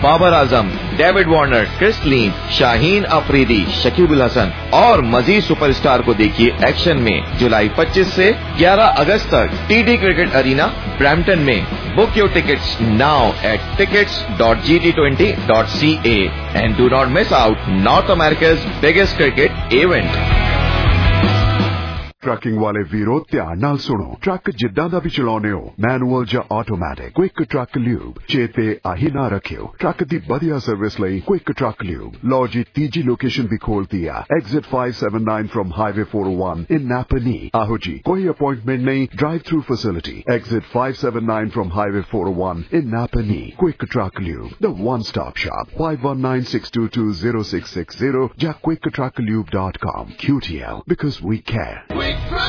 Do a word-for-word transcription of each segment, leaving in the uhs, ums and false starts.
Babar Azam, David Warner, Chris Lynn, Shaheen Afridi, Shakib ul Hasan और मजीद superstar को देखिए एक्शन में जुलाई पच्चीस से ग्यारह अगस्त तक टीडी क्रिकेट अरीना ब्रैम्पटन में। Book your tickets now at tickets dot g t twenty dot c a and do not miss out North America's biggest cricket event. Trucking वाले वीरो ध्यान नाल सुनो। ट्रक जिद्दां दा भी चलाउने हो, मैनुअल जां ऑटोमैटिक, क्विक ट्रक ल्यूब चेते आही ना रखियो। ट्रक दी बढ़िया सर्विस लई क्विक ट्रक ल्यूब। लो जी तीजी लोकेशन भी खोलती है, exit five seventy-nine from highway four oh one in Napanee. आहो जी, कोई अपॉइंटमेंट नहीं, drive through facility. Exit five seventy-nine from highway four oh one in Napanee. Quick truck lube, the one stop shop. five one nine six two two zero six six zero ਜਾਂ quick truck lube dot com। Q T L because we care।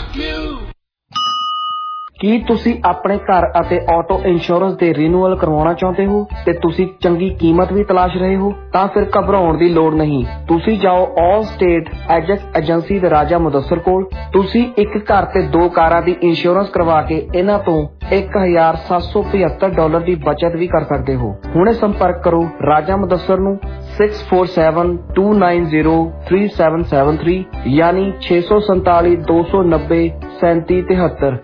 ਕੀ ਤੁਸੀਂ ਆਪਣੇ ਘਰ ਅਤੇ auto insurance ਦੇ renewal ਕਰਵਾਉਣਾ ਚਾਹੁੰਦੇ ਹੋ ਤੇ ਤੁਸੀਂ ਚੰਗੀ ਕੀਮਤ ਵੀ ਤਲਾਸ਼ ਰਹੇ ਹੋ? ਤਾਂ ਫਿਰ ਘਬਰਾਉਣ ਦੀ ਲੋੜ ਨਹੀਂ। ਤੁਸੀਂ ਜਾਓ ਆਲ ਸਟੇਟ ਐਜੈਕਟ ਏਜੰਸੀ ਦੇ ਰਾਜਾ ਮੁਦੱਸਰ ਕੋਲ। ਤੁਸੀਂ ਇੱਕ ਘਰ ਤੇ ਦੋ ਕਾਰਾਂ ਦੀ ਇੰਸ਼ੋਰੈਂਸ ਕਰਵਾ ਕੇ ਇਹਨਾਂ ਤੋਂ ਇੱਕ ਹਜ਼ਾਰ ਸੱਤ ਸੌ ਪਝੱਤਰ ਡਾਲਰ ਦੀ ਬਚਤ ਵੀ ਕਰ ਸਕਦੇ ਹੋ। ਹੁਣੇ ਸੰਪਰਕ ਕਰੋ ਰਾਜਾ ਮੁਦੱਸਰ ਨੂੰ six four seven two nine zero three seven seven three यानी छे सौ सैताली दो सौ नब्बे सैंती तिहत्तर।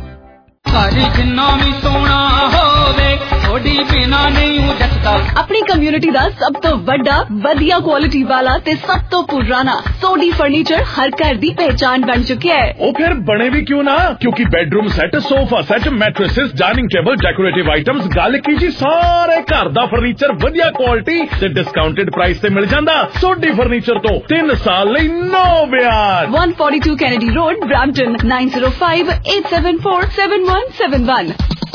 अपनी कम्युनिटी दा सब तो बड़ा वधिया क्वालिटी वाला ते सब तो पुराना सोडी फर्नीचर हर घर दी पहचान बन चुका है। ओ फिर बने भी क्यों ना, क्योंकि bedroom set, sofa set, mattresses, dining table, decorative items, गल की जी सारे घर दा फर्नीचर वधिया क्वालिटी ते डिस्काउंटेड प्राइस ते मिल जांदा। सोडी फर्नीचर तो तीन साल लई नो ब्याज। one forty-two Kennedy Road, Brampton nine zero five eight seven four seven one seven one।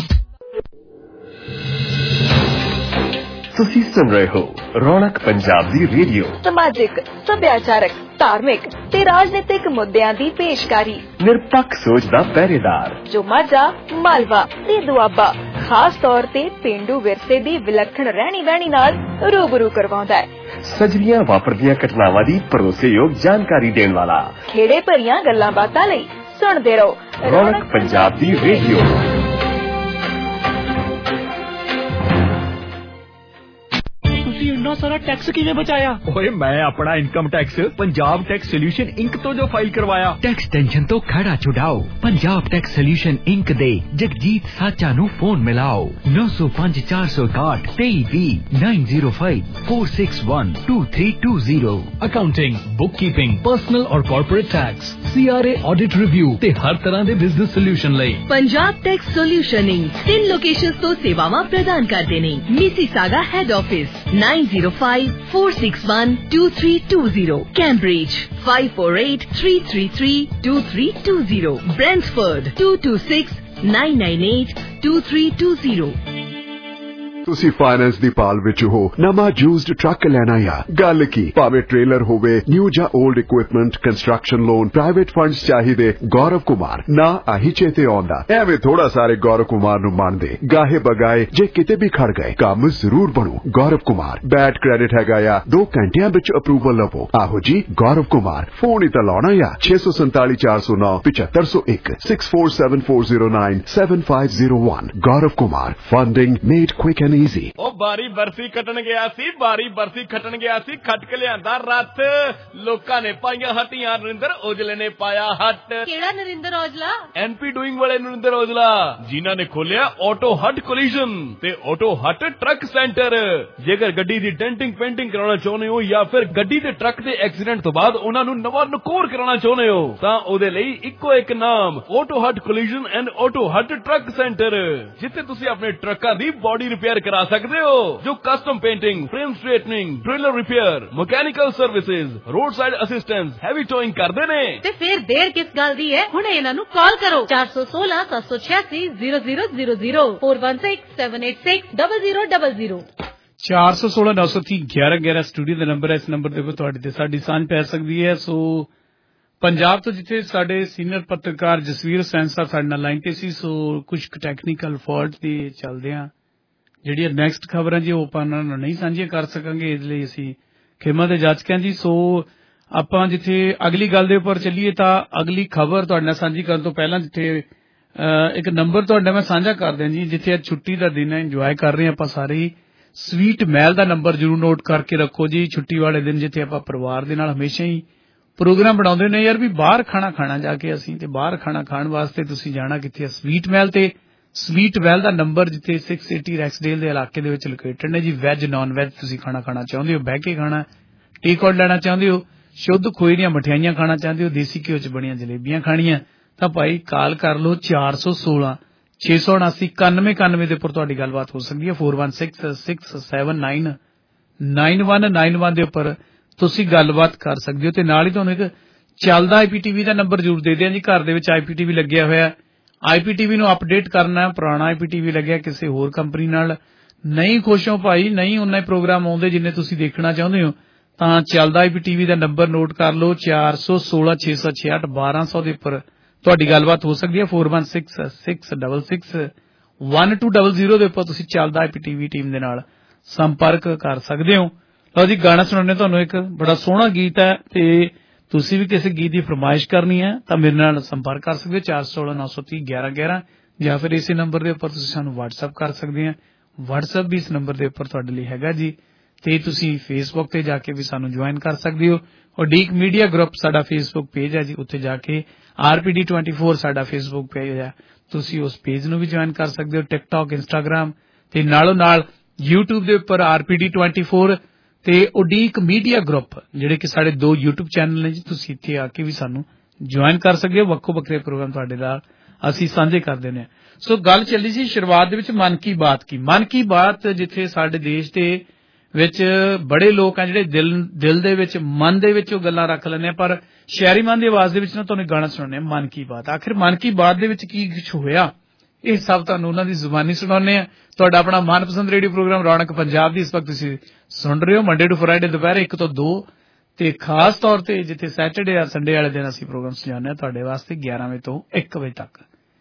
ਤੁਸੀਂ ਸੁਣ ਰਹੇ ਹੋ ਰੌਣਕ ਪੰਜਾਬ ਦੀ ਰੇਡੀਓ। ਸਮਾਜਿਕ, ਸੱਭਿਆਚਾਰਕ, ਧਾਰਮਿਕ ਤੇ ਰਾਜਨੀਤਿਕ ਮੁੱਦਿਆਂ ਦੀ ਪੇਸ਼ਕਾਰੀ। ਨਿਰਪੱਖ ਸੋਚ ਦਾ ਪਹਿਰੇਦਾਰ ਜੋ ਮਾਝਾ, ਮਾਲਵਾ ਤੇ ਦੁਆਬਾ ਖਾਸ ਤੌਰ ਤੇ ਪੇਂਡੂ ਵਿਰਸੇ ਦੀ ਵਿਲੱਖਣ ਰਹਿਣੀ ਬਹਿਣੀ ਨਾਲ ਰੂਬਰੂ ਕਰਵਾਉਂਦਾ ਹੈ। ਸਜਲੀਆਂ ਵਾਪਰਦੀਆਂ ਘਟਨਾਵਾਂ ਦੀ ਭਰੋਸੇਯੋਗ ਜਾਣਕਾਰੀ ਦੇਣ ਵਾਲਾ। ਖੇੜੇ ਭਰੀਆਂ ਗੱਲਾਂ ਬਾਤਾਂ ਲਈ ਸੁਣਦੇ ਰਹੋ ਰੌਣਕ ਪੰਜਾਬ ਦੀ ਰੇਡੀਓ। ਇੰਨਾ ਸਾਰਾ ਟੈਕਸ ਕਿਵੇਂ ਬਚਾਇਆ? ਓਏ ਮੈਂ ਆਪਣਾ income tax Punjab tax solution inc ਤੋਂ ਜੋ ਫਾਈਲ ਕਰਵਾਇਆ। ਟੈਕਸ ਟੈਨਸ਼ਨ ਤੋਂ ਖੜਾ ਛੁਡਾਓ। ਪੰਜਾਬ ਟੈਕਸ ਸੋਲੂਸ਼ਨ ਇੰਕ ਦੇ ਜਗਜੀਤ ਸਾਚਾ ਨੂੰ ਫੋਨ ਮਿਲਾਓ ਨੌ ਸੌ ਪੰਜ ਚਾਰ ਸੌ ਇਕਾਹਠ ਤੇਈ ਵੀਹ nine zero five four six one two three two zero। Accounting, bookkeeping, personal ਔਰ corporate tax, C R A audit review ਤੇ ਹਰ ਤਰ੍ਹਾਂ ਦੇ ਬਿਜ਼ਨਸ ਸੋਲੂਸ਼ਨ ਲਈ ਪੰਜਾਬ ਟੈਕਸ ਸੋਲੂਸ਼ਨ ਇੰਕ ਤਿੰਨ ਲੋਕੇਸ਼ਨਸ ਤੋਂ ਸੇਵਾਵਾਂ ਪ੍ਰਦਾਨ ਕਰਦੇ ਨੇ। Mississauga head office nine zero five four six one two three two zero, Cambridge five four eight three three three two three two zero, Brentford two two six nine nine eight two three two zero। ਤੁਸੀਂ finance ਦੀ ਪਾਲ ਵਿੱਚ ਹੋ, ਨਵਾਂ used truck ਲੈਣਾ ਆ ਗੱਲ ਕੀ, ਭਾਵੇਂ ਟ੍ਰੇਲਰ ਹੋਵੇ, ਨਿਊ ਜਾਂ old equipment, construction loan, private funds ਚਾਹੀਦੇ, ਗੌਰਵ ਕੁਮਾਰ ਨਾ ਆਹੀ ਚੇਤੇ ਆਉਂਦਾ। ਐਵੇਂ ਥੋੜਾ ਸਾਰੇ ਗੌਰਵ ਕੁਮਾਰ ਨੂੰ ਮੰਨਦੇ, ਗਾਹੇ ਬਗਾਏ ਜੇ ਕਿਤੇ ਵੀ ਖੜ ਗਏ ਕੰਮ ਜ਼ਰੂਰ ਬਣੂ। ਗੌਰਵ ਕੁਮਾਰ ਬੈਡ ਕ੍ਰੈਡਿਟ ਹੈਗਾ ਆ, ਦੋ ਘੰਟਿਆਂ ਵਿੱਚ ਅਪਰੂਵਲ ਲਵੋ। ਆਹੋ ਜੀ ਗੌਰਵ ਕੁਮਾਰ, ਫੋਨ ਹੀ ਤਾਂ ਲਾਉਣਾ ਆ ਛੇ ਸੌ ਸੰਤਾਲੀ ਚਾਰ ਸੌ ਨੌ ਪਚੱਤਰ ਸੌ ਇੱਕ six four seven four zero nine seven five zero one। Gaurav Kumar, funding made quick and easy. ਉਹ ਬਾਰੀ ਬਰਸੀ ਕੱਟਣ ਗਿਆ ਸੀ, ਬਾਰੀ ਬਰਸੀ ਖੱਟਣ ਗਿਆ ਸੀ, ਖੱਟ ਕੇ ਲਿਆਂਦਾ ਰੱਥ। ਲੋਕਾਂ ਨੇ ਪਾਈਆਂ ਹੱਟੀਆਂ, ਨਰਿੰਦਰ ਔਜਲੇ ਨੇ ਪਾਇਆ ਹੱਟ। ਕਿਹੜਾ ਨਰਿੰਦਰ ਔਜਲਾ? ਐਨਪੀ ਡੂਇੰਗ ਵਾਲੇ ਨਰਿੰਦਰ ਔਜਲਾ, ਜਿਨ੍ਹਾਂ ਨੇ ਖੋਲਿਆ ਆਟੋ ਹੱਟ ਕੋਲੀਜਨ ਤੇ ਆਟੋ ਹੱਟ ਟਰੱਕ ਸੈਂਟਰ। ਜੇਕਰ ਗੱਡੀ ਦੀ ਡੈਂਟਿੰਗ ਪੇਂਟਿੰਗ ਕਰਾਉਣਾ ਚਾਹੁੰਦੇ ਹੋ ਜਾਂ ਫਿਰ ਗੱਡੀ ਤੇ ਟਰੱਕ ਦੇ ਐਕਸੀਡੈਂਟ ਤੋਂ ਬਾਅਦ ਉਹਨਾਂ ਨੂੰ ਨਵਾਂ ਨਕੋਰ ਕਰਾਉਣਾ ਚਾਹੁੰਦੇ ਹੋ ਤਾਂ ਉਹਦੇ ਲਈ ਇੱਕੋ ਇੱਕ ਨਾਮ, auto hut collision and auto hut truck centre, ਜਿੱਥੇ ਤੁਸੀਂ ਆਪਣੇ ਟਰੱਕਾਂ ਦੀ ਬੋਡੀ ਰਿਪੇਅਰ ਕਰਾ ਸਕਦੇ ਹੋ, ਜੋ custom painting, frame straightening, trailer repair, mechanical services, road side assistance, heavy towing ਕਰਦੇ ਨੇ। ਤੇ ਫਿਰ ਦੇਰ ਕਿਸ ਗੱਲ ਦੀ ਹੈ, ਹੁਣੇ ਇਹਨਾਂ ਨੂੰ ਕਾਲ ਕਰੋ ਚਾਰ ਸੌ ਸੋਲਾਂ ਸੱਤ ਸੌ ਛਿਆਸੀ zero zero zero zero four one six seven eight six zero zero zero zero। ਚਾਰ ਸੌ ਸੋਲਾਂ ਨੌ ਸੌ ਤੀਹ ਗਿਆਰਾਂ ਗਿਆਰਾਂ ਸਟੂਡੀਓ ਦਾ ਨੰਬਰ ਹੈ। ਇਸ ਨੰਬਰ ਦੇ ਉੱਤੇ ਤੁਹਾਡੀ ਤੇ ਸਾਡੀ ਸਾਂਝ ਪੈ ਸਕਦੀ ਹੈ। ਸੋ ਪੰਜਾਬ ਤੋਂ ਜਿੱਥੇ ਸਾਡੇ ਸੀਨੀਅਰ ਪੱਤਰਕਾਰ ਜਸਵੀਰ ਹੁਸੈਨ ਸਾਹਿਬ ਸਾਡੇ ਨਾਲ ਲਾਈਨ ਤੇ ਸੀ, ਸੋ ਕੁਝ ਟੈਕਨੀਕਲ ਫਾਲਟ ਦੇ ਚੱਲਦੇ ਆ ਜਿਹੜੀਆਂ ਨੈਕਸਟ ਖਬਰਾਂ ਜੀ ਉਹ ਆਪਾਂ ਉਹਨਾਂ ਨਾਲ ਨਹੀਂ ਸਾਂਝੀਆਂ ਕਰ ਸਕਾਂਗੇ, ਇਸ ਲਈ ਅਸੀਂ ਖਿਮਾ ਦੇ ਜਾਚਕਾਂ ਜੀ। ਸੋ ਆਪਾਂ ਜਿੱਥੇ ਅਗਲੀ ਗੱਲ ਦੇ ਉੱਪਰ ਚੱਲੀਏ ਤਾਂ ਅਗਲੀ ਖਬਰ ਤੁਹਾਡੇ ਨਾਲ ਸਾਂਝੀ ਕਰਨ ਤੋਂ ਪਹਿਲਾਂ ਜਿੱਥੇ ਇੱਕ ਨੰਬਰ ਤੁਹਾਡੇ ਨਾਲ ਮੈਂ ਸਾਂਝਾ ਕਰ ਦਿਆਂ ਜੀ, ਜਿੱਥੇ ਅੱਜ ਛੁੱਟੀ ਦਾ ਦਿਨ ਹੈ, ਇੰਜੋਏ ਕਰ ਰਹੇ ਆਪਾਂ ਸਾਰੇ ਹੀ। ਸਵੀਟ ਮਹਿਲ ਦਾ ਨੰਬਰ ਜ਼ਰੂਰ ਨੋਟ ਕਰਕੇ ਰੱਖੋ ਜੀ। ਛੁੱਟੀ ਵਾਲੇ ਦਿਨ ਜਿੱਥੇ ਆਪਾਂ ਪਰਿਵਾਰ ਦੇ ਨਾਲ ਹਮੇਸ਼ਾ ਹੀ ਪ੍ਰੋਗਰਾਮ ਬਣਾਉਂਦੇ ਨੇ ਯਾਰ ਵੀ ਬਾਹਰ ਖਾਣਾ ਖਾਣਾ ਜਾ ਕੇ ਅਸੀਂ ਤੇ ਬਾਹਰ ਖਾਣਾ ਖਾਣ ਵਾਸਤੇ ਤੁਸੀਂ ਜਾਣਾ ਕਿੱਥੇ? ਸਵੀਟ ਮਹਿਲ ਤੇ ਸਵੀਟ ਵੈਲ ਦਾ ਨੰਬਰ ਜਿੱਥੇ ਛੇ ਸੌ अस्सी ਰੈਕਸਡੇਲ ਦੇ ਇਲਾਕੇ ਦੇ ਵਿੱਚ ਲੋਕੇਟਡ ਨੇ ਜੀ। ਵੈਜ ਨਾਨ ਵੈਜ ਤੁਸੀਂ ਖਾਣਾ ਖਾਣਾ ਚਾਹੁੰਦੇ ਹੋ, ਬਹਿ ਕੇ ਖਾਣਾ, ਟੇਕ ਆਊਟ ਲੈਣਾ ਚਾਹੁੰਦੇ ਹੋ, ਸ਼ੁੱਧ ਖੋਏ ਦੀਆਂ ਮਠਿਆਈਆਂ ਖਾਣਾ ਚਾਹੁੰਦੇ ਹੋ, ਦੇਸੀ ਘਿਓ ਚ ਬਣੀਆਂ ਜਲੇਬੀਆਂ ਖਾਣੀਆਂ ਤਾਂ ਭਾਈ ਕਾਲ ਕਰ ਲਓ ਚਾਰ ਸੌ ਸੋਲਾਂ ਛੇ ਸੌ ਉਨਾਸੀ ਇਕਾਨਵੇਂ ਇਕਾਨਵੇਂ ਦੇ ਉੱਪਰ ਤੁਹਾਡੀ ਗੱਲਬਾਤ ਹੋ ਸਕਦੀ ਹੈ। ਚਾਰ ਇੱਕ ਛੇ ਛੇ ਸੱਤ ਨੌ ਨੌ ਇੱਕ ਨੌ ਨੌ ਇੱਕ ਦੇ ਉੱਪਰ ਤੁਸੀਂ ਗੱਲਬਾਤ ਕਰ ਸਕਦੇ ਹੋ। ਤੇ ਨਾਲ ਹੀ ਤੁਹਾਨੂੰ ਇੱਕ ਚੱਲਦਾ ਆਈਪੀਟੀਵੀ ਦਾ ਨੰਬਰ ਜ਼ਰੂਰ ਦੇ ਦਿਆਂ ਜੀ। ਘਰ ਦੇ ਵਿੱਚ ਆਈਪੀਟੀਵੀ ਲੱਗਿਆ ਹੋਇਆ, ਆਈਪੀਟੀਵੀ ਨੂੰ ਅਪਡੇਟ ਕਰਨਾ, ਪੁਰਾਣਾ ਆਈਪੀਟੀਵੀ ਲੱਗਿਆ ਕਿਸੇ ਹੋਰ ਕੰਪਨੀ ਨਾਲ, ਨਹੀਂ ਖੁਸ਼ ਹੋ ਭਾਈ, ਨਹੀਂ ਉਹਨਾਂ ਪ੍ਰੋਗਰਾਮ ਆਉਂਦੇ ਜਿੰਨੇ ਤੁਸੀਂ ਦੇਖਣਾ ਚਾਹੁੰਦੇ ਹੋ ਤਾਂ ਚੱਲਦਾ ਆਈਪੀਟੀਵੀ ਦਾ ਨੰਬਰ ਨੋਟ ਕਰ ਲਓ ਚਾਰ ਸੌ ਸੋਲਾਂ ਛੇ ਸੌ ਛਿਆਹਠ ਬਾਰਾਂ ਸੌ ਦੇ ਉੱਪਰ ਤੁਹਾਡੀ ਗੱਲਬਾਤ ਹੋ ਸਕਦੀ ਹੈ। ਚਾਰ ਇੱਕ ਛੇ ਛੇ ਛੇ ਛੇ ਇੱਕ ਦੋ ਜ਼ੀਰੋ ਜ਼ੀਰੋ ਦੇ ਉੱਪਰ ਤੁਸੀਂ ਚੱਲਦਾ ਆਈਪੀਟੀਵੀ ਟੀਮ ਦੇ ਨਾਲ ਸੰਪਰਕ ਕਰ ਸਕਦੇ ਹੋ। ਲਓ ਜੀ ਗਾਣਾ ਸੁਣਾਉਣੇ ਤੁਹਾਨੂੰ ਇੱਕ ਬੜਾ ਸੋਹਣਾ ਗੀਤ ਹੈ ਤੇ ਤੁਸੀਂ ਵੀ ਕਿਸੇ ਗੀਤ ਦੀ ਫਰਮਾਇਸ਼ ਕਰਨੀ ਹੈ ਤਾਂ ਮੇਰੇ ਨਾਲ ਸੰਪਰਕ ਕਰ ਸਕਦੇ ਹੋ ਚਾਰ ਸੌ ਸੋਲਾਂ ਨੌ ਸੌ ਤੀਹ ਗਿਆਰਾਂ ਗਿਆਰਾਂ ਜਾਂ ਫਿਰ ਇਸੇ ਨੰਬਰ ਦੇ ਉੱਪਰ ਤੁਸੀਂ ਸਾਨੂੰ WhatsApp ਕਰ ਸਕਦੇ ਆ। WhatsApp ਵੀ ਇਸ ਨੰਬਰ ਦੇ ਉੱਪਰ ਤੁਹਾਡੇ ਲਈ ਹੈਗਾ ਜੀ। ਤੇ ਤੁਸੀਂ Facebook ਤੇ ਜਾ ਕੇ ਵੀ ਸਾਨੂੰ ਜੁਆਇਨ ਕਰ ਸਕਦੇ ਹੋ। ਉਡੀਕ ਮੀਡੀਆ ਗਰੁੱਪ ਸਾਡਾ Facebook ਪੇਜ ਹੈ ਜੀ, ਉੱਥੇ ਜਾ ਕੇ ਆਰਪੀਡੀ ਚੌਵੀ ਸਾਡਾ Facebook ਪੇਜ ਹੈ, ਤੁਸੀਂ ਉਸ ਪੇਜ ਨੂੰ ਵੀ ਜੁਆਇਨ ਕਰ ਸਕਦੇ ਹੋ। ਟਿਕਟੌਕ, ਇੰਸਟਾਗ੍ਰਾਮ ਤੇ ਨਾਲੋਂ ਨਾਲ YouTube ਦੇ ਉੱਪਰ ਆਰਪੀਡੀ ਚੌਵੀ ਤੇ ਉਡੀਕ ਮੀਡੀਆ ਗਰੁੱਪ ਜਿਹੜੇ ਕਿ ਸਾਡੇ ਦੋ YouTube ਚੈਨਲ ਨੇ ਜੀ, ਤੁਸੀਂ ਇੱਥੇ ਆ ਕੇ ਵੀ ਸਾਨੂੰ ਜੁਆਇਨ ਕਰ ਸਕਦੇ ਹੋ। ਵੱਖੋ ਵੱਖਰੇ ਪ੍ਰੋਗਰਾਮ ਤੁਹਾਡੇ ਨਾਲ ਅਸੀਂ ਸਾਂਝੇ ਕਰਦੇ ਨੇ। ਸੋ ਗੱਲ ਚੱਲੀ ਸੀ ਸ਼ੁਰੂਆਤ ਦੇ ਵਿੱਚ ਮਨ ਕੀ ਬਾਤ ਕੀ ਮਨ ਕੀ ਬਾਤ ਜਿੱਥੇ ਸਾਡੇ ਦੇਸ਼ ਦੇ ਵਿੱਚ ਬੜੇ ਲੋਕ ਆ ਜਿਹੜੇ ਦਿਲ ਦਿਲ ਦੇ ਵਿੱਚ ਮਨ ਦੇ ਵਿੱਚ ਉਹ ਗੱਲਾਂ ਰੱਖ ਲੈਂਦੇ ਆ, ਪਰ ਸ਼ਾਇਰੀ ਮਨ ਦੀ ਆਵਾਜ਼ ਦੇ ਵਿੱਚ ਨਾ ਤੁਹਾਨੂੰ ਗਾਣਾ ਸੁਣਾਉਂਦੇ ਆ ਮਨ ਕੀ ਬਾਤ। ਆਖਿਰ ਮਨ ਕੀ ਬਾਤ ਦੇ ਵਿੱਚ ਕੀ ਕੁਛ ਹੋਇਆ ਇਹ ਸਭ ਤੁਹਾਨੂੰ ਉਹਨਾਂ ਦੀ ਜ਼ੁਬਾਨੀ ਸੁਣਾਉਂਦੇ ਆ। ਤੁਹਾਡਾ ਆਪਣਾ ਮਨਪਸੰਦ ਰੇਡੀਓ ਪ੍ਰੋਗਰਾਮ ਰੌਣਕ ਪੰਜਾਬ ਦੀ ਇਸ ਵਕਤ ਤੁਸੀਂ ਸੁਣ ਰਹੇ ਹੋ ਮੰਡੇ ਟੂ ਫਰਾਈਡੇ ਦੁਪਹਿਰੇ ਇੱਕ ਤੋਂ ਦੋ ਤੇ ਖਾਸ ਤੌਰ ਤੇ ਜਿੱਥੇ ਸੈਟਰਡੇ ਆ ਸੰਡੇ ਵਾਲੇ ਦਿਨ ਅਸੀਂ ਪ੍ਰੋਗਰਾਮ ਸਜਾਉਂਦੇ ਆ ਤੁਹਾਡੇ ਵਾਸਤੇ ਗਿਆਰਾਂ ਵਜੇ ਤੋਂ ਇੱਕ ਵਜੇ ਤੱਕ।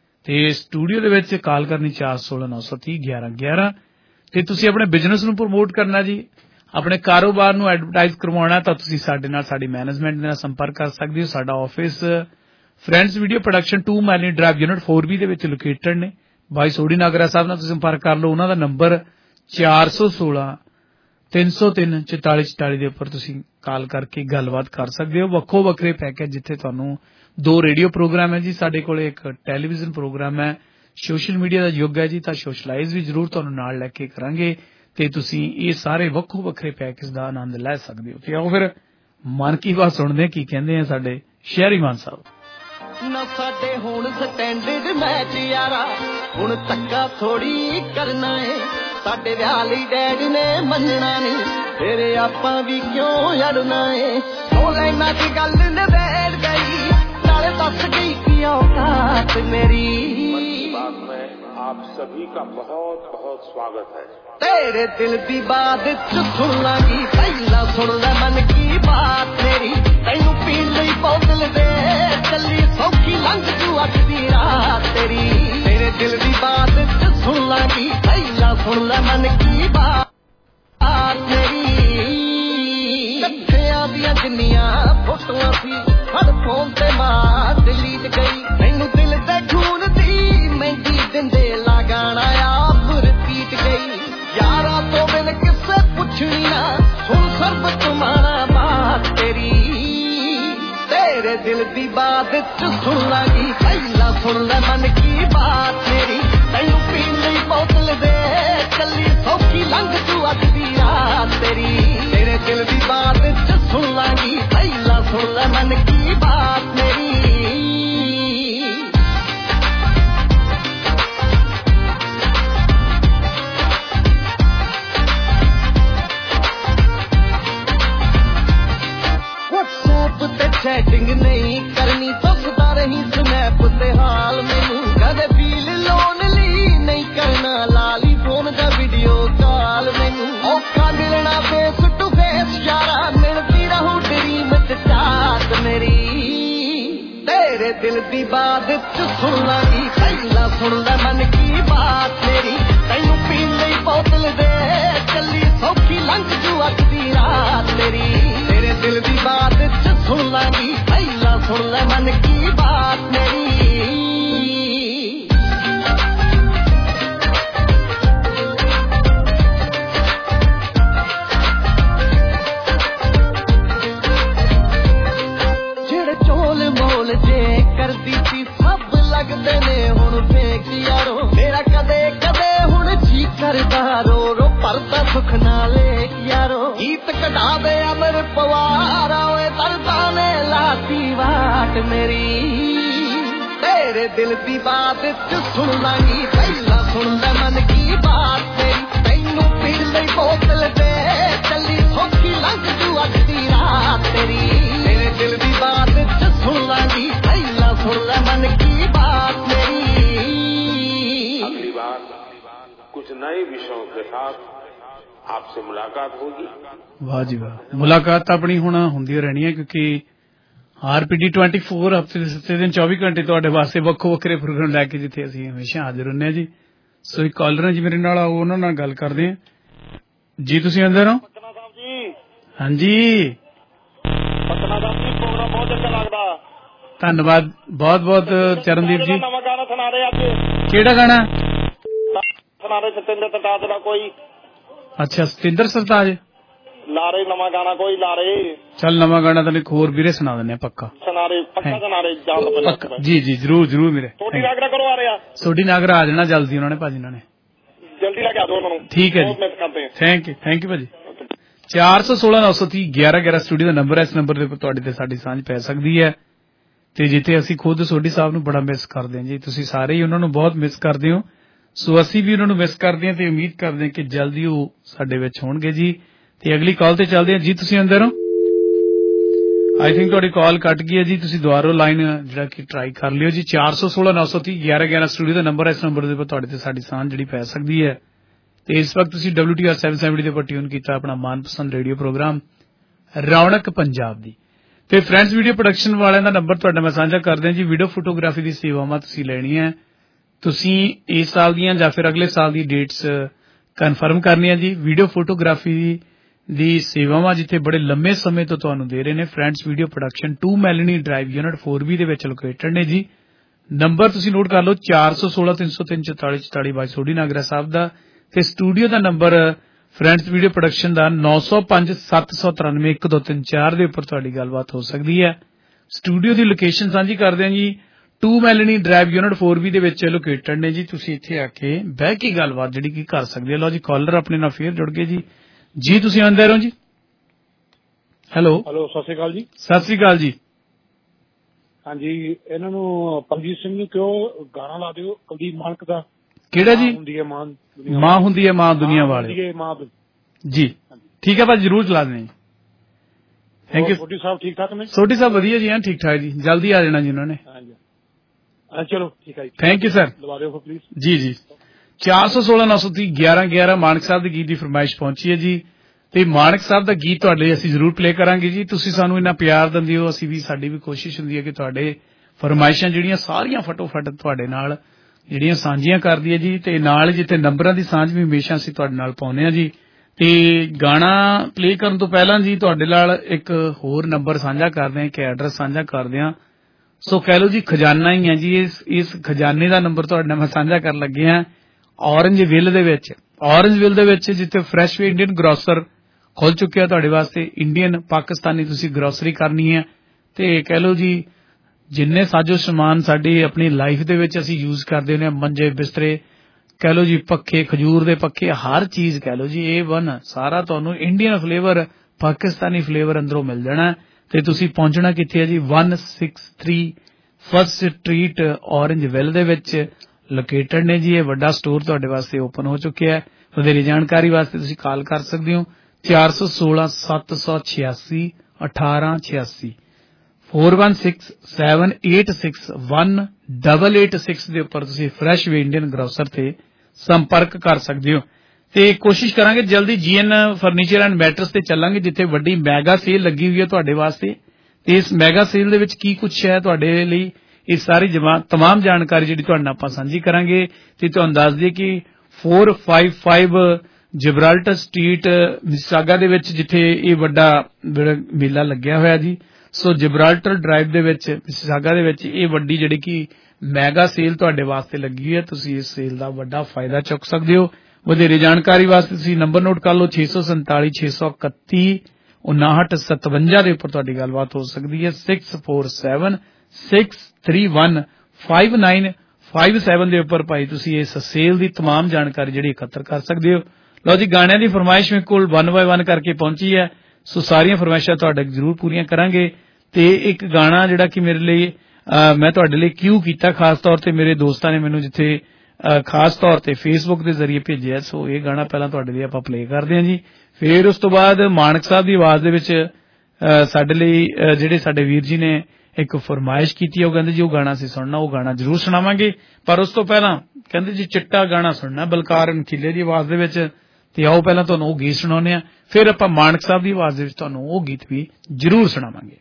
ਤੇ ਸਟੂਡੀਓ ਦੇ ਵਿੱਚ ਕਾਲ ਕਰਨੀ ਚਾਰ ਸੌ ਨੌ ਸੌ ਤੀਹ ਗਿਆਰਾਂ ਗਿਆਰਾਂ ਤੇ ਤੁਸੀਂ ਆਪਣੇ ਬਿਜ਼ਨਸ ਨੂੰ ਪ੍ਰਮੋਟ ਕਰਨਾ ਜੀ, ਆਪਣੇ ਕਾਰੋਬਾਰ ਨੂੰ ਐਡਵਰਟਾਈਜ਼ ਕਰਵਾਉਣਾ ਤਾਂ ਤੁਸੀਂ ਸਾਡੇ ਨਾਲ ਸਾਡੀ ਮੈਨੇਜਮੈਂਟ ਦੇ ਨਾਲ ਸੰਪਰਕ ਕਰ ਸਕਦੇ ਹੋ। ਸਾਡਾ office friends video production two Melanie drive unit four B ਦੇ ਵਿੱਚ ਲੋਕੇਟਡ ਨੇ। ਬਾਈ ਸੋਢੀ ਨਾਗਰਾ ਸਾਹਿਬ ਨਾਲ ਤੁਸੀਂ ਸੰਪਰਕ ਕਰ ਲਓ। ਉਹਨਾਂ ਦਾ ਨੰਬਰ ਚਾਰ ਸੌ ਸੋਲਾਂ ਤਿੰਨ ਸੌ ਤਿੰਨ ਚੁਤਾਲੀ ਚੁਤਾਲੀ ਦੇ ਉੱਪਰ ਤੁਸੀਂ ਕਾਲ ਕਰਕੇ ਗੱਲਬਾਤ ਕਰ ਸਕਦੇ ਹੋ। ਵੱਖੋ ਵੱਖਰੇ ਪੈਕੇਜ ਜਿੱਥੇ ਤੁਹਾਨੂੰ ਦੋ ਰੇਡੀਓ ਪ੍ਰੋਗਰਾਮ ਹੈ ਜੀ, ਸਾਡੇ ਕੋਲ ਇੱਕ ਟੈਲੀਵਿਜ਼ਨ ਪ੍ਰੋਗਰਾਮ ਹੈ, ਸੋਸ਼ਲ ਮੀਡੀਆ ਦਾ ਯੁੱਗ ਹੈ ਜੀ ਤਾਂ ਸੋਸ਼ਲਾਈਜ਼ ਵੀ ਜ਼ਰੂਰ ਤੁਹਾਨੂੰ ਨਾਲ ਲੈ ਕੇ ਕਰਾਂਗੇ ਤੇ ਤੁਸੀਂ ਇਹ ਸਾਰੇ ਵੱਖੋ ਵੱਖਰੇ ਪੈਕੇਜ ਦਾ ਆਨੰਦ ਲੈ ਸਕਦੇ ਹੋ। ਤੇ ਆਓ ਫਿਰ ਮਨ ਕੀ ਬਾਤ ਸੁਣਦੇ ਕੀ ਕਹਿੰਦੇ ਆ ਸਾਡੇ ਸ਼ਹਿਰੀ ਮਾਨ ਸਾਹਿਬ। ਨਾ ਸਾਡੇ ਹੁਣ ਸਟੈਂਡਰਡ ਮੈਚ ਯਾਰਾ ਹੁਣ ਧੱਕਾ ਥੋੜੀ ਕਰਨਾ ਏ, ਸਾਡੇ ਵਿਆਹ ਲਈ ਡੈਡੀ ਨੇ ਮੰਨਣਾ ਨਹੀਂ ਫਿਰ ਆਪਾਂ ਵੀ ਕਿਉਂ ਲੜਨਾ ਏ। ਉਹ ਲੈਣਾ ਦੀ ਗੱਲ ਨਵੇੜ ਗਈ ਨਾਲੇ ਦੱਸ ਗਈ ਕੀ ਔਕਾਤ ਮੇਰੀ। आप सभी का बहुत बहुत स्वागत है। तेरे दिल दी बात च सुन लागी पहला सुन ले मन की बात मेरी, तैनू पीन लई बोतल दे चली सौखी लंघ जू अज दी रात तेरी। तेरे दिल दी बात च सुन लागी पहला सुन ले मन की बात मेरी। कट्ठियां दियां जिन्नियां फोटोआं सी हर फोन ते मां डिलीट गई, तैनू दिल दे खून दी मेहंदी दिंदे लगाना आप रिपीट गई। यारा तो बिन किससे पूछनी ना सुन सर्व तुम्हारा बात तेरी। तेरे दिल दी बात च सुन लागी पहला सुन ले मन की बात मेरी, तैनू पीन लई बोतल दे चली सौखी लंघ तू अज दी रात तेरी। तेरे दिल दी बात च सुन लागी पहला सुन ले मन की बात मेरी। चैटिंग नहीं करनी दसदा रही स्नैप ते हाल मैनू, कदे फील लोनली नहीं करना लाली फोन दा वीडियो कॉल मैनू। औखा मिलना फेस टू फेस यारा मिलती रहूं ड्रीम च चाहत मेरी। तेरे दिल दी बात च सुन लागी पहला सुन ले मन की बात मेरी, तैनू पीन लई बोतल दे चली सौखी लंघ जू अज दी रात तेरी। तेरे दिल दी बात च सुन लागी पहला सुन ले मन की बात मेरी। लेक यारो गीत कटा दे अमर पवारा ओए दर्दा ने लाती वाट मेरी तेरे दिल दी बात च सुन लांगी पहला सुन ले मन की बात तेरी तैनू पीड़ लई बोतल दे चली सौखी लंघ जू अज दी रात तेरी तेरे दिल दी बात च सुन लांगी पहला सुन ले मन की बात मेरी अगली बार कुछ नए विषयों के साथ आपसे मुलाकात होगी। वाह जी वाह, मुलाकात अपनी हुण हुंदी रहनी है क्योंकि आरपीडी ट्वेंटी फोर हफ्ते सत्ते दिन चौबी घंटे ਤੁਹਾਡੇ ਵਾਸਤੇ ਵੱਖੋ ਵੱਖਰੇ ਪ੍ਰੋਗਰਾਮ ਲੈ ਕੇ ਜਿੱਥੇ ਅਸੀਂ ਹਮੇਸ਼ਾ ਹਾਜ਼ਰ ਹੁੰਦੇ ਹਾਂ ਜੀ। ਸੋ ਇੱਕ ਕਾਲਰ ਹੈ ਜੀ ਮੇਰੇ ਨਾਲ, ਆਓ ਉਹਨਾਂ ਨਾਲ ਗੱਲ ਕਰਦੇ ਹਾਂ ਜੀ। ਤੁਸੀਂ ਅੰਦਰ ਹੋ? ਪਤਨਾ ਸਾਹਿਬ ਜੀ। ਹਾਂਜੀ ਪਤਨਾ ਸਾਹਿਬ ਜੀ, ਪ੍ਰੋਗਰਾਮ ਬਹੁਤ ਚੰਗਾ ਲੱਗਦਾ। ਧੰਨਵਾਦ ਬਹੁਤ ਬਹੁਤ ਚਰਨਦੀਪ ਜੀ। ਨਵਾਂ ਗਾਣਾ ਸੁਣਾ ਰਹੇ ਅੱਜ। ਕਿਹੜਾ ਗਾਣਾ ਸੁਣਾ ਰਹੇ? ਸਤਿੰਦਰ ਸਰਤਾਜ ਦਾ ਕੋਈ। ਅੱਛਾ, ਸਤਿੰਦਰ ਸਰਤਾਜ ਲਾਰੇ ਨਵਾਂ ਗਾਣਾ ਕੋਈ ਲਾਰੇ। ਚੱਲ ਨਵਾਂ ਗਾਣਾ ਤਾਂ ਇੱਕ ਹੋਰ ਵੀਰੇ ਸੁਣਾ ਦਿੰਦੇ ਆ ਪੱਕਾ। ਸੁਨਾਰੇ ਪੱਕਾ ਸੁਨਾਰੇ ਜਾਣ ਤੋਂ ਪਹਿਲਾਂ। ਜੀ ਜੀ ਜਰੂਰ ਜਰੂਰ ਵੀਰੇ। ਸੋਢੀ ਨਾਗਰਾ ਕਰੋ ਆ ਰਿਹਾ। ਸੋਢੀ ਨਾਗਰਾ ਆ ਜਾਣਾ ਜਲਦੀ ਉਹਨਾਂ ਨੇ ਭਾਜੀ, ਉਹਨਾਂ ਨੇ ਜਲਦੀ ਲੈ ਕੇ ਆ ਦੋ ਉਹਨਾਂ ਨੂੰ। ਠੀਕ ਹੈ ਜੀ, ਥੈਂਕ ਯੂ ਥੈਂਕ ਯੂ ਭਾਜੀ। ਚਾਰ ਸੌ ਸੋਲਾਂ ਨੌ ਸੌ ਤੀਹ ਗਿਆਰਾਂ ਗਿਆਰਾਂ ਸਟੂਡੀਓ ਦਾ ਨੰਬਰ ਹੈ। ਇਸ ਨੰਬਰ ਦੇ ਉੱਪਰ ਤੁਹਾਡੇ ਤੇ ਸਾਡੀ ਸਾਂਝ ਪੈ ਸਕਦੀ ਹੈ ਤੇ ਜਿੱਥੇ ਅਸੀਂ ਖੁਦ ਸੋਢੀ ਸਾਹਿਬ ਨੂੰ ਬੜਾ ਮਿਸ ਕਰਦੇ ਹਾਂ ਜੀ। ਤੁਸੀਂ ਸਾਰੇ ਹੀ ਉਹਨਾਂ ਨੂੰ ਬਹੁਤ ਮਿਸ ਕਰਦੇ ਹੋ, ਸੋ ਅਸੀਂ ਵੀ ਉਹਨਾਂ ਨੂੰ ਮਿਸ ਕਰਦੇ ਹਾਂ ਤੇ ਉਮੀਦ ਕਰਦੇ ਹਾਂ ਕਿ ਜਲਦੀ ਉਹ ਸਾਡੇ ਵਿੱਚ ਹੋਣਗੇ ਜੀ। ਤੇ ਅਗਲੀ ਕਾਲ ਤੇ ਚੱਲਦੇ ਹਾਂ ਜੀ। ਤੁਸੀਂ ਅੰਦਰ ਹੋ? ਆਈ ਥਿੰਕ ਤੁਹਾਡੀ ਕਾਲ ਕੱਟ ਗਈ ਹੈ ਜੀ। ਤੁਸੀਂ ਦੁਬਾਰਾ ਲਾਈਨ ਜਿਹੜਾ ਕਿ ਟਰਾਈ ਕਰ ਲਿਓ ਜੀ। ਚਾਰ ਸੌ ਸੋਲਾਂ ਨੌ ਸੌ ਤੀਹ ਗਿਆਰਾਂ ਗਿਆਰਾਂ ਸਟੂਡੀਓ ਦਾ ਨੰਬਰ ਹੈ। ਇਸ ਨੰਬਰ ਦੇ ਉੱਪਰ ਤੁਹਾਡੇ ਤੇ ਸਾਡੀ ਸਾਂਝ ਜਿਹੜੀ ਪੈ ਸਕਦੀ ਹੈ ਤੇ ਇਸ ਵਕਤ ਤੁਸੀਂ ਡਬਲਿਊ ਟੀ ਆਰ ਸੱਤ ਸੌ ਸੱਤਰ ਦੇ ਉੱਪਰ ਟਿਊਨ ਕੀਤਾ ਆਪਣਾ ਮਨਪਸੰਦ ਰੇਡੀਓ ਪ੍ਰੋਗਰਾਮ ਰੌਣਕ ਪੰਜਾਬ ਦੀ। ਤੇ ਫਰੈਂਡਸ ਵੀਡੀਓ ਪ੍ਰੋਡਕਸ਼ਨ ਵਾਲਿਆਂ ਦਾ ਨੰਬਰ ਤੁਹਾਡਾ ਮੈਂ ਸਾਂਝਾ ਕਰਦੇ ਹਾਂ ਜੀ। ਵੀਡੀਓ ਫੋਟੋਗ੍ਰਾਫੀ ਦੀ ਸੇਵਾਵਾਂ ਤੁਸੀਂ ਲੈਣੀਆਂ, ਤੁਸੀਂ ਇਸ ਸਾਲ ਦੀਆਂ ਜਾਂ ਫਿਰ ਅਗਲੇ ਸਾਲ ਦੀ ਡੇਟਸ ਕਨਫਰਮ ਕਰਨੀਆਂ ਜੀ। ਵੀਡੀਓ ਫੋਟੋਗ੍ਰਾਫੀ ਦੀ ਸੇਵਾਵਾਂ ਜਿੱਥੇ ਬੜੇ ਲੰਮੇ ਸਮੇਂ ਤੋਂ ਤੁਹਾਨੂੰ ਦੇ ਰਹੇ ਨੇ friends video production two Melanie drive unit four B ਦੇ ਵਿੱਚ ਲੋਕੇਟਡ ਨੇ ਜੀ। ਨੰਬਰ ਤੁਸੀਂ ਨੋਟ ਕਰ ਲਓ ਚਾਰ ਸੌ ਸੋਲਾਂ ਤਿੰਨ ਸੌ ਤਿੰਨ ਚੁਤਾਲੀ ਚੁਤਾਲੀ ਬਾਈ ਸੋਢੀ ਨਾਗਰਾ ਸਾਹਿਬ ਦਾ ਤੇ ਸਟੂਡੀਓ ਦਾ ਨੰਬਰ ਫਰੈਂਡਸ ਵੀਡੀਓ ਪ੍ਰੋਡਕਸ਼ਨ ਦਾ ਨੌ ਸੌ ਪੰਜ ਸੱਤ ਸੌ ਤਰਾਨਵੇਂ ਇੱਕ ਦੋ ਤਿੰਨ ਚਾਰ ਦੇ ਉੱਪਰ ਤੁਹਾਡੀ ਗੱਲਬਾਤ ਹੋ ਸਕਦੀ ਹੈ। ਸਟੂਡੀਓ ਦੀ ਲੋਕੇਸ਼ਨ ਸਾਂਝੀ ਕਰਦੇ ਹਾਂ ਜੀ। Two Melanie drive unit four B ਦੇ ਵਿੱਚ ਲੋਕੇਟਡ ਨੇ ਜੀ। ਤੁਸੀਂ ਇੱਥੇ ਆ ਕੇ ਬਹਿ ਕੇ ਗੱਲਬਾਤ ਜਿਹੜੀ ਕੀ ਕਰ ਸਕਦੇ ਹੋ। ਲਓ ਜੀ ਕਾਲਰ ਆਪਣੇ ਨਾਲ ਫੇਰ ਜੁੜ ਗਏ ਜੀ। ਜੀ ਤੁਸੀਂ ਅੰਦਰ ਹੋ ਜੀ? ਹੈਲੋ ਹੈਲੋ, ਸਤਿ ਸ੍ਰੀ ਅਕਾਲ ਜੀ। ਸਤਿ ਸ੍ਰੀ ਅਕਾਲ ਜੀ। ਹਾਂਜੀ, ਇਹਨਾਂ ਨੂੰ ਪਰਮਜੀਤ ਸਿੰਘ ਨੂੰ ਕਿਉਂ ਗਾਣਾ ਲਾ ਦਿਓ ਕੁਲਦੀਪ ਮਾਨਕ ਦਾ। ਕਿਹੜਾ ਜੀ? ਹੁੰਦੀ ਹੈ ਮਾਂ ਮਾਂ ਹੁੰਦੀ ਹੈ ਮਾਂ ਦੁਨੀਆ ਵਾਲੇ ਜੀ। ਠੀਕ ਹੈ ਭਾਜੀ, ਜ਼ਰੂਰ ਚਲਾ ਦੇਣੇ ਜੀ। Thank you. ਸੋਢੀ ਸਾਹਿਬ ਠੀਕ ਠਾਕ ਨੇ? ਸੋਢੀ ਸਾਹਿਬ ਵਧੀਆ ਜੀ, ਹਾਂ ਠੀਕ ਠਾਕ ਜੀ। ਜਲਦੀ ਆ ਜਾਣਾ ਜੀ ਉਹਨਾਂ ਨੇ। ਹਾਂਜੀ ਚਲੋ ਠੀਕ ਹੈ ਜੀ। Thank you sir. ਲਵਾ ਦਿਓ ਪਲੀਜ਼। ਜੀ ਜੀ। ਚਾਰ ਸੌ ਸੋਲਾਂ ਨੌ ਸੌ ਤੀਹ ਗਿਆਰਾਂ ਗਿਆਰਾਂ ਮਾਨਕ ਸਾਹਿਬ ਦੇ ਗੀਤ ਦੀ ਫਰਮਾਇਸ਼ ਪਹੁੰਚੀ ਹੈ ਜੀ ਤੇ ਮਾਨਕ ਸਾਹਿਬ ਦਾ ਗੀਤ ਤੁਹਾਡੇ ਲਈ ਅਸੀਂ ਜ਼ਰੂਰ ਪਲੇ ਕਰਾਂਗੇ ਜੀ। ਤੁਸੀਂ ਸਾਨੂੰ ਇੰਨਾ ਪਿਆਰ ਦਿੰਦੇ ਹੋ, ਅਸੀਂ ਵੀ ਸਾਡੀ ਵੀ ਕੋਸ਼ਿਸ਼ ਹੁੰਦੀ ਹੈ ਕਿ ਤੁਹਾਡੇ ਫਰਮਾਇਸ਼ਾਂ ਜਿਹੜੀਆਂ ਸਾਰੀਆਂ ਫਟੋਫਟ ਤੁਹਾਡੇ ਨਾਲ ਜਿਹੜੀਆਂ ਸਾਂਝੀਆਂ ਕਰਦੀ ਹੈ ਜੀ। ਤੇ ਨਾਲ ਜਿੱਥੇ ਨੰਬਰਾਂ ਦੀ ਸਾਂਝ ਵੀ ਹਮੇਸ਼ਾ ਅਸੀਂ ਤੁਹਾਡੇ ਨਾਲ ਪਾਉਂਦੇ ਹਾਂ ਜੀ। ਤੇ ਗਾਣਾ ਪਲੇ ਕਰਨ ਤੋਂ ਪਹਿਲਾਂ ਜੀ ਤੁਹਾਡੇ ਨਾਲ ਇੱਕ ਹੋਰ ਨੰਬਰ ਸਾਂਝਾ ਕਰਦੇ ਹਾਂ, ਇੱਕ ਐਡਰੈਸ ਸਾਂਝਾ ਕਰਦੇ ਹਾਂ। ਸੋ ਕਹਿ ਲਓ ਜੀ ਖਜ਼ਾਨਾ ਹੀ ਹੈ ਜੀ। ਇਸ ਇਸ ਖਜ਼ਾਨੇ ਦਾ ਨੰਬਰ ਤੁਹਾਡੇ ਨਾਲ ਮੈਂ ਸਾਂਝਾ ਕਰਨ ਲੱਗੇ ਹਾਂ ਔਰੰਜ ਵਿਲ ਦੇ ਵਿੱਚ। ਔਰੰਜ ਵਿਲ ਦੇ ਵਿੱਚ ਜਿੱਥੇ ਫਰੈਸ਼ ਵੇ ਇੰਡੀਅਨ ਗਰੋਸਰ ਖੁੱਲ ਚੁੱਕਿਆ ਤੁਹਾਡੇ ਵਾਸਤੇ। ਇੰਡੀਅਨ ਪਾਕਿਸਤਾਨੀ ਤੁਸੀਂ ਗਰੋਸਰੀ ਕਰਨੀ ਹੈ ਤੇ ਕਹਿ ਲਓ ਜੀ ਜਿੰਨੇ ਸਾਜੋ ਸਮਾਨ ਸਾਡੀ ਆਪਣੀ ਲਾਈਫ ਦੇ ਵਿੱਚ ਅਸੀਂ ਯੂਜ਼ ਕਰਦੇ ਹੁੰਦੇ ਹਾਂ, ਮੰਜੇ ਬਿਸਤਰੇ ਕਹਿ ਲਓ ਜੀ, ਪੱਖੇ, ਖਜੂਰ ਦੇ ਪੱਖੇ, ਹਰ ਚੀਜ਼ ਕਹਿ ਲਓ ਜੀ ਏ ਵਨ ਸਾਰਾ ਤੁਹਾਨੂੰ ਇੰਡੀਅਨ ਫਲੇਵਰ ਪਾਕਿਸਤਾਨੀ ਫਲੇਵਰ ਅੰਦਰੋਂ ਮਿਲ ਜਾਣਾ। ਤੇ ਤੁਸੀਂ ਪਹੁੰਚਣਾ ਕਿੱਥੇ ਹੈ ਜੀ? ਇੱਕ ਸੌ ਤਿੰਨ ਫਸਟ ਸਟਰੀਟ ਔਰੰਜ ਵਿਲ ਦੇ ਵਿੱਚ ਲੋਕੇਟਡ ਨੇ ਜੀ। ਇਹ ਵੱਡਾ ਸਟੋਰ ਤੁਹਾਡੇ ਵਾਸਤੇ ਓਪਨ ਹੋ ਚੁੱਕਿਆ ਹੈ। ਵਧੇਰੇ ਜਾਣਕਾਰੀ ਵਾਸਤੇ ਤੁਸੀਂ ਕਾਲ ਕਰ ਸਕਦੇ ਹੋ ਚਾਰ ਸੌ ਸੋਲਾਂ ਸੱਤ ਸੌ ਛਿਆਸੀ ਅਠਾਰਾਂ ਛਿਆਸੀ four one six seven eight six one double eight six ਦੇ ਉੱਪਰ ਤੁਸੀਂ ਫਰੈਸ਼ ਵੇ ਇੰਡੀਅਨ ਗਰੋਸਰ ਤੇ ਸੰਪਰਕ ਕਰ ਸਕਦੇ ਹੋ। ਤੇ ਕੋਸ਼ਿਸ਼ ਕਰਾਂਗੇ ਜਲਦੀ ਜੀਐਨ ਫਰਨੀਚਰ ਐਂਡ ਮੈਟਰਸ ਤੇ ਚੱਲਾਂਗੇ ਜਿੱਥੇ ਵੱਡੀ ਮੈਗਾ ਸੇਲ ਲੱਗੀ ਹੋਈ ਹੈ ਤੁਹਾਡੇ ਵਾਸਤੇ। ਤੇ ਇਸ ਮੈਗਾ ਸੇਲ ਦੇ ਵਿੱਚ ਕੀ ਕੁਝ ਹੈ ਤੁਹਾਡੇ ਲਈ, ਇਹ ਸਾਰੀ ਤਮਾਮ ਜਾਣਕਾਰੀ ਜਿਹੜੀ ਤੁਹਾਡੇ ਨਾਲ ਆਪਾਂ ਸਾਂਝੀ ਕਰਾਂਗੇ। ਤੇ ਤੁਹਾਨੂੰ ਦੱਸ ਦਈਏ ਕਿ ਚਾਰ ਸੌ ਪਚਪਨ ਜਿਬਰਾਲਟਰ ਸਟਰੀਟ ਮਿਸਿਸਾਗਾ ਦੇ ਵਿੱਚ ਜਿੱਥੇ ਇਹ ਵੱਡਾ ਮੇਲਾ ਲੱਗਿਆ ਹੋਇਆ ਜੀ। ਸੋ ਜਿਬਰਾਲਟਰ ਡਰਾਈਵ ਦੇ ਵਿੱਚ ਮਿਸਿਸਾਗਾ ਦੇ ਵਿੱਚ ਇਹ ਵੱਡੀ ਜਿਹੜੀ ਕਿ ਮੈਗਾ ਸੇਲ ਤੁਹਾਡੇ ਵਾਸਤੇ ਲੱਗੀ ਹੋਈ ਹੈ। ਤੁਸੀਂ ਇਸ ਸੇਲ ਦਾ ਵੱਡਾ ਫਾਇਦਾ ਚੁੱਕ ਸਕਦੇ ਹੋ। ਵਧੇਰੇ ਜਾਣਕਾਰੀ ਵਾਸਤੇ ਤੁਸੀਂ ਨੰਬਰ ਨੋਟ ਕਰ ਲਓ ਛੇ ਸੌ ਸੰਤਾਲੀ ਛੇ ਸੌ ਇਕੱਤੀ ਉਨਾਹਠ ਸਤਵੰਜਾ ਦੇ ਉੱਪਰ ਤੁਹਾਡੀ ਗੱਲਬਾਤ ਹੋ ਸਕਦੀ ਹੈ। Six four seven six three one five nine five seven ਦੇ ਉੱਪਰ ਭਾਈ ਤੁਸੀਂ ਇਸ ਸੇਲ ਦੀ ਤਮਾਮ ਜਾਣਕਾਰੀ ਜਿਹੜੀ ਇਕੱਤਰ ਕਰ ਸਕਦੇ ਹੋ। ਲਓ ਜੀ ਗਾਣਿਆਂ ਦੀ ਫਰਮਾਇਸ਼ ਮੇਰੇ ਕੋਲ ਵਨ ਬਾਏ ਵਨ ਕਰਕੇ ਪਹੁੰਚੀ ਹੈ, ਸੋ ਸਾਰੀਆਂ ਫਰਮਾਇਸ਼ਾਂ ਤੁਹਾਡੇ ਜ਼ਰੂਰ ਪੂਰੀਆਂ ਕਰਾਂਗੇ। ਤੇ ਇੱਕ ਗਾਣਾ ਜਿਹੜਾ ਕਿ ਮੇਰੇ ਲਈ ਮੈਂ ਤੁਹਾਡੇ ਲਈ ਕਿਊ ਕੀਤਾ ਖਾਸ ਤੌਰ ਤੇ ਮੇਰੇ ਦੋਸਤਾਂ ਨੇ ਮੈਨੂੰ ਜਿੱਥੇ ਖਾਸ ਤੌਰ ਤੇ ਫੇਸਬੁੱਕ ਦੇ ਜ਼ਰੀਏ ਭੇਜਿਆ, ਸੋ ਇਹ ਗਾਣਾ ਪਹਿਲਾਂ ਤੁਹਾਡੇ ਲਈ ਆਪਾਂ ਪਲੇ ਕਰਦੇ ਹਾਂ ਜੀ। ਫਿਰ ਉਸ ਤੋਂ ਬਾਅਦ ਮਾਨਕ ਸਾਹਿਬ ਦੀ ਆਵਾਜ਼ ਦੇ ਵਿੱਚ ਸਾਡੇ ਲਈ ਜਿਹੜੇ ਸਾਡੇ ਵੀਰ ਜੀ ਨੇ ਇੱਕ ਫਰਮਾਇਸ਼ ਕੀਤੀ, ਉਹ ਕਹਿੰਦੇ ਜੀ ਉਹ ਗਾਣਾ ਅਸੀਂ ਸੁਣਨਾ, ਉਹ ਗਾਣਾ ਜ਼ਰੂਰ ਸੁਣਾਵਾਂਗੇ। ਪਰ ਉਸ ਤੋਂ ਪਹਿਲਾਂ ਕਹਿੰਦੇ ਜੀ ਚਿੱਟਾ ਗਾਣਾ ਸੁਣਨਾ ਬਲਕਾਰ ਅਣਖੀਲੇ ਦੀ ਆਵਾਜ਼ ਦੇ ਵਿੱਚ, ਤੇ ਆਓ ਪਹਿਲਾਂ ਤੁਹਾਨੂੰ ਉਹ ਗੀਤ ਸੁਣਾਉਂਦੇ ਆ, ਫਿਰ ਆਪਾਂ ਮਾਨਕ ਸਾਹਿਬ ਦੀ ਆਵਾਜ਼ ਦੇ ਵਿੱਚ ਤੁਹਾਨੂੰ ਉਹ ਗੀਤ ਵੀ ਜ਼ਰੂਰ ਸੁਣਾਵਾਂਗੇ।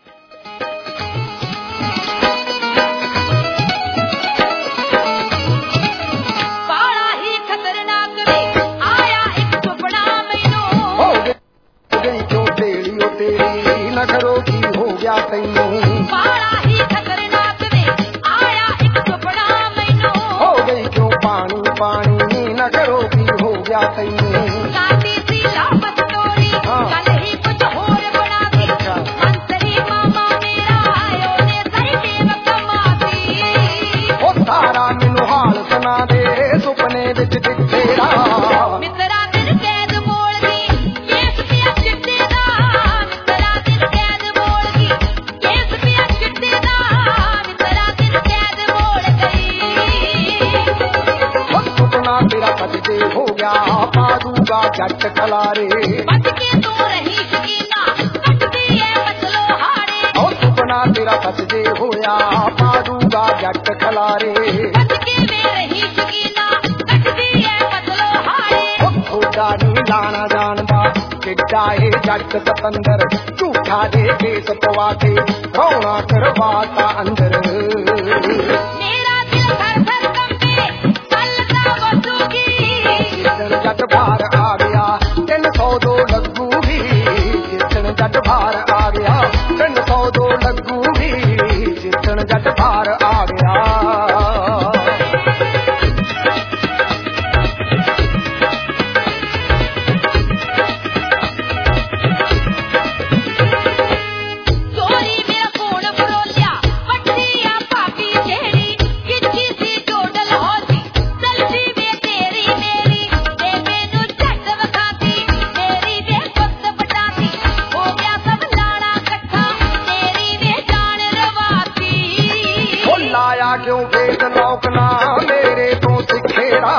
नखरो की हो गया तैनू बड़ा ही खतरनाक वे आया एक सुपना मैनू हो गई क्यों पानी पानी नखरो की हो गया तैनू काटी सी लापत तोरी कल ही कुछ और बना दी मंत्री मामा मेरा आयो ने सही बेवक माती ओ सारा मैनू हाल सुना दे सुपने विच तेरा मित्रा दिल कैद मोड़ दी केस पिया चिट्टे दा तेरा सजदे हो गया पादूगा जट खलारे बच के तू रही शकीना कटदी है मसलो हारे ओ सुपना तेरा सजदे होया पादूगा जट खलारे बच के वे रही शकीना कटदी है मसलो हारे ओ थोड़ा नी लाना जानदा किड्डा है जट कतंदर झूठा दे केस पवा के रोना करवाता अंदर मेरा दिल थर थर कंबे जट बाहर आ गया तीन सौ दो लगूगी जितन जट बाहर आ गया तीन सौ दो लगूगी जितन जट बाहर आ गया क्यों भेद लौकना मेरे तो सिखेड़ा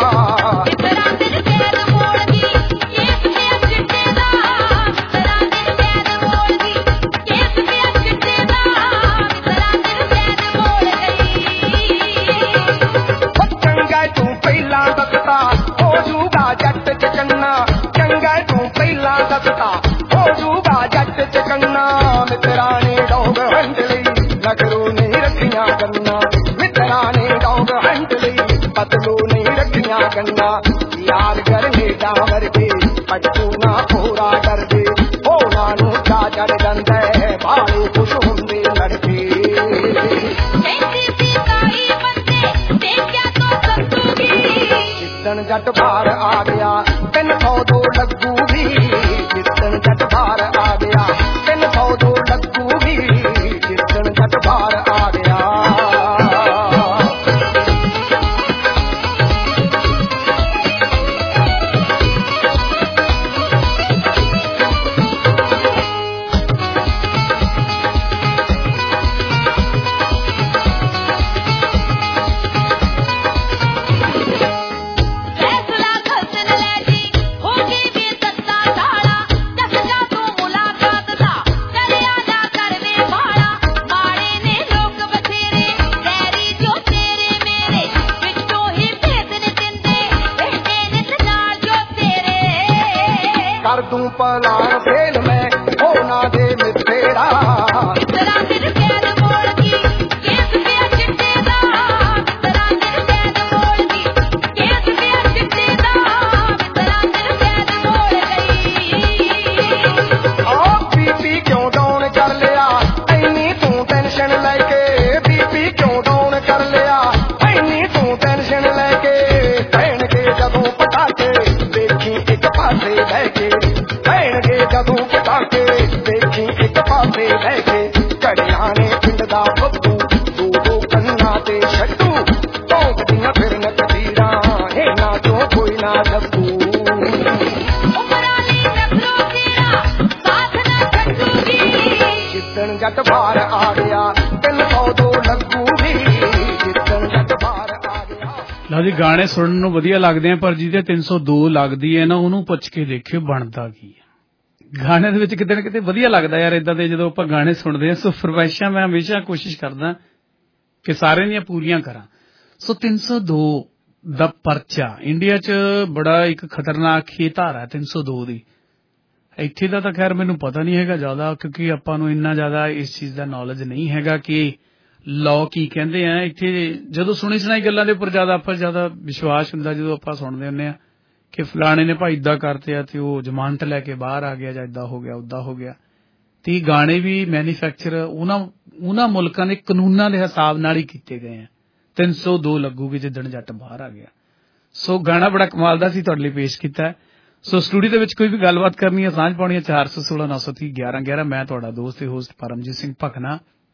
चंगा तू पहला दसता हो जूगा जट चकन्ना चंगा तू पहला दसता हो जूगा जट चकन्ना मित्रा ने डोग हंडली नखरू नहीं रखिया करना मित्राने डोग हंडली पतलू नहीं रखिया करना यार करने डावर के पटू ना पूरा कर दे ओ नानू चा चढ़ जंदे बाले खुश होंदे लड़के जितन जट बाहर आ गया तीन सौ दो लगूगी जितन जट बाहर आ गया तीन सौ दो लगूगी जितन जट बाहर आ गया कर दूं पलार फेल में होना दे मित्रेरा तेरा दिल कैद मोड़ दी केस पे चिट्टे दा तेरा दिल कैद मोड़ दी केस पे चिट्टे दा तेरा दिल कैद मोड़ गई ओ बीपी क्यों डाउन कर लिया ऐनी तू टेंशन लेके बीपी क्यों डाउन कर लिया ऐनी तू टेंशन लेके भैन के जदों पटाके देखी एक पासे बह के भैन के जदों पटाके देखी एक पासे बह के कड़िया ने पिंड दा बब्बू दो दो कन्ना ते छड्डू टोकदियां फिरन कतीरां हे ना जो कोई ना डब्बू जट बाहर आ गया तीन सौ दो लगू भी जितन जट बाहर आ गया। ਲਓ ਜੀ ਗਾਣੇ ਸੁਣਨ ਨੂੰ ਵਧੀਆ ਲੱਗਦੇ ਆ ਪਰ ਜਿਹਦੇ ਤਿੰਨ ਸੌ ਦੋ ਲੱਗਦੀ ਹੈ ਨਾ ਉਹਨੂੰ ਪੁੱਛ ਕੇ ਦੇਖਿਓ ਬਣਦਾ ਕੀ ਹੈ। ਗਾਣੇ ਦੇ ਵਿੱਚ ਕਿਤੇ ਨਾ ਕਿਤੇ ਵਧੀਆ ਲੱਗਦਾ ਯਾਰ ਇਦਾਂ ਦੇ ਜਦੋਂ ਆਪਾਂ ਗਾਣੇ ਸੁਣਦੇ ਹਾਂ। ਸੋ ਫਰਮਾਇਸ਼ਾਂ ਮੈਂ ਹਮੇਸ਼ਾ ਕੋਸ਼ਿਸ਼ ਕਰਦਾ ਕਿ ਸਾਰਿਆਂ ਦੀਆਂ ਪੂਰੀਆਂ ਕਰਾਂ। ਸੋ ਤਿੰਨ ਸੌ ਦੋ ਦਾ ਪਰਚਾ ਇੰਡੀਆ 'ਚ ਬੜਾ ਇੱਕ ਖਤਰਨਾਕ ਹੀ ਧਾਰਾ ਤਿੰਨ ਸੌ ਦੋ ਦੀ। ਇੱਥੇ ਦਾ ਤਾਂ ਖੈਰ ਮੈਨੂੰ ਪਤਾ ਨਹੀਂ ਹੈਗਾ ਜ਼ਿਆਦਾ ਕਿਉਂਕਿ ਆਪਾਂ ਨੂੰ ਇੰਨਾ ਜ਼ਿਆਦਾ ਇਸ ਚੀਜ਼ ਦਾ ਨੌਲੇਜ ਨਹੀਂ ਹੈਗਾ ਕਿ ਲਾਅ ਕੀ ਕਹਿੰਦੇ ਆ। ਇੱਥੇ ਜਦੋਂ ਸੁਣੀ ਸੁਣਾਈ ਗੱਲਾਂ ਦੇ ਉੱਪਰ ਜ਼ਿਆਦਾ ਆਪਾਂ ਜ਼ਿਆਦਾ ਵਿਸ਼ਵਾਸ ਹੁੰਦਾ ਜਦੋਂ ਆਪਾਂ ਸੁਣਦੇ ਹੁੰਦੇ ਆ ਕਿ ਫਲਾਣੇ ਨੇ ਭਾਈ ਏਦਾਂ ਕਰਤੇ ਆ ਤੇ ਉਹ ਜ਼ਮਾਨਤ ਲੈ ਕੇ ਬਾਹਰ ਆ ਗਿਆ ਜਾਂ ਏਦਾਂ ਹੋ ਗਿਆ ਓਦਾਂ ਹੋ ਗਿਆ। ਤੇ ਗਾਣੇ ਵੀ ਮੈਨੂਫੈਕਚਰ ਉਹਨਾਂ ਉਹਨਾਂ ਮੁਲਕਾਂ ਦੇ ਕਾਨੂੰਨਾਂ ਦੇ ਹਿਸਾਬ ਨਾਲ ਹੀ ਕੀਤੇ ਗਏ ਆ। ਤਿੰਨ ਸੌ ਦੋ ਲੱਗੂਗੀ ਜਿੱਦਣ ਜੱਟ ਬਾਹਰ ਆ ਗਿਆ। ਸੋ ਗਾਣਾ ਬੜਾ ਕਮਾਲ ਦਾ ਸੀ ਤੁਹਾਡੇ ਲਈ ਪੇਸ਼ ਕੀਤਾ। ਸੋ ਸਟੂਡੀਓ ਦੇ ਵਿੱਚ ਕੋਈ ਵੀ ਗੱਲਬਾਤ ਕਰਨੀ ਹੈ ਸਾਂਝ ਪਾਉਣੀ ਹੈ ਚਾਰ ਸੌ ਸੋਲਾਂ ਨੌ ਸੌ ਤੀਹ ਗਿਆਰਾਂ ਗਿਆਰਾਂ। ਮੈਂ ਤੁਹਾਡਾ ਦੋਸਤ ਤੇ ਹੋਸਟ ਪਰਮਜੀਤ ਸਿੰਘ ਭਕਨਾ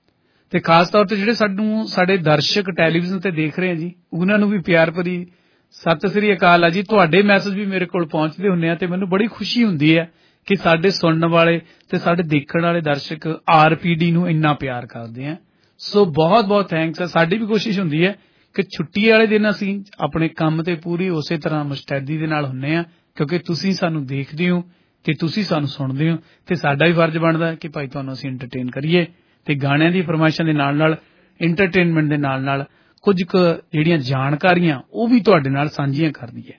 ਤੇ ਖਾਸ ਤੌਰ ਤੇ ਜਿਹੜੇ ਸਾਨੂੰ ਸਾਡੇ ਦਰਸ਼ਕ ਟੈਲੀਵਿਜ਼ਨ ਤੇ ਦੇਖ ਰਹੇ ਆ ਜੀ ਉਹਨਾਂ ਨੂੰ ਵੀ ਪਿਆਰ ਭਰੀ ਸਤਿ ਸ੍ਰੀ ਅਕਾਲ ਆ ਜੀ। ਤੁਹਾਡੇ ਮੈਸੇਜ ਵੀ ਮੇਰੇ ਕੋਲ ਪਹੁੰਚਦੇ ਹੁੰਦੇ ਆ ਤੇ ਮੈਨੂੰ ਬੜੀ ਖੁਸ਼ੀ ਹੁੰਦੀ ਹੈ ਕਿ ਸਾਡੇ ਸੁਣਨ ਵਾਲੇ ਤੇ ਸਾਡੇ ਦੇਖਣ ਵਾਲੇ ਦਰਸ਼ਕ ਆਰ ਪੀ ਡੀ ਨੂੰ ਇੰਨਾ ਪਿਆਰ ਕਰਦੇ ਆ। ਸੋ ਬਹੁਤ ਬਹੁਤ ਥੈਂਕਸ ਹੈ। ਸਾਡੀ ਵੀ ਕੋਸ਼ਿਸ਼ ਹੁੰਦੀ ਹੈ ਕਿ ਛੁੱਟੀ ਵਾਲੇ ਦਿਨ ਅਸੀਂ ਆਪਣੇ ਕੰਮ ਤੇ ਪੂਰੀ ਉਸੇ ਤਰ੍ਹਾਂ ਮੁਸਤੈਦੀ ਦੇ ਨਾਲ ਹੁੰਦੇ ਆ ਕਿਉਂਕਿ ਤੁਸੀਂ ਸਾਨੂੰ ਦੇਖਦੇ ਹੋ ਤੇ ਤੁਸੀਂ ਸਾਨੂੰ ਸੁਣਦੇ ਹੋ ਤੇ ਸਾਡਾ ਵੀ ਫਰਜ਼ ਬਣਦਾ ਕਿ ਭਾਈ ਤੁਹਾਨੂੰ ਅਸੀਂ ਐਂਟਰਟੇਨ ਕਰੀਏ ਤੇ ਗਾਣਿਆਂ ਦੀ ਫਰਮਾਇਸ਼ਾਂ ਦੇ ਨਾਲ ਨਾਲ ਐਂਟਰਟੇਨਮੈਂਟ ਦੇ ਨਾਲ ਨਾਲ ਕੁਝ ਕੁ ਜਿਹੜੀਆਂ ਜਾਣਕਾਰੀਆਂ ਉਹ ਵੀ ਤੁਹਾਡੇ ਨਾਲ ਸਾਂਝੀਆਂ ਕਰਦੀ ਹੈ।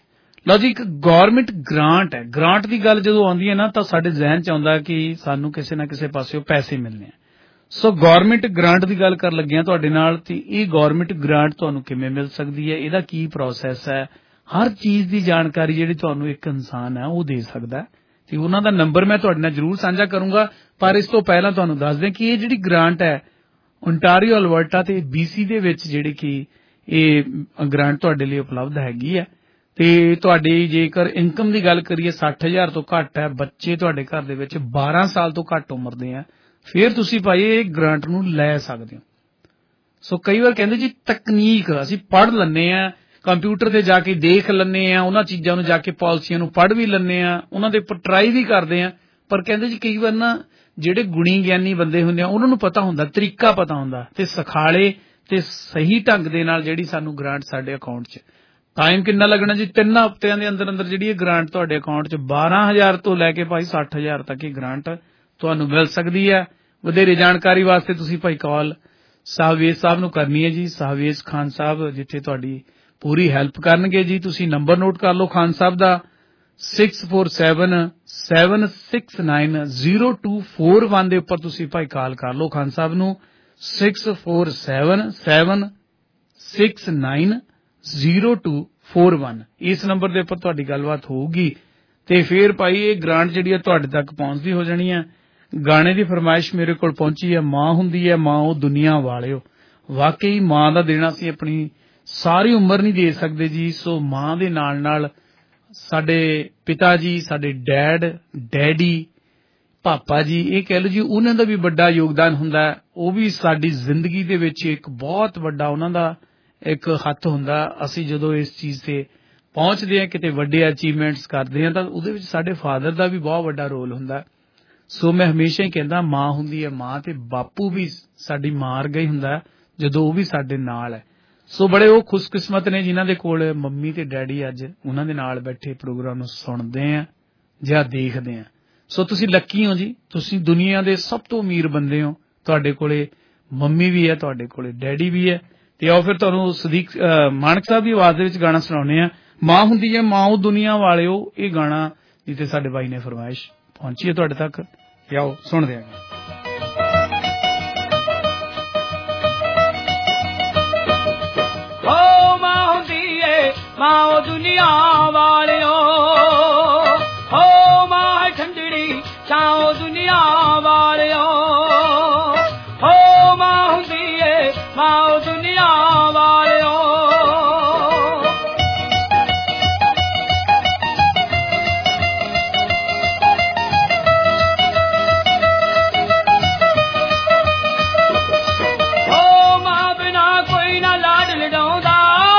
ਲਓ ਜੀ ਇੱਕ ਗੌਰਮੈਂਟ ਗ੍ਰਾਂਟ ਹੈ। ਗ੍ਰਾਂਟ ਦੀ ਗੱਲ ਜਦੋਂ ਆਉਂਦੀ ਹੈ ਨਾ ਤਾਂ ਸਾਡੇ ਜ਼ਿਹਨ 'ਚ ਆਉਂਦਾ ਕਿ ਸਾਨੂੰ ਕਿਸੇ ਨਾ ਕਿਸੇ ਪਾਸਿਓਂ ਪੈਸੇ ਮਿਲਣੇ ਆ। ਸੋ ਗੌਰਮੈਂਟ ਗ੍ਰਾਂਟ ਦੀ ਗੱਲ ਕਰਨ ਲੱਗਿਆ ਤੁਹਾਡੇ ਨਾਲ ਤੇ ਇਹ ਗੌਰਮੈਂਟ ਗ੍ਰਾਂਟ ਤੁਹਾਨੂੰ ਕਿਵੇਂ ਮਿਲ ਸਕਦੀ ਹੈ ਇਹਦਾ ਕੀ ਪ੍ਰੋਸੈਸ ਹੈ ਹਰ ਚੀਜ਼ ਦੀ ਜਾਣਕਾਰੀ ਜਿਹੜੀ ਤੁਹਾਨੂੰ ਇੱਕ ਇਨਸਾਨ ਹੈ ਉਹ ਦੇ ਸਕਦਾ ਤੇ ਉਹਨਾਂ ਦਾ ਨੰਬਰ ਮੈਂ ਤੁਹਾਡੇ ਨਾਲ ਜ਼ਰੂਰ ਸਾਂਝਾ ਕਰੂੰਗਾ। ਪਰ ਇਸ ਤੋਂ ਪਹਿਲਾਂ ਤੁਹਾਨੂੰ ਦੱਸ ਦਿਆਂ ਕਿ ਇਹ ਜਿਹੜੀ ਗ੍ਰਾਂਟ ਹੈ ਓਨਟਾਰੀਓ ਅਲਬਰਟਾ ਤੇ ਬੀਸੀ ਦੇ ਵਿੱਚ ਜਿਹੜੀ ਕਿ ਇਹ ਗ੍ਰਾਂਟ ਤੁਹਾਡੇ ਲਈ ਉਪਲਬਧ ਹੈਗੀ ਹੈ ਤੇ ਤੁਹਾਡੀ ਜੇਕਰ ਇਨਕਮ ਦੀ ਗੱਲ ਕਰੀਏ ਸੱਠ ਹਜ਼ਾਰ ਤੋਂ ਘੱਟ ਹੈ ਬੱਚੇ ਤੁਹਾਡੇ ਘਰ ਦੇ ਵਿੱਚ ਬਾਰਾਂ ਸਾਲ ਤੋਂ ਘੱਟ ਉਮਰ ਦੇ ਆ ਫਿਰ ਤੁਸੀਂ ਭਾਈ ਇਹ ਗ੍ਰਾਂਟ ਨੂੰ ਲੈ ਸਕਦੇ ਹੋ। ਸੋ ਕਈ ਵਾਰ ਕਹਿੰਦੇ ਜੀ ਤਕਨੀਕ ਅਸੀਂ ਪੜ੍ਹ ਲੈਂਦੇ ਆ ਕੰਪਿਊਟਰ ਤੇ ਜਾ ਕੇ ਦੇਖ ਲੈਂਦੇ ਆ ਉਹਨਾਂ ਚੀਜ਼ਾਂ ਨੂੰ ਜਾ ਕੇ ਪਾਲਿਸੀਆਂ ਨੂੰ ਪੜ੍ਹ ਵੀ ਲੈਂਦੇ ਆ ਉਹਨਾਂ ਦੇ ਉੱਪਰ ਟਰਾਈ ਵੀ ਕਰਦੇ ਆ ਪਰ ਕਹਿੰਦੇ ਜੀ ਕਈ ਵਾਰ ਨਾ ਜਿਹੜੇ ਗੁਣੀ ਗਿਆਨੀ ਬੰਦੇ ਹੁੰਦੇ ਆ ਉਹਨਾਂ ਨੂੰ ਪਤਾ ਹੁੰਦਾ ਤਰੀਕਾ ਪਤਾ ਹੁੰਦਾ ਤੇ ਸਿਖਾਲੇ ਤੇ ਸਹੀ ਢੰਗ ਦੇ ਨਾਲ ਜਿਹੜੀ ਸਾਨੂੰ ਗ੍ਰਾਂਟ ਸਾਡੇ ਅਕਾਊਂਟ 'ਚ ਟਾਈਮ ਕਿੰਨਾ ਲੱਗਣਾ ਜੀ ਤਿੰਨ ਹਫ਼ਤਿਆਂ ਦੇ ਅੰਦਰ ਅੰਦਰ ਜਿਹੜੀ ਇਹ ਗ੍ਰਾਂਟ ਤੁਹਾਡੇ ਅਕਾਊਂਟ 'ਚ ਬਾਰਾਂ ਹਜ਼ਾਰ ਤੋਂ ਲੈ ਕੇ ਭਾਈ ਸੱਠ ਹਜ਼ਾਰ ਤੱਕ ਇਹ ਗ੍ਰਾਂਟ ਤੁਹਾਨੂੰ ਮਿਲ ਸਕਦੀ ਹੈ। ਵਧੇਰੇ ਜਾਣਕਾਰੀ ਵਾਸਤੇ ਤੁਸੀਂ ਭਾਈ ਕਾਲ ਸਾਹਵੇਜ਼ ਸਾਹਿਬ ਨੂੰ ਕਰਨੀ ਹੈ ਜੀ। ਸਾਹਵੇਜ਼ ਖਾਨ ਸਾਹਿਬ ਜਿੱਥੇ ਤੁਹਾਡੀ ਪੂਰੀ ਹੈਲਪ ਕਰਨਗੇ ਜੀ। ਤੁਸੀਂ ਨੰਬਰ ਨੋਟ ਕਰ ਲਓ ਖਾਨ ਸਾਹਿਬ ਦਾ six four seven seven six nine zero two four one ਦੇ ਉੱਪਰ ਤੁਸੀਂ ਭਾਈ ਕਾਲ ਕਰ ਲਓ ਖਾਨ ਸਾਹਿਬ ਨੂੰ six four seven seven six nine zero two four one ਇਸ ਨੰਬਰ ਦੇ ਉੱਪਰ ਤੁਹਾਡੀ ਗੱਲਬਾਤ ਹੋਊਗੀ ਤੇ ਫਿਰ ਭਾਈ ਇਹ ਗ੍ਰਾਂਟ ਜਿਹੜੀ ਹੈ ਤੁਹਾਡੇ ਤੱਕ ਪਹੁੰਚਦੀ ਹੋ ਜਾਣੀ ਹੈ। ਗਾਣੇ ਦੀ ਫਰਮਾਇਸ਼ ਮੇਰੇ ਕੋਲ ਪਹੁੰਚੀ ਹੈ ਮਾਂ ਹੁੰਦੀ ਹੈ ਮਾਂ ਉਹ ਦੁਨੀਆ ਵਾਲਿਓ। ਵਾਕਈ ਮਾਂ ਦਾ ਦੇਣਾ ਅਸੀਂ ਆਪਣੀ ਸਾਰੀ ਉਮਰ ਨਹੀਂ ਦੇ ਸਕਦੇ ਜੀ। ਸੋ ਮਾਂ ਦੇ ਨਾਲ ਨਾਲ ਸਾਡੇ ਪਿਤਾ ਜੀ ਸਾਡੇ ਡੈਡ ਡੈਡੀ ਪਾਪਾ ਜੀ ਇਹ ਕਹਿ ਲਓ ਜੀ ਉਹਨਾਂ ਦਾ ਵੀ ਵੱਡਾ ਯੋਗਦਾਨ ਹੁੰਦਾ ਉਹ ਵੀ ਸਾਡੀ ਜ਼ਿੰਦਗੀ ਦੇ ਵਿੱਚ ਇੱਕ ਬਹੁਤ ਵੱਡਾ ਉਹਨਾਂ ਦਾ ਇੱਕ ਹੱਥ ਹੁੰਦਾ। ਅਸੀਂ ਜਦੋਂ ਇਸ ਚੀਜ਼ ਤੇ ਪਹੁੰਚਦੇ ਹਾਂ ਕਿਤੇ ਵੱਡੇ ਅਚੀਵਮੈਂਟਸ ਕਰਦੇ ਹਾਂ ਤਾਂ ਉਹਦੇ ਵਿੱਚ ਸਾਡੇ ਫਾਦਰ ਦਾ ਵੀ ਬਹੁਤ ਵੱਡਾ ਰੋਲ ਹੁੰਦਾ। ਸੋ ਮੈਂ ਹਮੇਸ਼ਾ ਹੀ ਕਹਿੰਦਾ ਮਾਂ ਹੁੰਦੀ ਹੈ ਮਾਂ ਤੇ ਬਾਪੂ ਵੀ ਸਾਡੀ ਮਾਂ ਵਰਗਾ ਹੀ ਹੁੰਦਾ ਜਦੋਂ ਉਹ ਵੀ ਸਾਡੇ ਨਾਲ ਹੈ। ਸੋ ਬੜੇ ਉਹ ਖੁਸ਼ਕਿਸਮਤ ਨੇ ਜਿਨ੍ਹਾਂ ਦੇ ਕੋਲ ਮੰਮੀ ਤੇ ਡੈਡੀ ਅੱਜ ਉਹਨਾਂ ਦੇ ਨਾਲ ਬੈਠੇ ਪ੍ਰੋਗਰਾਮ ਨੂੰ ਸੁਣਦੇ ਆ ਜਾਂ ਦੇਖਦੇ ਆ। ਸੋ ਤੁਸੀਂ ਲੱਕੀ ਹੋ ਜੀ ਤੁਸੀਂ ਦੁਨੀਆ ਦੇ ਸਭ ਤੋਂ ਅਮੀਰ ਬੰਦੇ ਹੋ। ਤੁਹਾਡੇ ਕੋਲੇ ਮੰਮੀ ਵੀ ਹੈ ਤੁਹਾਡੇ ਕੋਲੇ ਡੈਡੀ ਵੀ ਹੈ ਤੇ ਆਓ ਫਿਰ ਤੁਹਾਨੂੰ ਸਦੀਕ ਮਾਨਕ ਸਾਹਿਬ ਦੀ ਆਵਾਜ਼ ਦੇ ਵਿੱਚ ਗਾਣਾ ਸੁਣਾਉਂਦੇ ਆ ਮਾਂ ਹੁੰਦੀ ਹੈ ਮਾਂ ਉਹ ਦੁਨੀਆ ਵਾਲਿਓ। ਇਹ ਗਾਣਾ ਜਿੱਥੇ ਸਾਡੇ ਬਾਈ ਨੇ ਫਰਮਾਇਸ਼ ਪਹੁੰਚੀ ਹੈ ਤੁਹਾਡੇ ਤੱਕ ਆਓ ਸੁਣਦੇ ਆ। ਮਾਂ ਉਹ ਦੁਨੀਆ ਵਾਲਿਓ ਹੋ ਮਾਂ ਠੰਡੜੀ ਛਾਂ ਉਹ ਦੁਨੀਆ ਵਾਲਿਓ ਹੋ ਮਾਂ ਹੁੰਦੀ ਏ ਮਾਂ ਉਹ ਦੁਨੀਆ ਵਾਲਿਓ। ਹੋ ਮਾਂ ਬਿਨਾ ਕੋਈ ਨਾ ਲਾਡ ਲਡਾਉਂਦਾ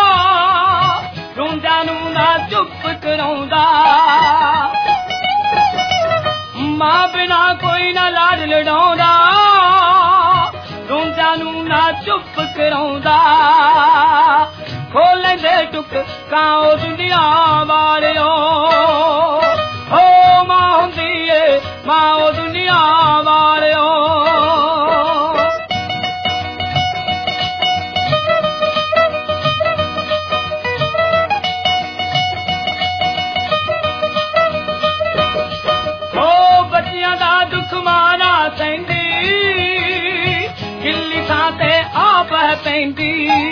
ਚੁੱਪ ਕਰਾਉਂਦਾ ਮਾਂ ਬਿਨਾ ਕੋਈ ਨਾ ਲਾਡ ਲਡਾਉਂਦਾ चुप कराउंदा खोले दे टुक काओ दुनिया वालियो ओ मां हुंदी ए मां ओ दुनिया वालियो पैंदी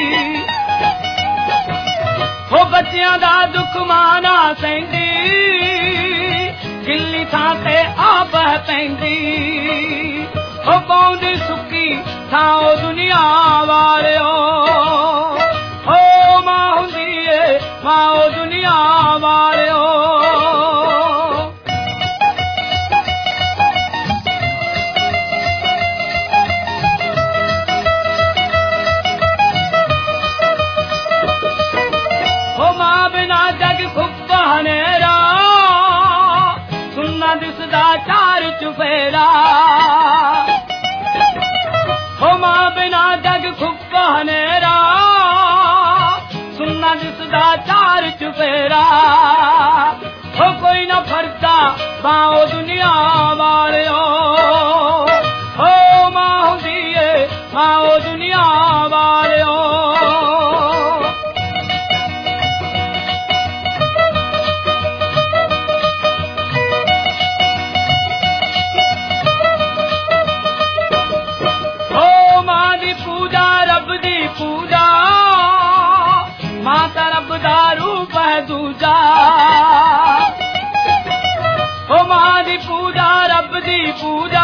हो बच्चियां दा दुख माना सैंदी गिल्ली थां ते आप पैंदी हो पौंदी सुक्की थां ओ दुनिया वालियो हो मां हुंदी ए मां ओ दुनिया वालियो चार चुफेरा हो मां बिना जग खुबानेरा सुनना दिसदा चार चुफेरा हो कोई न फरदा बाओ दुनिया वालियो हो मां हुंदी ए मां ओ दुनिया वालियो दूजा हो मां दी पूजा रब दी पूजा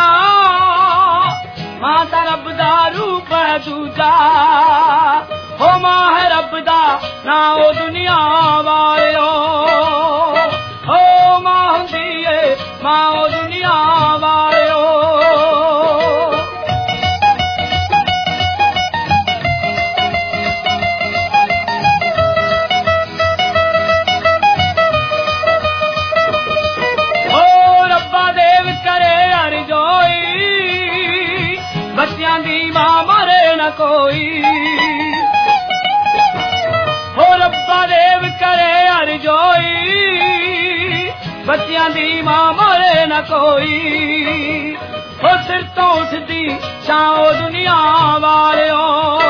माता रब दा रूप है दूजा हो मां है रब दा ना ओ दुनिया वालियो हो मां हुंदी ए मां ओ दुनिया वालियो कोई हो रब्बा देव करे हर जोई बच्चियां दी मां मरे न कोई हो सिर तो उठदी छाओ दुनिया वालियो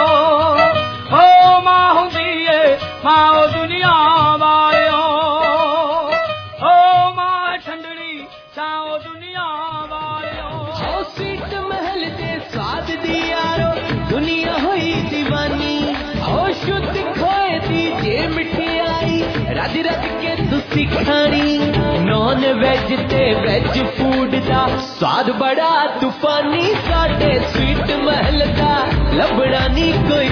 हो मां हुंदी ए मां ओ दुनिया वालियो हो मां ठंडड़ी छाओ दुनिया वालियो हो सीट महल दे स्वाद दी यारो दुनिया हुई दीवानी ओ शुद्ध खोए दी जे मिठाई रज रज के तुसी खानी नॉन वेज ते वेज फूड दा स्वाद बड़ा तूफानी साडे स्वीट महल दा लभड़ा नी कोई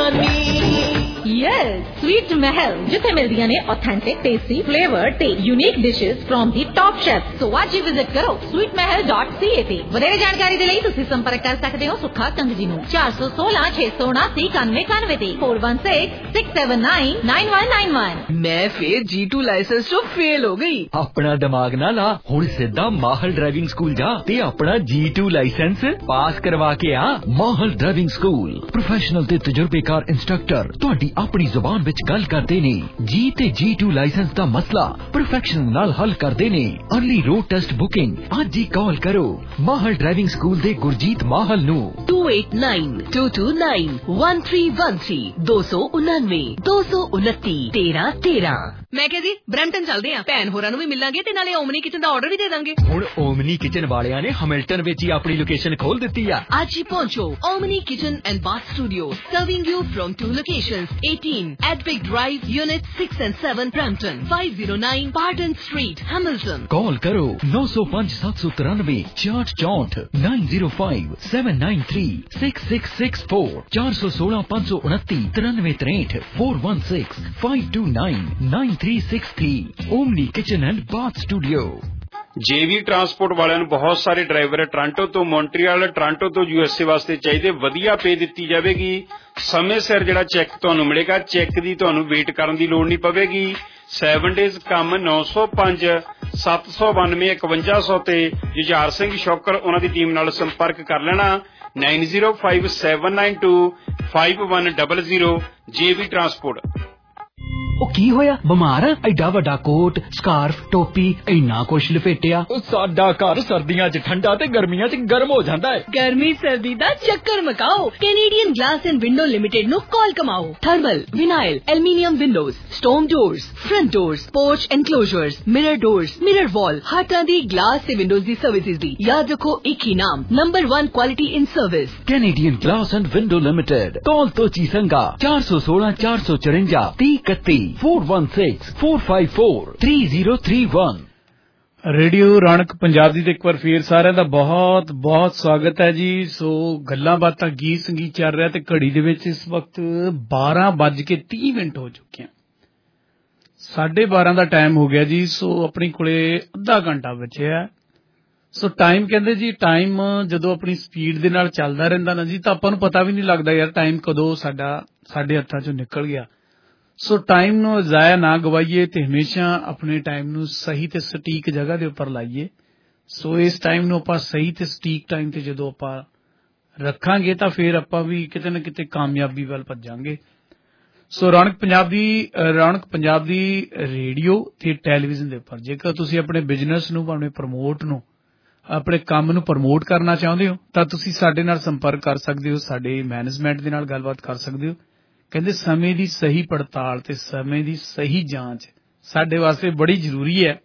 सानी यस स्वीट महल जिथे मिलदियां ने ऑथेंटिक टेस्टी फ्लेवर ते unique dishes from the top chef so आज ही विजिट करो sweet Mahal dot C A ते वधेरे जानकारी दे लई तुसी संपर्क कर सकदे हो सुखा कंग जी नु चार सौ सोलह छह सौ उनासी इक्यानवे इक्यानवे ते four one six six seven nine nine one nine one. मैं फिर जी टू लाइसेंस तो फेल हो गई। अपना दिमाग ना ला हुण सीधा माहल ड्राइविंग स्कूल जा ते अपना जी टू लाइसेंस पास करवा के आ। माहल ड्राइविंग स्कूल प्रोफेशनल ते तजुर्बेकार इंस्ट्रक्टर तुहाडी अपनी जुबान विच गल करदे ने। जी ते जी टू लाइसेंस दा मसला प्रोफेशनल नाल हल करदे ने। अर्ली रोड टेस्ट बुकिंग आज ही कॉल करो माहल ड्राइविंग स्कूल दे गुरजीत माहल नु two eight nine two two nine one three one three दो सौ उन्नानवे दो सौ उनती तेरह तेरह। मैं कह जी ब्रैम्पटन चलदे आ भैन होरां नूं भी मिलांगे ते नाले ओमनी किचन दा आर्डर भी दे दांगे। हुण ओमनी किचन वालियां ने हैमिल्टन विच ही अपनी लोकेशन खोल दित्ती आ। आज ही पहुंचो Omni kitchen and bath studio serving you from two locations eighteen Advic Drive Unit six and seven Brampton five oh nine Pardon Street Hamilton। Call करो नौ सौ पाँच सात सौ तिरानवे चार चौंठ nine zero five seven nine three six six six four चार सौ सोलह पाँच सौ उनती तिरानवे तिरठ four one six five two nine nine three six three. Omni kitchen and bath studio. JV transport वाਲਿਆਂ ਨੂੰ ਬਹੁਤ ਸਾਰੇ ਡਰਾਈਵਰ ਟੋਰਾਂਟੋ ਤੋਂ ਮੌਂਟਰੀਅਲ ਟੋਰਾਂਟੋ ਤੋਂ ਯੂਐਸਏ ਵਾਸਤੇ ਚਾਹੀਦੇ ਵਧੀਆ ਪੇ ਦਿੱਤੀ ਜਾਵੇਗੀ। ਸਮੇਂ ਸਿਰ ਜਿਹੜਾ ਚੈੱਕ ਤੁਹਾਨੂੰ ਮਿਲੇਗਾ ਚੈੱਕ ਦੀ ਤੁਹਾਨੂੰ ਵੇਟ ਕਰਨ ਦੀ ਲੋੜ ਨਹੀਂ ਪਵੇਗੀ। ਸੈਵਨ ਡੇਜ਼ ਕੰਮ ਨੌ ਸੌ ਪੰਜ ਸੱਤ ਸੌ ਬਾਨਵੇਂ ਇਕਵੰਜਾ ਸੌ ਤੇ ਜੁਝਾਰ ਸਿੰਘ ਸ਼ੌਕਰ ਉਹਨਾਂ ਦੀ ਟੀਮ ਨਾਲ ਸੰਪਰਕ ਕਰ ਲੈਣਾ। Nine zero five seven nine two five one double zero JV transport. ਉਹ ਕੀ ਹੋਇਆ ਬਿਮਾਰ ਆ ਐਡਾ ਵੱਡਾ ਕੋਟ ਸਕਾਰਫ ਟੋਪੀ ਇੰਨਾ ਕੁਛ ਲਪੇਟਿਆ ਸਾਡਾ ਘਰ ਸਰਦੀਆਂ 'ਚ ਠੰਡਾ ਤੇ ਗਰਮੀਆਂ 'ਚ ਗਰਮ ਹੋ ਜਾਂਦਾ ਹੈ ਗਰਮੀ ਸਰਦੀ ਦਾ ਚੱਕਰ ਮਕਾਓ Canadian glass and window limited ਨੂੰ ਕਾਲ ਕਮਾਓ thermal vinyl aluminium windows storm doors front doors porch enclosures mirror doors mirror wall ਹਰ ਤਰ੍ਹਾਂ ਦੀ ਗਲਾਸ ਤੇ ਵਿੰਡੋਜ਼ ਦੀ ਸਰਵਿਸਿਜ਼ ਦੀ ਯਾਦ ਰੱਖੋ ਇੱਕ ਹੀ ਨਾਮ number one quality in service Canadian glass and window limited toll Tochi Sanga ਚਾਰ ਸੌ ਸੋਲਾਂ ਚਾਰ ਸੌ ਚੁਰੰਜਾ ਤੀਹ ਇਕੱਤੀ four one six four five four three zero three one। Radio Raunak Punjab ਦੀ ਤੇ ਇੱਕ ਵਾਰ ਫੇਰ ਸਾਰਿਆਂ ਦਾ ਬਹੁਤ ਬਹੁਤ ਸਵਾਗਤ ਹੈ ਜੀ। ਸੋ ਗੱਲਾਂ ਬਾਤਾਂ ਗੀਤ ਸੰਗੀਤ ਚੱਲ ਰਿਹਾ ਤੇ ਘੜੀ ਦੇ ਵਿੱਚ ਇਸ ਵਕਤ ਬਾਰਾਂ ਵੱਜ ਕੇ ਤੀਹ ਮਿੰਟ ਹੋ ਚੁੱਕੇ ਆ ਸਾਢੇ ਬਾਰਾਂ ਦਾ ਟਾਈਮ ਹੋ ਗਿਆ ਜੀ। ਸੋ ਆਪਣੀ ਕੋਲੇ ਅੱਧਾ ਘੰਟਾ ਬਚਿਆ। ਸੋ ਟਾਈਮ ਕਹਿੰਦੇ ਜੀ ਟਾਈਮ ਜਦੋਂ ਆਪਣੀ ਸਪੀਡ ਦੇ ਨਾਲ ਚੱਲਦਾ ਰਹਿੰਦਾ ਨਾ ਜੀ ਤਾਂ ਆਪਾਂ ਨੂੰ ਪਤਾ ਵੀ ਨਹੀਂ ਲੱਗਦਾ ਯਾਰ ਟਾਈਮ ਕਦੋਂ ਸਾਡਾ ਸਾਡੇ ਹੱਥਾਂ ਚੋਂ ਨਿਕਲ ਗਿਆ। ਸੋ ਟਾਈਮ ਨੂੰ ਜ਼ਾਇਆ ਨਾ ਗਵਾਈਏ ਤੇ ਹਮੇਸ਼ਾ ਆਪਣੇ ਟਾਈਮ ਨੂੰ ਸਹੀ ਤੇ ਸਟੀਕ ਜਗ੍ਹਾ ਦੇ ਉੱਪਰ ਲਾਈਏ। ਸੋ ਇਸ ਟਾਈਮ ਨੂੰ ਆਪਾਂ ਸਹੀ ਤੇ ਸਟੀਕ ਟਾਈਮ ਤੇ ਜਦੋਂ ਆਪਾਂ ਰੱਖਾਂਗੇ ਤਾਂ ਫਿਰ ਆਪਾਂ ਵੀ ਕਿਤੇ ਨਾ ਕਿਤੇ ਕਾਮਯਾਬੀ ਵੱਲ ਭੱਜਾਂਗੇ। ਸੋ ਰੌਣਕ ਪੰਜਾਬ ਦੀ ਰੌਣਕ ਪੰਜਾਬ ਦੀ ਰੇਡੀਓ ਤੇ ਟੈਲੀਵਿਜ਼ਨ ਦੇ ਉੱਪਰ ਜੇਕਰ ਤੁਸੀਂ ਆਪਣੇ ਬਿਜ਼ਨਸ ਨੂੰ ਆਪਣੇ ਪ੍ਰਮੋਟ ਨੂੰ ਆਪਣੇ ਕੰਮ ਨੂੰ ਪ੍ਰਮੋਟ ਕਰਨਾ ਚਾਹੁੰਦੇ ਹੋ ਤਾਂ ਤੁਸੀਂ ਸਾਡੇ ਨਾਲ ਸੰਪਰਕ ਕਰ ਸਕਦੇ ਹੋ ਸਾਡੇ ਮੈਨੇਜਮੈਂਟ ਦੇ ਨਾਲ ਗੱਲਬਾਤ ਕਰ ਸਕਦੇ ਹੋ। ਕਹਿੰਦੇ ਸਮੇਂ ਦੀ ਸਹੀ ਪੜਤਾਲ ਤੇ ਸਮੇਂ ਦੀ ਸਹੀ ਜਾਂਚ ਸਾਡੇ ਵਾਸਤੇ ਬੜੀ ਜ਼ਰੂਰੀ ਹੈ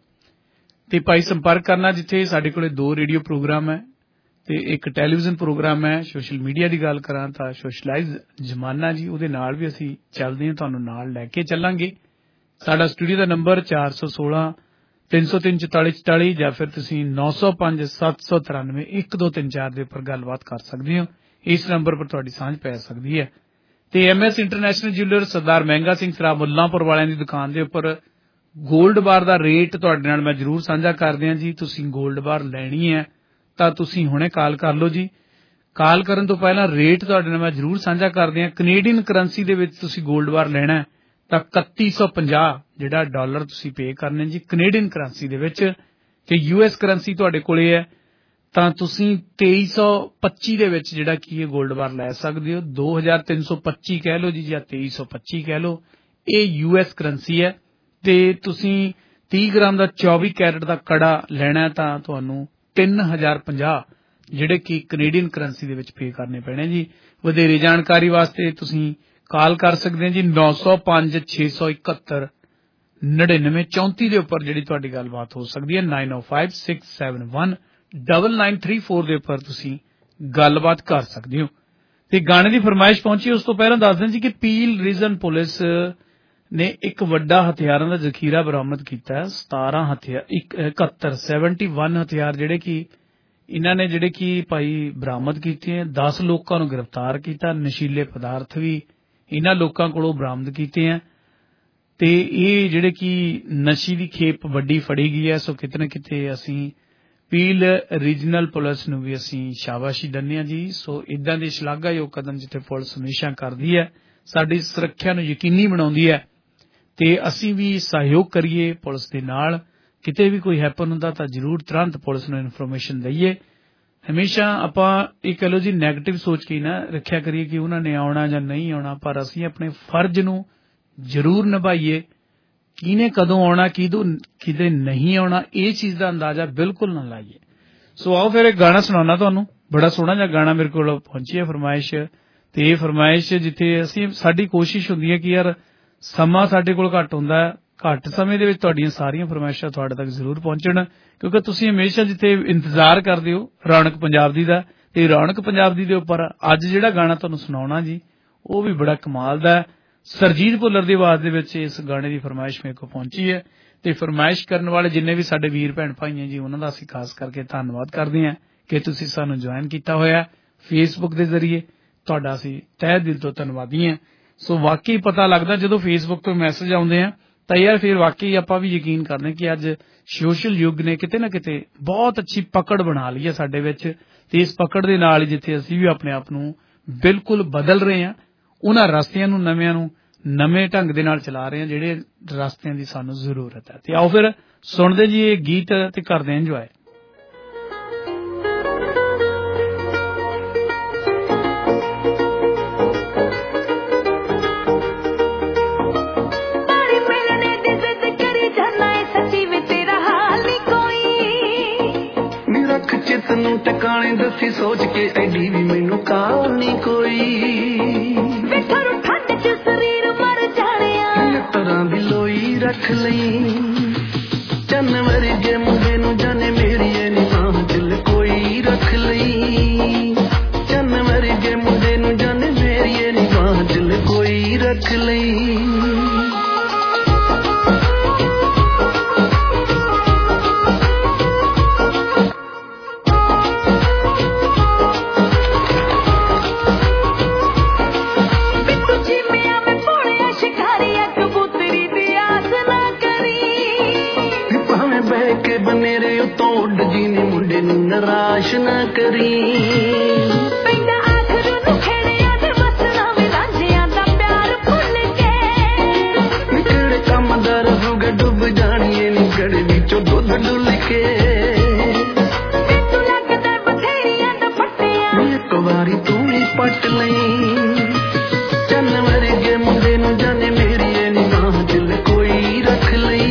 ਤੇ ਭਾਈ ਸੰਪਰਕ ਕਰਨਾ ਜਿੱਥੇ ਸਾਡੇ ਕੋਲੇ ਦੋ ਰੇਡੀਓ ਪ੍ਰੋਗਰਾਮ ਹੈ ਤੇ ਇੱਕ ਟੈਲੀਵਿਜ਼ਨ ਪ੍ਰੋਗਰਾਮ ਹੈ। ਸੋਸ਼ਲ ਮੀਡੀਆ ਦੀ ਗੱਲ ਕਰਾਂ ਤਾਂ ਸੋਸ਼ਲਾਈਜ਼ ਜ਼ਮਾਨਾ ਜੀ ਉਹਦੇ ਨਾਲ ਵੀ ਅਸੀਂ ਚੱਲਦੇ ਹਾਂ ਤੁਹਾਨੂੰ ਨਾਲ ਲੈ ਕੇ ਚੱਲਾਂਗੇ। ਸਾਡਾ ਸਟੂਡੀਓ ਦਾ ਨੰਬਰ ਚਾਰ ਸੌ ਸੋਲਾਂ ਤਿੰਨ ਸੌ ਤਿੰਨ ਚੁਤਾਲੀ ਚੁਤਾਲੀ ਜਾਂ ਫਿਰ ਤੁਸੀਂ ਨੌ ਸੌ ਪੰਜ ਸੱਤ ਸੌ ਤਰਾਨਵੇਂ ਇੱਕ ਦੋ ਤਿੰਨ ਚਾਰ ਦੇ ਉੱਪਰ ਗੱਲਬਾਤ ਕਰ ਸਕਦੇ ਹੋ। ਇਸ ਨੰਬਰ ਪਰ ਤੁਹਾਡੀ ਸਾਂਝ ਪੈ ਸਕਦੀ ਹੈ ਤੇ M S international jeweller Sardar Mehnga Singh ਸਰਾ Mullanpur ਵਾਲਿਆਂ ਦੀ ਦੁਕਾਨ ਦੇ ਉੱਪਰ ਗੋਲਡ ਬਾਰ ਦਾ ਰੇਟ ਤੁਹਾਡੇ ਨਾਲ ਮੈਂ ਜ਼ਰੂਰ ਸਾਂਝਾ ਕਰਦੇ ਹਾਂ ਜੀ। ਤੁਸੀਂ ਗੋਲਡ ਬਾਰ ਲੈਣੀ ਹੈ ਤਾਂ ਤੁਸੀਂ ਹੁਣੇ ਕਾਲ ਕਰ ਲਓ ਜੀ। ਕਾਲ ਕਰਨ ਤੋਂ ਪਹਿਲਾਂ ਰੇਟ ਤੁਹਾਡੇ ਨਾਲ ਮੈਂ ਜ਼ਰੂਰ ਸਾਂਝਾ ਕਰਦੇ ਹਾਂ। ਕੈਨੇਡੀਅਨ ਕਰੰਸੀ ਦੇ ਵਿੱਚ ਤੁਸੀਂ ਗੋਲਡ ਬਾਰ ਲੈਣਾ ਤਾਂ ਇਕੱਤੀ ਸੌ ਪੰਜਾਹ ਜਿਹੜਾ ਡਾਲਰ ਤੁਸੀਂ ਪੇ ਕਰਨੇ ਜੀ ਕੈਨੇਡੀਅਨ ਕਰੰਸੀ ਦੇ ਵਿੱਚ ਤੇ ਯੂ ਐਸ ਕਰੰਸੀ ਤੁਹਾਡੇ ਕੋਲੇ ਹੈ ਤਾਂ ਤੁਸੀਂ ਤੇਈ ਸੌ ਪੱਚੀ ਦੇ ਵਿੱਚ ਜਿਹੜਾ ਕੀ ਹੈ ਗੋਲਡ ਬਾਰ ਲੈ ਸਕਦੇ ਹੋ। ਦੋ ਹਜ਼ਾਰ ਤਿੰਨ ਸੌ ਪੱਚੀ ਕਹਿ ਲਓ ਜੀ ਜਾਂ ਤੇਈ ਸੌ ਪੱਚੀ ਕਹਿ ਲਓ ਇਹ ਯੂ ਐਸ ਕਰੰਸੀ ਹੈ ਤੇ ਤੁਸੀਂ ਤੀਹ ਗ੍ਰਾਮ ਦਾ ਚੌਵੀ ਕੈਰਟ ਦਾ ਕੜਾ ਲੈਣਾ ਤਾਂ ਤੁਹਾਨੂੰ ਤਿੰਨ ਹਜ਼ਾਰ ਪੰਜਾਹ ਜਿਹੜੇ ਕਿ ਕੈਨੇਡੀਅਨ ਕਰੰਸੀ ਦੇ ਵਿੱਚ ਪੇ ਕਰਨੇ ਪੈਣੇ ਜੀ। ਵਧੇਰੇ ਜਾਣਕਾਰੀ ਵਾਸਤੇ ਤੁਸੀਂ ਕਾਲ ਕਰ ਸਕਦੇ ਹੋ ਜੀ ਨੌ ਸੌ ਪੰਜ ਛੇ ਸੌ ਇਕਹੱਤਰ ਨੜਿਨਵੇਂ ਚੌਂਤੀ ਦੇ ਉੱਪਰ ਜਿਹੜੀ ਤੁਹਾਡੀ ਗੱਲਬਾਤ ਹੋ ਸਕਦੀ ਹੈ nine o five six seven one double nine three four ਦੇ ਉੱਪਰ ਤੁਸੀਂ ਗੱਲਬਾਤ ਕਰ ਸਕਦੇ ਹੋ। ਤੇ ਗਾਣੇ ਦੀ ਫਰਮਾਇਸ਼ ਪਹੁੰਚੀ ਉਸ ਤੋਂ ਪਹਿਲਾਂ ਦੱਸ ਦਿਆਂ ਜੀ ਕਿ ਪੀਲ ਰੀਜਨ ਪੁਲਿਸ ਨੇ ਇੱਕ ਵੱਡਾ ਹਥਿਆਰਾਂ ਦਾ ਜ਼ਖੀਰਾ ਬਰਾਮਦ ਕੀਤਾ ਹੈ। ਸਤਾਰਾਂ ਹਥਿਆਰ ਇਕਹੱਤਰ ਸੈਵਨਟੀ ਵਨ ਹਥਿਆਰ ਜਿਹੜੇ ਕਿ ਇਹਨਾਂ ਨੇ ਜਿਹੜੇ ਕਿ ਭਾਈ ਬਰਾਮਦ ਕੀਤੇ ਹੈ। ਦਸ ਲੋਕਾਂ ਨੂੰ ਗ੍ਰਿਫਤਾਰ ਕੀਤਾ। ਨਸ਼ੀਲੇ ਪਦਾਰਥ ਵੀ ਇਹਨਾਂ ਲੋਕਾਂ ਕੋਲੋਂ ਬਰਾਮਦ ਕੀਤੇ ਹੈ ਤੇ ਇਹ ਜਿਹੜੇ ਕਿ ਨਸ਼ੀ ਦੀ ਖੇਪ ਵੱਡੀ ਫੜੀ ਗਈ ਹੈ। ਸੋ ਕਿਤੇ ਨਾ ਕਿਤੇ ਅਸੀਂ ਪੀਲ ਰੀਜਨਲ ਪੁਲਿਸ ਨੂੰ ਵੀ ਅਸੀਂ ਸ਼ਾਬਾਸ਼ੀ ਦਿੰਦੇ ਹਾਂ ਜੀ। ਸੋ ਇਦਾਂ ਦੇ ਸ਼ਲਾਘਾਯੋਗ ਕਦਮ ਜਿੱਥੇ ਪੁਲਿਸ ਹਮੇਸ਼ਾ ਕਰਦੀ ਹੈ ਸਾਡੀ ਸੁਰੱਖਿਆ ਨੂੰ ਯਕੀਨੀ ਬਣਾਉਂਦੀ ਹੈ ਤੇ ਅਸੀਂ ਵੀ ਸਹਿਯੋਗ ਕਰੀਏ ਪੁਲਿਸ ਦੇ ਨਾਲ। ਕਿਤੇ ਵੀ ਕੋਈ ਹੈਪਨ ਹੁੰਦਾ ਤਾਂ ਜ਼ਰੂਰ ਤੁਰੰਤ ਪੁਲਿਸ ਨੂੰ ਇਨਫੋਰਮੇਸ਼ਨ ਦਈਏ। ਹਮੇਸ਼ਾ ਆਪਾਂ ਇਹ ਕਹ ਲਓ ਜੀ ਨੈਗੇਟਿਵ ਸੋਚ ਕੇ ਨਾ ਰੱਖਿਆ ਕਰੀਏ ਕਿ ਉਹਨਾਂ ਨੇ ਆਉਣਾ ਜਾਂ ਨਹੀਂ ਆਉਣਾ ਪਰ ਅਸੀਂ ਆਪਣੇ ਫਰਜ਼ ਨੂੰ ਜ਼ਰੂਰ ਨਿਭਾਈਏ। ਕਿਹਨੇ ਕਦੋਂ ਆਉਣਾ ਕਿਦੋਂ ਕਿਤੇ ਨਹੀਂ ਆਉਣਾ ਇਹ ਚੀਜ਼ ਦਾ ਅੰਦਾਜ਼ਾ ਬਿਲਕੁਲ ਨਾ ਲਾਈਏ। ਸੋ ਆਓ ਫਿਰ ਇੱਕ ਗਾਣਾ ਸੁਣਾਉਣਾ ਤੁਹਾਨੂੰ ਬੜਾ ਸੋਹਣਾ ਜਿਹਾ ਗਾਣਾ ਮੇਰੇ ਕੋਲ ਪਹੁੰਚੀ ਹੈ ਫਰਮਾਇਸ਼ ਤੇ ਇਹ ਫਰਮਾਇਸ਼ ਜਿੱਥੇ ਅਸੀਂ ਸਾਡੀ ਕੋਸ਼ਿਸ਼ ਹੁੰਦੀ ਹੈ ਕਿ ਯਾਰ ਸਮਾਂ ਸਾਡੇ ਕੋਲ ਘੱਟ ਹੁੰਦਾ ਹੈ ਘੱਟ ਸਮੇਂ ਦੇ ਵਿੱਚ ਤੁਹਾਡੀਆਂ ਸਾਰੀਆਂ ਫਰਮਾਇਸ਼ਾਂ ਤੁਹਾਡੇ ਤੱਕ ਜ਼ਰੂਰ ਪਹੁੰਚਣ ਕਿਉਂਕਿ ਤੁਸੀਂ ਹਮੇਸ਼ਾ ਜਿੱਥੇ ਇੰਤਜ਼ਾਰ ਕਰਦੇ ਹੋ ਰੌਣਕ ਪੰਜਾਬ ਦੀ ਦਾ ਤੇ ਰੌਣਕ ਪੰਜਾਬ ਦੀ ਦੇ ਉੱਪਰ ਅੱਜ ਜਿਹੜਾ ਗਾਣਾ ਤੁਹਾਨੂੰ ਸੁਣਾਉਣਾ ਜੀ ਉਹ ਵੀ ਬੜਾ ਕਮਾਲ ਦਾ ਹੈ। ਸਰਜੀਤ ਭੁੱਲਰ ਦੀ ਆਵਾਜ਼ ਦੇ ਵਿੱਚ ਇਸ ਗਾਣੇ ਦੀ ਫਰਮਾਇਸ਼ ਮੇਰੇ ਕੋਲ ਪਹੁੰਚੀ ਹੈ ਤੇ ਫਰਮਾਇਸ਼ ਕਰਨ ਵਾਲੇ ਜਿੰਨੇ ਵੀ ਸਾਡੇ ਵੀਰ ਭੈਣ ਭਾਈ ਹੈ ਜੀ ਉਹਨਾਂ ਦਾ ਅਸੀਂ ਖਾਸ ਕਰਕੇ ਧੰਨਵਾਦ ਕਰਦੇ ਹਾਂ ਕਿ ਤੁਸੀਂ ਸਾਨੂੰ ਜੁਆਇਨ ਕੀਤਾ ਹੋਇਆ ਫੇਸਬੁੱਕ ਦੇ ਜ਼ਰੀਏ। ਤੁਹਾਡਾ ਅਸੀਂ ਤਹਿ ਦਿਲ ਤੋਂ ਧੰਨਵਾਦੀ ਹਾਂ। ਸੋ ਵਾਕਈ ਪਤਾ ਲੱਗਦਾ ਜਦੋਂ ਫੇਸਬੁੱਕ ਤੋਂ ਮੈਸੇਜ ਆਉਂਦੇ ਆ ਤਾਂ ਯਾਰ ਫਿਰ ਵਾਕਈ ਆਪਾਂ ਵੀ ਯਕੀਨ ਕਰਦੇ ਕਿ ਅੱਜ ਸੋਸ਼ਲ ਯੁੱਗ ਨੇ ਕਿਤੇ ਨਾ ਕਿਤੇ ਬਹੁਤ ਅੱਛੀ ਪਕੜ ਬਣਾ ਲਈ ਹੈ ਸਾਡੇ ਵਿੱਚ ਤੇ ਇਸ ਪਕੜ ਦੇ ਨਾਲ ਹੀ ਜਿੱਥੇ ਅਸੀਂ ਵੀ ਆਪਣੇ ਆਪ ਨੂੰ ਬਿਲਕੁਲ ਬਦਲ ਰਹੇ ਹਾਂ ਉਹਨਾਂ ਰਸਤਿਆਂ ਨੂੰ ਨਵਿਆਂ ਨੂੰ ਨਵੇਂ ਢੰਗ ਦੇ ਨਾਲ ਚਲਾ ਰਹੇ ਹਾਂ ਜਿਹੜੇ ਰਸਤਿਆਂ ਦੀ ਸਾਨੂੰ ਜ਼ਰੂਰਤ ਹੈ। ਤੇ ਆਓ ਫਿਰ ਸੁਣਦੇ ਜੀ ਇਹ ਗੀਤ ਤੇ ਕਰਦੇ ਹਾਂ ਇੰਜੋਏ। रख चित नू टकाने दसी सोच के एडी भी मैनू काल नहीं कोई ठंड च शरीर मर जाने तरह दी लोई रख लई चन्न वर्गे मुंडे नू जाने मेरी नी मां दिल कोई रख लई चन्न वर्गे मुंडे नू जाने मेरी नी मां दिल कोई रख लई मेरे उतों उड जी ने मुंडे नू निराश ना करी पैंदा आखर नू खेड़िया ते बसना वे रांझिया दा प्यार भुल के निकड़े कम दा रहूगा डुब जानिए निकड़े विचों दुध डुल के तू लगदा बथेरिया दा फटिया एक वारी तू ही पट लई चन्न वर्गे मुंडे नू जाने मेरी नी मां दिल कोई रख लई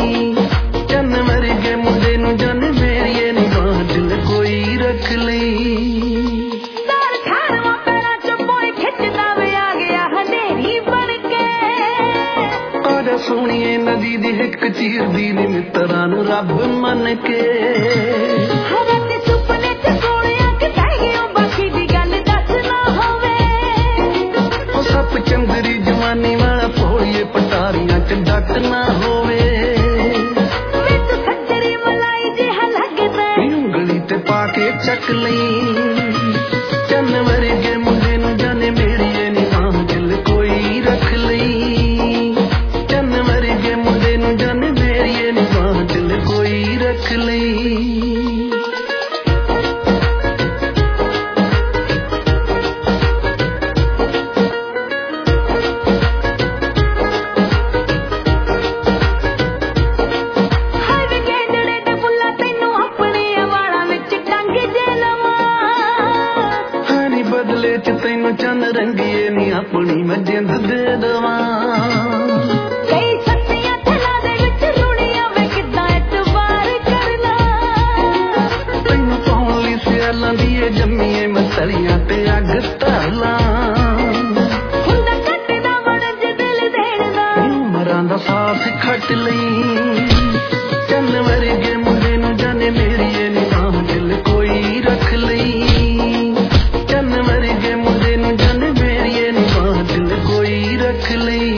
जाने मेरी नी मां दिल कोई रख लई सार खानवा पैरा च मोए खिचदा वे आ गया हनेरी बन के आजा सोहणीए नदी दी हिक चीर दी नी मित्तरां नू रब मन के हरे ते सुपने च सोहणिया किथे गयो बाकी दी गल दस ना होवे ओ सप चंदरी जवानी वाला भोलिए पटारियां च डट ना होवे पाके चक लई चन्न वर्गे मुंडे नू जाने मेरी नी मां दिल कोई रख लई चन्न वर्गे मुंडे नू जाने मेरी नी मां दिल कोई रख लई तैनू चन रंगिए नी अपनी मैं जिंद दे दवा कई सत्तियां थला दे विच रुड़ियां वे किदां इतबार करना तैनू पौली सियालां दी जम्मीए मैं तलियां ते अग धरला हुंदा कटदा वणज दिल देण दा उमरां दा साथ खट लई चन्न वर्गे मुंडे नू जाने मेरी नी मां दिल कोई रख लई चन्न वर्गे मुंडे नू जाने मेरी नी मां दिल कोई रख लई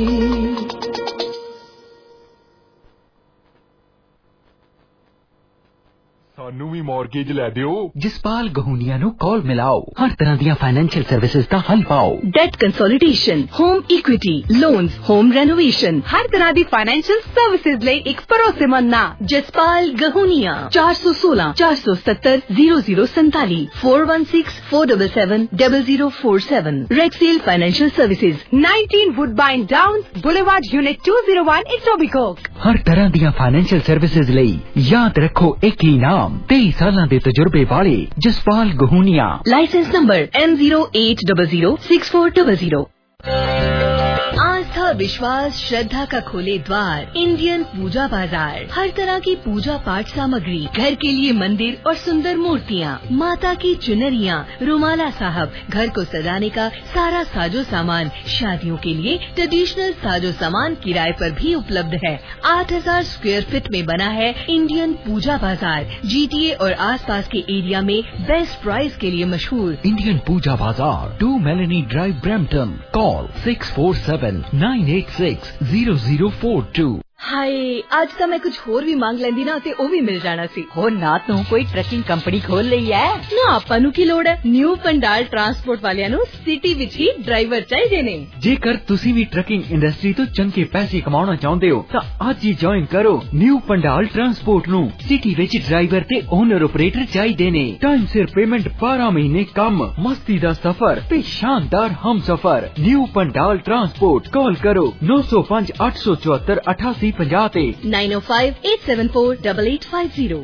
सानू भी मॉर्गेज लै दियो जसपाल गहूनिया नु कॉल मिलाओ हर तरह दियां फाइनेंशियल सर्विसेज दा हल पाओ debt consolidation home equity loans home renovation हर तरह दी फाइनेंशियल सर्विसेज ਲਈ ਇੱਕ ਭਰੋਸੇਮੰਦ ਨਾਂ ਜਸਪਾਲ ਗਹੂਨੀਆ ਚਾਰ ਸੌ ਸੋਲਾਂ ਚਾਰ ਸੌ ਸੱਤਰ ਜ਼ੀਰੋ ਜ਼ੀਰੋ ਸੰਤਾਲੀ four one six four seven seven zero zero four seven Rexel Financial Services nineteen Woodbine Downs Boulevard Unit two oh one Etobicoke हर तरह दियां फाइनेंशियल सर्विसेज ਲਈ याद रखो एक ही नाम तेईस साल ਦੇ ਤਜਰਬੇ ਵਾਲੇ Jaspal Gahunia licence number M zero eight zero zero six four zero zero आस्था विश्वास श्रद्धा का खोले द्वार इंडियन पूजा बाजार हर तरह की पूजा पाठ सामग्री घर के लिए मंदिर और सुंदर मूर्तियाँ माता की चुनरियाँ रुमाला साहब घर को सजाने का सारा साजो सामान शादियों के लिए ट्रेडिशनल साजो सामान किराए पर भी उपलब्ध है आठ हजार स्क्वायर फीट में बना है इंडियन पूजा बाजार जीटीए और आसपास के एरिया में बेस्ट प्राइस के लिए मशहूर Indian Pooja Bazaar two Melanie Drive Brampton call six four seven nine eight six zero zero four two hi आज ਤਾਂ ਮੈਂ ਕੁਝ ਹੋਰ ਵੀ ਮੰਗ ਲੈਂਦੀ ਨਾ ਤੇ ਉਹ ਵੀ ਮਿਲ ਜਾਣਾ ਸੀ ਹੋ ਨਾ ਤੂੰ ਕੋਈ ਟਰੱਕਿੰਗ ਕੰਪਨੀ ਖੋਲ ਲਈ ਐ ਨਾ ਆਪਾਂ ਨੂੰ ਕੀ ਲੋੜ ਹੈ ਨਿਊ ਪੰਡਾਲ ਟਰਾਂਸਪੋਰਟ ਵਾਲਿਆਂ ਨੂੰ ਸਿਟੀ ਵਿੱਚ ਹੀ ਡਰਾਈਵਰ ਚਾਹੀਦੇ ਨੇ ਜੇਕਰ ਤੁਸੀਂ ਵੀ ਟਰੱਕਿੰਗ ਇੰਡਸਟਰੀ ਤੋਂ ਚੰਗੇ ਪੈਸੇ ਕਮਾਉਣਾ ਚਾਹੁੰਦੇ ਹੋ ਤਾਂ ਅੱਜ ਹੀ ਜੁਆਇਨ ਕਰੋ ਨਿਊ ਪੰਡਾਲ ਟਰਾਂਸਪੋਰਟ ਨੂੰ ਸਿਟੀ ਵਿੱਚ ਡਰਾਈਵਰ ਤੇ ਓਨਰ ਆਪਰੇਟਰ ਚਾਹੀਦੇ ਨੇ ਟਾਈਮ ਸਿਰ ਪੇਮੈਂਟ ਬਾਰਾਂ ਮਹੀਨੇ ਕੰਮ ਮਸਤੀ ਦਾ ਸਫ਼ਰ ਤੇ ਸ਼ਾਨਦਾਰ ਹਮਸਫ਼ਰ ਨਿਊ ਪੰਡਾਲ ਟਰਾਂਸਪੋਰਟ ਕਾਲ ਕਰੋ ਨੌ ਸੌ ਪੰਜ ਅੱਠ ਸੌ ਚੁਹੱਤਰ ਅਠਾਸੀ ਪੰਜਾਹ ਤੇ nine oh five eight seven four eight eight five zero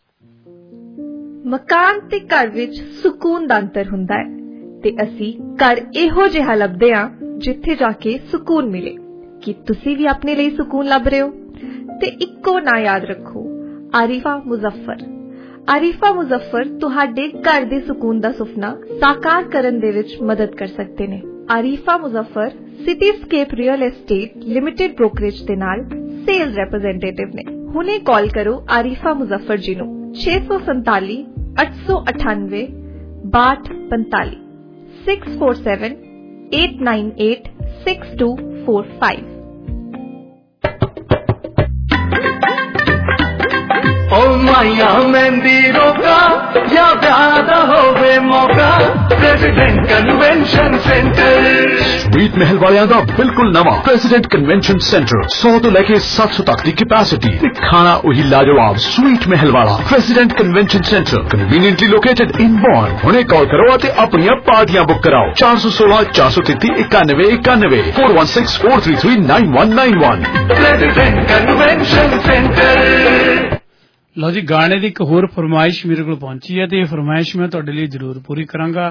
ਮਕਾਨ ਤੇ ਘਰ ਵਿੱਚ ਸਕੂਨ ਦਾ ਅੰਤਰ ਹੁੰਦਾ ਹੈ ਤੇ ਅਸੀਂ ਘਰ ਇਹੋ ਜਿਹਾ ਲੱਭਦੇ ਹਾਂ ਜਿੱਥੇ ਜਾ ਕੇ ਸਕੂਨ ਮਿਲੇ ਕਿ ਤੁਸੀਂ ਵੀ ਆਪਣੇ ਲਈ ਸਕੂਨ ਲੱਭ ਰਹੇ ਹੋ ਤੇ ਇੱਕੋ ਨਾ ਯਾਦ ਰੱਖੋ ਆਰਿਫਾ ਮੁਜ਼ੱਫਰ ਆਰੀਫਾ ਮੁਜ਼ੱਫਰ ਤੁਹਾਡੇ ਘਰ ਦੇ ਸਕੂਨ ਦਾ ਸੁਪਨਾ ਸਾਕਾਰ ਕਰਨ ਦੇ ਵਿੱਚ ਮਦਦ ਕਰ ਸਕਦੇ ਨੇ। Arifa Muzaffar Cityscape real estate limited brokerage ਦੇ ਨਾਲ ਸੇਲਸ ਰਿਪਰੈਜ਼ੈਂਟੇਟਿਵ ਨੇ। ਹੁਣੇ ਕਾਲ ਕਰੋ ਆਰੀਫਾ ਮੁਜ਼ੱਫਰ ਜੀ ਨੂੰ ਛੇ ਸੌ ਸੰਤਾਲੀ ਅੱਠ ਸੌ ਅਠਾਨਵੇਂ ਬਾਹਠ ਪੰਤਾਲੀ six four seven eight nine eight six two four five. ओ माया मेहंदी रोका या प्यादा होवे मौका प्रेसिडेंट कन्वेंशन सेंटर स्वीट महल वालियां दा बिल्कुल नवा प्रेसिडेंट कन्वेंशन सेंटर सौ तो लेके सात सौ तक दी कैपेसिटी ते खाना वही लाजवाब स्वीट महल वाला president convention centre conveniently located in बॉर्न। हुणे कॉल करो ते अपनी पार्टियां बुक कराओ चार सौ सोलह चार सौ तेती इक्यानवे इक्यानवे four one six four three three nine one nine one president convention centre. ਲਓ ਜੀ ਗਾਣੇ ਦੀ ਇੱਕ ਹੋਰ ਫਰਮਾਇਸ਼ ਮੇਰੇ ਕੋਲ ਪਹੁੰਚੀ ਹੈ ਤੇ ਇਹ ਫਰਮਾਇਸ਼ ਮੈਂ ਤੁਹਾਡੇ ਲਈ ਜ਼ਰੂਰ ਪੂਰੀ ਕਰਾਂਗਾ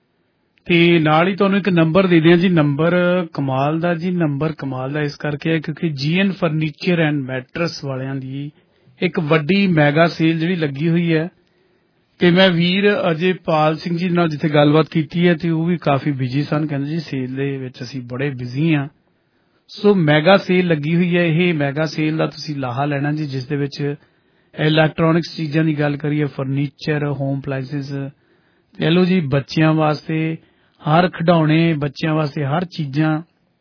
ਤੇ ਨਾਲ ਹੀ ਤੁਹਾਨੂੰ ਇੱਕ ਨੰਬਰ ਦੇ ਦਿਆਂ ਜੀ। ਨੰਬਰ ਕਮਾਲ ਦਾ ਜੀ, ਨੰਬਰ ਕਮਾਲ ਦਾ ਇਸ ਕਰਕੇ ਹੈ ਕਿਉਂਕਿ ਜੀਐਨ ਫਰਨੀਚਰ ਐਂਡ ਮੈਟਰਸ ਵਾਲਿਆਂ ਦੀ ਇੱਕ ਵੱਡੀ ਮੈਗਾ ਸੇਲ ਜਿਹੜੀ ਲੱਗੀ ਹੋਈ ਹੈ ਤੇ ਮੈਂ ਵੀਰ ਅਜੇਪਾਲ ਸਿੰਘ ਜੀ ਨਾਲ ਜਿੱਥੇ ਗੱਲਬਾਤ ਕੀਤੀ ਹੈ ਤੇ ਉਹ ਵੀ ਕਾਫੀ ਬਿਜੀ ਸਨ। ਕਹਿੰਦੇ ਜੀ ਸੇਲ ਦੇ ਵਿੱਚ ਅਸੀਂ ਬੜੇ ਬਿਜੀ ਹਾਂ। ਸੋ ਮੈਗਾ ਸੇਲ ਲੱਗੀ ਹੋਈ ਹੈ। ਇਹ ਮੈਗਾ ਸੇਲ ਦਾ ਤੁਸੀਂ ਲਾਹਾ ਲੈਣਾ ਜੀ, ਜਿਸ ਦੇ ਵਿੱਚ ਇਲੈਕਟ੍ਰੋਨਿਕਸ ਚੀਜ਼ਾਂ ਦੀ ਗੱਲ ਕਰੀਏ, ਫਰਨੀਚਰ, ਹੋਮ ਅਪਲਾਈਸੈਂਸ, ਕਹਿ ਲਓ ਜੀ ਬੱਚਿਆਂ ਵਾਸਤੇ ਹਰ ਖਿਡੌਣੇ, ਬੱਚਿਆਂ ਵਾਸਤੇ ਹਰ ਚੀਜ਼ਾਂ,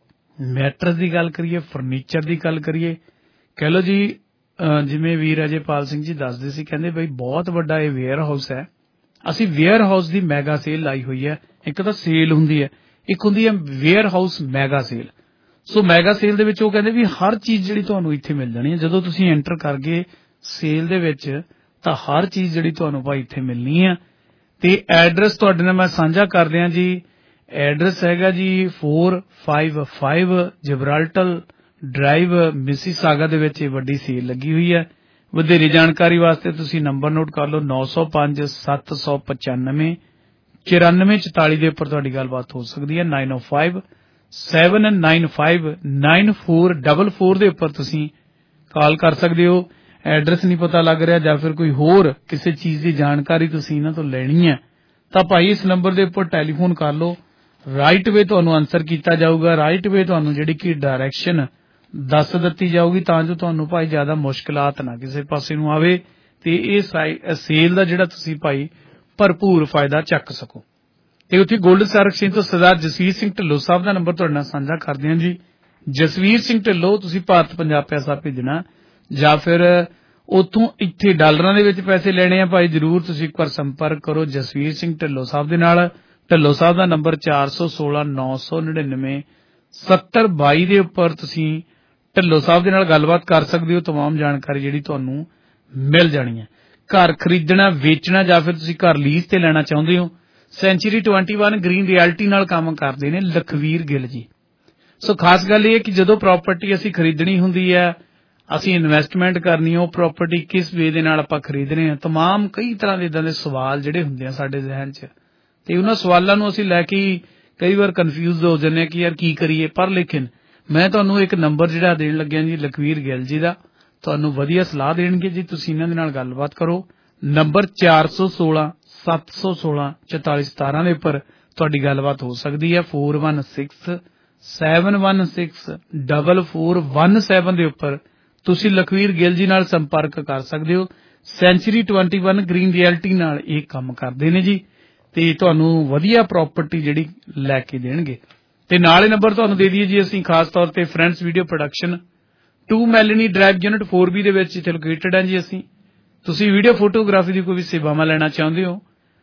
ਮੈਟਰਸ ਦੀ ਗੱਲ ਕਰੀਏ, ਫਰਨੀਚਰ ਦੀ ਗੱਲ ਕਰੀਏ, ਕਹਿ ਲਓ ਜੀ ਜਿਵੇਂ ਵੀਰ ਅਜੇਪਾਲ ਸਿੰਘ ਜੀ ਦੱਸਦੇ ਸੀ, ਕਹਿੰਦੇ ਬਈ ਬਹੁਤ ਵੱਡਾ ਇਹ ਵੇਅਰ ਹਾਊਸ ਹੈ। ਅਸੀਂ ਵੇਅਰ ਹਾਊਸ ਦੀ ਮੈਗਾ ਸੇਲ ਲਾਈ ਹੋਈ ਹੈ। ਇੱਕ ਤਾਂ ਸੇਲ ਹੁੰਦੀ ਹੈ, ਇੱਕ ਹੁੰਦੀ ਹੈ warehouse mega sale. So mega sale ਦੇ ਵਿੱਚ ਉਹ ਕਹਿੰਦੇ ਵੀ ਹਰ ਚੀਜ਼ ਜਿਹੜੀ ਤੁਹਾਨੂੰ ਇੱਥੇ ਮਿਲ ਜਾਣੀ ਹੈ। ਜਦੋਂ ਤੁਸੀਂ ਐਂਟਰ ਕਰ ਗਏ ਸੇਲ ਦੇ ਵਿੱਚ ਤਾਂ ਹਰ ਚੀਜ਼ ਜਿਹੜੀ ਤੁਹਾਨੂੰ ਭਾਈ ਇੱਥੇ ਮਿਲਣੀ ਹੈ। ਤੇ ਐਡਰੈਸ ਤੁਹਾਡੇ ਨਾਲ ਮੈਂ ਸਾਂਝਾ ਕਰ ਦਿਆਂ ਜੀ। ਐਡਰੈਸ ਹੈਗਾ ਜੀ ਚਾਰ ਪੰਜ ਪੰਜ ਜਿਬਰਾਲਟਰ ਡਰਾਈਵ ਮਿਸੀਸਾਗਾ ਦੇ ਵਿੱਚ ਇਹ ਵੱਡੀ ਸੇਲ ਲੱਗੀ ਹੋਈ ਹੈ। ਵਧੇਰੇ ਜਾਣਕਾਰੀ ਵਾਸਤੇ ਤੁਸੀਂ ਨੰਬਰ ਨੋਟ ਕਰ ਲਓ ਨੌ ਸੌ ਪੰਜ ਸੱਤ ਸੌ ਪਚਾਨਵੇਂ ਚੁਰਾਨਵੇਂ ਚੁਤਾਲੀ ਦੇ ਉੱਪਰ ਤੁਹਾਡੀ ਗੱਲਬਾਤ ਹੋ ਸਕਦੀ ਹੈ। Nine o five seven nine five nine four double four ਦੇ ਉੱਪਰ ਤੁਸੀਂ ਕਾਲ ਕਰ ਸਕਦੇ ਹੋ। ਐਡਰੈਸ ਨਹੀਂ ਪਤਾ ਲੱਗ ਰਿਹਾ ਜਾਂ ਫਿਰ ਕੋਈ ਹੋਰ ਕਿਸੇ ਚੀਜ਼ ਦੀ ਜਾਣਕਾਰੀ ਤੁਸੀਂ ਇਹਨਾਂ ਤੋਂ ਲੈਣੀ ਹੈ ਤਾਂ ਭਾਈ ਇਸ ਨੰਬਰ ਦੇ ਉੱਪਰ ਟੈਲੀਫੋਨ ਕਰ ਲਓ। ਰਾਈਟ ਵੇ ਤੁਹਾਨੂੰ ਆਨਸਰ ਕੀਤਾ ਜਾਊਗਾ। ਰਾਈਟ ਵੇ ਤੁਹਾਨੂੰ ਜਿਹੜੀ ਕਿ ਡਾਇਰੈਕਸ਼ਨ ਦੱਸ ਦਿੱਤੀ ਜਾਊਗੀ ਤਾਂ ਜੋ ਤੁਹਾਨੂੰ ਭਾਈ ਜ਼ਿਆਦਾ ਮੁਸ਼ਕਲਾਤ ਨਾ ਕਿਸੇ ਪਾਸੇ ਨੂੰ ਆਵੇ ਤੇ ਇਹ ਸੇਲ ਦਾ ਜਿਹੜਾ ਤੁਸੀਂ ਭਾਈ ਭਰਪੂਰ ਫਾਇਦਾ ਚੱਕ ਸਕੋ। ਤੇ ਉੱਥੇ ਗੋਲਡ ਸਟਾਰ ਐਕਸਚੇਂਜ ਤੋਂ ਸਰਦਾਰ ਜਸਵੀਰ ਸਿੰਘ ਢਿੱਲੋਂ ਸਾਹਿਬ ਦਾ ਨੰਬਰ ਤੁਹਾਡੇ ਨਾਲ ਸਾਂਝਾ ਕਰਦੇ ਹਾਂ ਜੀ। ਜਸਵੀਰ ਸਿੰਘ ਢਿੱਲੋਂ ਤੁਸੀਂ ਭਾਰਤ ਪੰਜਾਬ ਪੈਸਾ ਭੇਜਣਾ ਜਾਂ ਫਿਰ ਉੱਥੋਂ ਇੱਥੇ ਡਾਲਰਾਂ ਦੇ ਵਿੱਚ ਪੈਸੇ ਲੈਣੇ ਆ ਭਾਈ ਜ਼ਰੂਰ ਤੁਸੀਂ ਇੱਕ ਵਾਰ ਸੰਪਰਕ ਕਰੋ ਜਸਵੀਰ ਸਿੰਘ ਢਿੱਲੋਂ ਸਾਹਿਬ ਦੇ ਨਾਲ। ਢਿੱਲੋਂ ਸਾਹਿਬ ਦਾ ਨੰਬਰ ਚਾਰ ਸੌ ਸੋਲਾਂ ਨੌ ਸੌ ਨੜਿਨਵੇਂ ਸੱਤਰ ਬਾਈ ਦੇ ਉੱਪਰ ਤੁਸੀਂ ਢਿੱਲੋਂ ਸਾਹਿਬ ਦੇ ਨਾਲ ਗੱਲਬਾਤ ਕਰ ਸਕਦੇ ਹੋ। ਤਮਾਮ ਜਾਣਕਾਰੀ ਜਿਹੜੀ ਤੁਹਾਨੂੰ ਮਿਲ ਜਾਣੀ ਹੈ। ਘਰ ਖਰੀਦਣਾ, ਵੇਚਣਾ ਜਾਂ ਫਿਰ ਤੁਸੀਂ ਘਰ ਲੀਜ਼ ਤੇ ਲੈਣਾ ਚਾਹੁੰਦੇ ਹੋ, ਸੈਂਚੁਰੀ ਇਕੱਤੀ ਗ੍ਰੀਨ ਰਿਐਲਟੀ ਨਾਲ ਕੰਮ ਕਰਦੇ ਨੇ ਲਖਵੀਰ ਗਿੱਲ ਜੀ। ਸੋ ਖਾਸ ਗੱਲ ਇਹ ਹੈ ਕਿ ਜਦੋਂ ਪ੍ਰਾਪਰਟੀ ਅਸੀਂ ਖਰੀਦਣੀ ਹੁੰਦੀ ਹੈ, ਅਸੀਂ ਇਨਵੈਸਟਮੈਂਟ ਕਰਨੀ, ਉਹ ਪ੍ਰਾਪਰਟੀ ਕਿਸ ਵੇ ਦੇ ਨਾਲ ਆਪਾਂ ਖਰੀਦ ਰਹੇ ਹਾਂ, ਤਮਾਮ ਕਈ ਤਰ੍ਹਾਂ ਦੇ ਇਦਾਂ ਦੇ ਸਵਾਲ ਜਿਹੜੇ ਹੁੰਦੇ ਆ ਸਾਡੇ ਜ਼ਿਹਨ 'ਚ ਤੇ ਉਹਨਾਂ ਸਵਾਲਾਂ ਨੂੰ ਅਸੀਂ ਲੈ ਕੇ ਕਈ ਵਾਰ ਕਨਫਿਊਜ਼ ਹੋ ਜਾਂਦੇ ਹਾਂ ਕਿ ਯਾਰ ਕੀ ਕਰੀਏ। ਪਰ ਲੇਕਿਨ ਮੈਂ ਤੁਹਾਨੂੰ ਇੱਕ ਨੰਬਰ ਜਿਹੜਾ ਦੇਣ ਲੱਗਿਆ ਜੀ ਲਖਵੀਰ ਗਿੱਲ ਜੀ ਦਾ, ਤੁਹਾਨੂੰ ਵਧੀਆ ਸਲਾਹ ਦੇਣਗੇ ਜੀ। ਤੁਸੀਂ ਇਹਨਾਂ ਦੇ ਨਾਲ ਗੱਲਬਾਤ ਕਰੋ। ਨੰਬਰ ਚਾਰ ਸੌ ਸੋਲਾਂ ਸੱਤ ਸੌ ਸੋਲਾਂ ਚੁਤਾਲੀ ਸਤਾਰਾਂ ਦੇ ਉੱਪਰ ਤੁਹਾਡੀ ਗੱਲਬਾਤ ਹੋ ਸਕਦੀ ਹੈ। Four one six seven one six double four one seven ਦੇ ਉੱਪਰ ਤੁਸੀਂ ਲਖਵੀਰ ਗਿੱਲ ਜੀ ਨਾਲ ਸੰਪਰਕ ਕਰ ਸਕਦੇ ਹੋ। ਸੈਂਚੁਰੀ ਇਕੱਤੀ ਗ੍ਰੀਨ ਰਿਐਲਟੀ ਨਾਲ ਇਹ ਕੰਮ ਕਰਦੇ ਨੇ ਜੀ ਤੇ ਤੁਹਾਨੂੰ ਵਧੀਆ ਪ੍ਰਾਪਰਟੀ ਜਿਹੜੀ ਲੈ ਕੇ ਦੇਣਗੇ। ਤੇ ਨਾਲ ਇਹ ਨੰਬਰ ਤੁਹਾਨੂੰ ਦੇ ਦਈਏ ਜੀ ਅਸੀਂ ਖਾਸ ਤੌਰ ਤੇ friends video production two Melanie drive unit four B ਦੇ ਵਿੱਚ ਇੱਥੇ ਲੋਕੇਟਡ ਹੈ ਜੀ। ਅਸੀਂ ਤੁਸੀਂ ਵੀਡੀਓ ਫੋਟੋਗ੍ਰਾਫੀ ਦੀ ਕੋਈ ਵੀ ਸੇਵਾਵਾਂ ਲੈਣਾ ਚਾਹੁੰਦੇ ਹੋ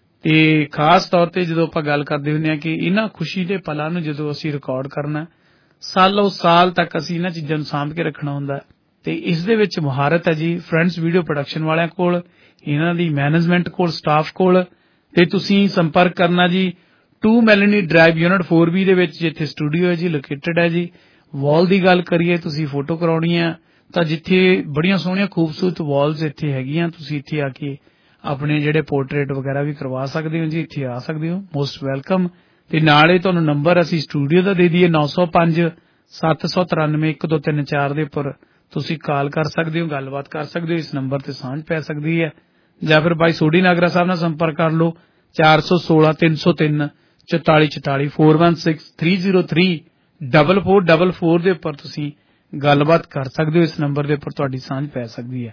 ਤੇ ਖਾਸ ਤੌਰ ਤੇ ਜਦੋਂ ਆਪਾਂ ਗੱਲ ਕਰਦੇ ਹੁੰਦੇ ਹਾਂ ਕਿ ਇਹਨਾਂ ਖੁਸ਼ੀ ਦੇ ਪਲਾਂ ਨੂੰ ਜਦੋਂ ਅਸੀਂ ਰਿਕਾਰਡ ਕਰਨਾ, ਸਾਲੋਂ ਸਾਲ ਤੱਕ ਅਸੀਂ ਇਹਨਾਂ ਚੀਜ਼ਾਂ ਨੂੰ ਸਾਂਭ ਕੇ ਰੱਖਣਾ ਹੁੰਦਾ ਤੇ ਇਸ ਦੇ ਵਿੱਚ ਮੁਹਾਰਤ ਹੈ ਜੀ ਫਰੈਂਡਸ ਵੀਡੀਓ ਪ੍ਰੋਡਕਸ਼ਨ ਵਾਲਿਆਂ ਕੋਲ, ਇਹਨਾਂ ਦੀ ਮੈਨੇਜਮੈਂਟ ਕੋਲ, ਸਟਾਫ ਕੋਲ। ਤੇ ਤੁਸੀਂ ਸੰਪਰਕ ਕਰਨਾ ਜੀ two Melanie drive unit four B ਦੇ ਵਿੱਚ ਜਿੱਥੇ ਸਟੂਡੀਓ ਹੈ ਜੀ ਲੋਕੇਟਡ ਹੈ ਜੀ। ਵਾਲ ਦੀ ਗੱਲ ਕਰੀਏ, ਤੁਸੀਂ ਫੋਟੋ ਕਰਾਉਣੀ ਹੈ ਤਾਂ ਜਿੱਥੇ ਬੜੀਆਂ ਸੋਹਣੀਆਂ ਖੂਬਸੂਰਤ ਵਾਲਸ ਇੱਥੇ ਹੈਗੀਆਂ, ਤੁਸੀਂ ਇੱਥੇ ਆ ਕੇ ਆਪਣੇ ਜਿਹੜੇ ਪੋਰਟਰੇਟ ਵਗੈਰਾ ਵੀ ਕਰਵਾ ਸਕਦੇ ਹੋ ਜੀ। ਇੱਥੇ ਆ ਸਕਦੇ ਹੋ, ਮੋਸਟ ਵੈਲਕਮ। ਤੇ ਨਾਲੇ ਤੁਹਾਨੂੰ ਨੰਬਰ ਅਸੀਂ ਸਟੂਡੀਓ ਦਾ ਦੇ ਦਈਏ ਨੌ ਸੌ ਪੰਜ ਸੱਤ ਸੌ ਤਰਾਨਵੇਂ ਇੱਕ ਦੋ ਤਿੰਨ ਚਾਰ ਦੇ ਉੱਪਰ ਤੁਸੀਂ ਕਾਲ ਕਰ ਸਕਦੇ ਹੋ, ਗੱਲਬਾਤ ਕਰ ਸਕਦੇ ਹੋ। ਇਸ ਨੰਬਰ ਤੇ ਸਾਂਝ ਪੈ ਸਕਦੀ ਹੈ। ਜਾਂ ਫਿਰ ਬਾਈ ਸੋਢੀ ਨਾਗਰਾ ਸਾਹਿਬ ਨਾਲ ਸੰਪਰਕ ਕਰ ਲਓ ਚਾਰ ਸੌ ਸੋਲਾਂ ਤਿੰਨ ਸੌ ਤਿੰਨ ਚੁਤਾਲੀ ਚੁਤਾਲੀ four one six three zero three double four double four ਦੇ ਉੱਪਰ ਤੁਸੀਂ ਗੱਲਬਾਤ ਕਰ ਸਕਦੇ ਹੋ। ਇਸ ਨੰਬਰ ਦੇ ਉੱਪਰ ਤੁਹਾਡੀ ਸਾਂਝ ਪੈ ਸਕਦੀ ਹੈ।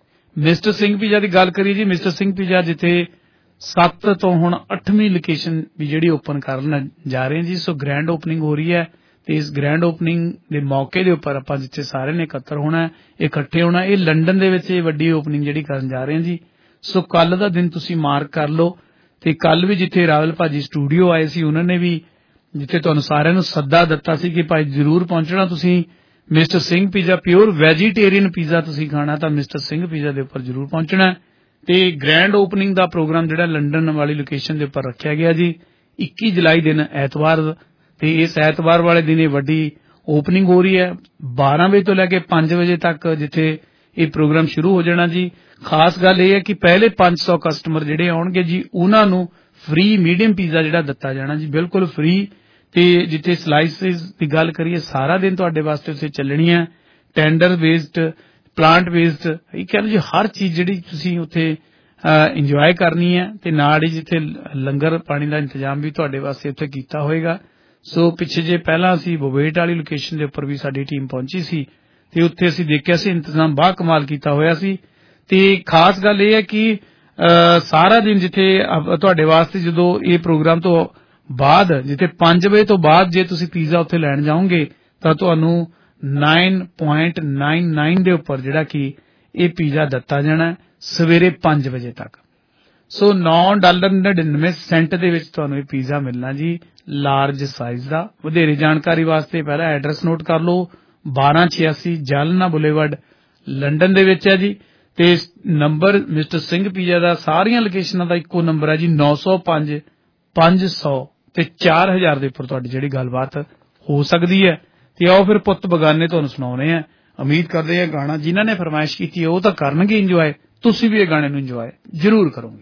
ਮਿਸਟਰ ਸਿੰਘ ਪੀਜ਼ਾ ਦੀ ਗੱਲ ਕਰੀਏ ਜੀ, ਮਿਸਟਰ ਸਿੰਘ ਪੀਜ਼ਾ ਜਿੱਥੇ ਸੱਤ ਤੋਂ ਹੁਣ ਅੱਠਵੀਂ ਲੋਕੇਸ਼ਨ ਵੀ ਜਿਹੜੀ ਓਪਨ ਕਰਨ ਜਾ ਰਹੇ ਜੀ। ਸੋ ਗ੍ਰੈਂਡ ਓਪਨਿੰਗ ਹੋ ਰਹੀ ਹੈ ਤੇ ਇਸ ਗ੍ਰੈਂਡ ਓਪਨਿੰਗ ਦੇ ਮੌਕੇ ਦੇ ਉੱਪਰ ਆਪਾਂ ਜਿੱਥੇ ਸਾਰਿਆਂ ਨੇ ਇਕੱਤਰ ਹੋਣਾ, ਇਕੱਠੇ ਹੋਣਾ, ਇਹ ਲੰਡਨ ਦੇ ਵਿੱਚ ਇਹ ਵੱਡੀ ਓਪਨਿੰਗ ਜਿਹੜੀ ਕਰਨ ਜਾ ਰਹੇ ਹਾਂ ਜੀ। ਸੋ ਕੱਲ ਦਾ ਦਿਨ ਤੁਸੀਂ ਮਾਰਕ ਕਰ ਲਓ ਤੇ ਕੱਲ ਵੀ ਜਿੱਥੇ ਰਾਵਲ ਭਾਜੀ ਸਟੂਡੀਓ ਆਏ ਸੀ ਉਹਨਾਂ ਨੇ ਵੀ ਜਿੱਥੇ ਤੁਹਾਨੂੰ ਸਾਰਿਆਂ ਨੂੰ ਸੱਦਾ ਦਿੱਤਾ ਸੀ ਕਿ ਭਾਈ ਜ਼ਰੂਰ ਪਹੁੰਚਣਾ ਤੁਸੀਂ। Mister Singh pizza pure vegetarian pizza ਤੁਸੀਂ ਖਾਣਾ ਤਾਂ ਮਿਸਟਰ ਸਿੰਘ ਪੀਜ਼ਾ ਦੇ ਉੱਪਰ ਜ਼ਰੂਰ ਪਹੁੰਚਣਾ। ਤੇ ਗ੍ਰੈਂਡ ਓਪਨਿੰਗ ਦਾ ਪ੍ਰੋਗਰਾਮ ਜਿਹੜਾ ਲੰਡਨ ਵਾਲੀ ਲੋਕੇਸ਼ਨ ਦੇ ਉੱਪਰ ਰੱਖਿਆ ਗਿਆ ਜੀ ਇੱਕੀ ਜੁਲਾਈ ਦਿਨ ਐਤਵਾਰ, ਤੇ ਇਸ ਐਤਵਾਰ ਵਾਲੇ ਦਿਨ ਇਹ ਵੱਡੀ ਓਪਨਿੰਗ ਹੋ ਰਹੀ ਹੈ ਬਾਰਾਂ ਵਜੇ ਤੋਂ ਲੈ ਕੇ ਪੰਜ ਵਜੇ ਤੱਕ ਜਿੱਥੇ ਇਹ ਪ੍ਰੋਗਰਾਮ ਸ਼ੁਰੂ ਹੋ ਜਾਣਾ ਜੀ। ਖਾਸ ਗੱਲ ਇਹ ਹੈ ਕਿ ਪਹਿਲੇ ਪੰਜ ਸੌ ਕਸਟਮਰ ਜਿਹੜੇ ਆਉਣਗੇ ਜੀ ਉਹਨਾਂ ਨੂੰ ਫ੍ਰੀ ਮੀਡੀਅਮ ਪੀਜ਼ਾ ਜਿਹੜਾ ਦਿੱਤਾ ਜਾਣਾ ਜੀ, ਬਿਲਕੁਲ ਫ੍ਰੀ। ਤੇ ਜਿੱਥੇ ਸਲਾਈਸਿਸ ਦੀ ਗੱਲ ਕਰੀਏ ਸਾਰਾ ਦਿਨ ਤੁਹਾਡੇ ਵਾਸਤੇ ਉੱਥੇ ਚੱਲਣੀ ਹੈ, ਟੈਂਡਰ ਬੇਸਡ, ਪਲਾਂਟ ਬੇਸਡ, ਇਹ ਕਹਿੰਦੇ ਜੀ ਹਰ ਚੀਜ਼ ਜਿਹੜੀ ਤੁਸੀਂ ਉੱਥੇ ਇੰਜੋਏ ਕਰਨੀ ਹੈ। ਤੇ ਨਾਲ ਹੀ ਜਿੱਥੇ ਲੰਗਰ ਪਾਣੀ ਦਾ ਇੰਤਜ਼ਾਮ ਵੀ ਤੁਹਾਡੇ ਵਾਸਤੇ ਉੱਥੇ ਕੀਤਾ ਹੋਏਗਾ। ਸੋ ਪਿੱਛੇ ਜੇ ਪਹਿਲਾਂ ਅਸੀਂ ਬੋਵੇਟ ਵਾਲੀ ਲੋਕੇਸ਼ਨ ਦੇ ਉੱਪਰ ਵੀ ਸਾਡੀ ਟੀਮ ਪਹੁੰਚੀ ਸੀ ਤੇ ਉੱਥੇ ਅਸੀਂ ਦੇਖਿਆ ਸੀ ਇੰਤਜ਼ਾਮ ਬਾ ਕਮਾਲ ਕੀਤਾ ਹੋਇਆ ਸੀ। ਤੇ ਖਾਸ ਗੱਲ ਇਹ ਹੈ ਕਿ ਸਾਰਾ ਦਿਨ ਜਿੱਥੇ ਤੁਹਾਡੇ ਵਾਸਤੇ ਜਦੋਂ ਇਹ ਪ੍ਰੋਗਰਾਮ ਤੋਂ ਬਾਅਦ ਜਿੱਥੇ ਪੰਜ ਵਜੇ ਤੋਂ ਬਾਅਦ ਜੇ ਤੁਸੀਂ ਪੀਜ਼ਾ ਉੱਥੇ ਲੈਣ ਜਾਓਗੇ ਤਾਂ ਤੁਹਾਨੂੰ ਨਾਈਨ ਪੁਆਇੰਟ ਨਾਈਨ ਨਾਈਨ ਦੇ ਉੱਪਰ ਜਿਹੜਾ ਕਿ ਇਹ ਪੀਜ਼ਾ ਦਿੱਤਾ ਜਾਣਾ ਸਵੇਰੇ ਪੰਜ ਵਜੇ ਤੱਕ। ਸੋ ਨੌ ਡਾਲਰ ਨੜਿਨਵੇਂ ਸੈਂਟ ਦੇ ਵਿੱਚ ਤੁਹਾਨੂੰ ਇਹ ਪੀਜ਼ਾ ਮਿਲਣਾ ਜੀ, ਲਾਰਜ ਸਾਈਜ਼ ਦਾ। ਵਧੇਰੇ ਜਾਣਕਾਰੀ ਵਾਸਤੇ ਪਹਿਲਾਂ ਐਡਰੈਸ ਨੋਟ ਕਰ ਲਓ, ਬਾਰਾਂ ਛਿਆਸੀ ਜਾਲਨਾ ਬੁਲੇਵਰਡ ਲੰਡਨ ਦੇ ਵਿੱਚ ਹੈ ਜੀ। ਤੇ ਨੰਬਰ ਮਿਸਟਰ ਸਿੰਘ ਪੀਜ਼ਾ ਦਾ ਸਾਰੀਆਂ ਲੋਕੇਸ਼ਨਾਂ ਦਾ ਇੱਕੋ ਨੰਬਰ ਹੈ ਜੀ, ਨੌ ਸੌ ਪੰਜ ਪੰਜ ਸੌ ਤੇ ਚਾਰ ਹਜ਼ਾਰ ਦੇ ਉੱਪਰ ਤੁਹਾਡੀ ਜਿਹੜੀ ਗੱਲਬਾਤ ਹੋ ਸਕਦੀ ਹੈ। ਤੇ ਆਓ ਫਿਰ ਪੁੱਤ ਬਗਾਨੇ ਤੁਹਾਨੂੰ ਸੁਣਾਉਣੇ ਆ। ਉਮੀਦ ਕਰਦੇ ਆ ਗਾਣਾ ਜਿਨ੍ਹਾਂ ਨੇ ਫਰਮਾਇਸ਼ ਕੀਤੀ ਹੈ ਉਹ ਤਾਂ ਕਰਨਗੇ ਇੰਜੋਏ, ਤੁਸੀਂ ਵੀ ਇਹ ਗਾਣੇ ਨੂੰ ਇੰਜੋਏ ਜ਼ਰੂਰ ਕਰੋਗੇ।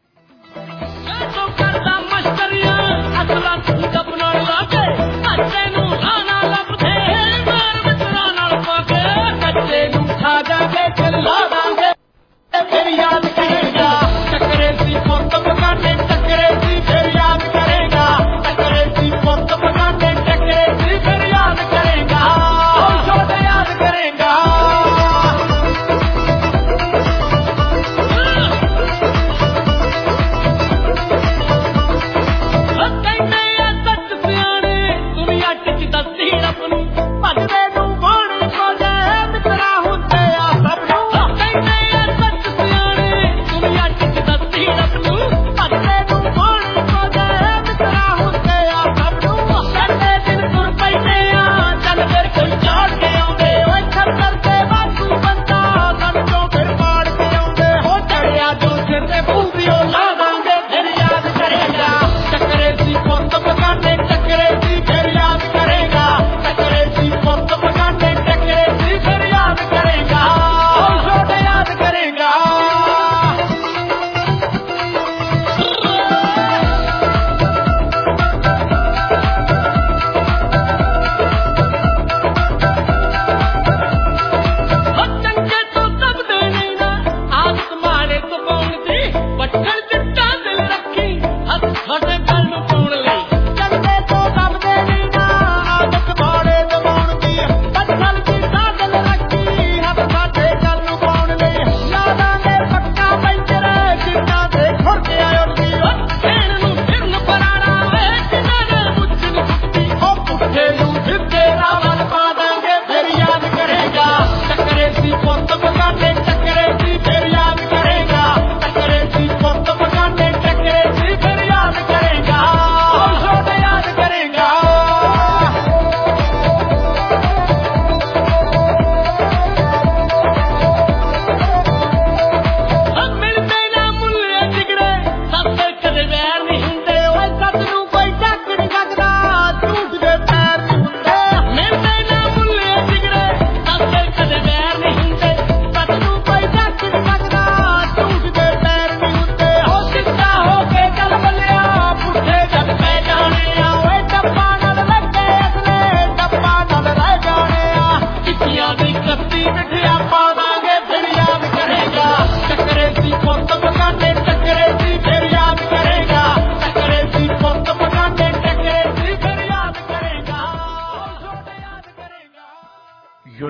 फिर याद करेगा टकरे सी पुत बगाने, टकरे सी फिर याद करेगा टकरे सी पुत बगाने, टकरे सी फिर याद करेगा छोटे याद करेगा। कहने आ सच सियाने दुनिया टिच दसी रब नूं भजदे नूं बाणी को दे मित्रा हुंदे आ सब नूं। कहने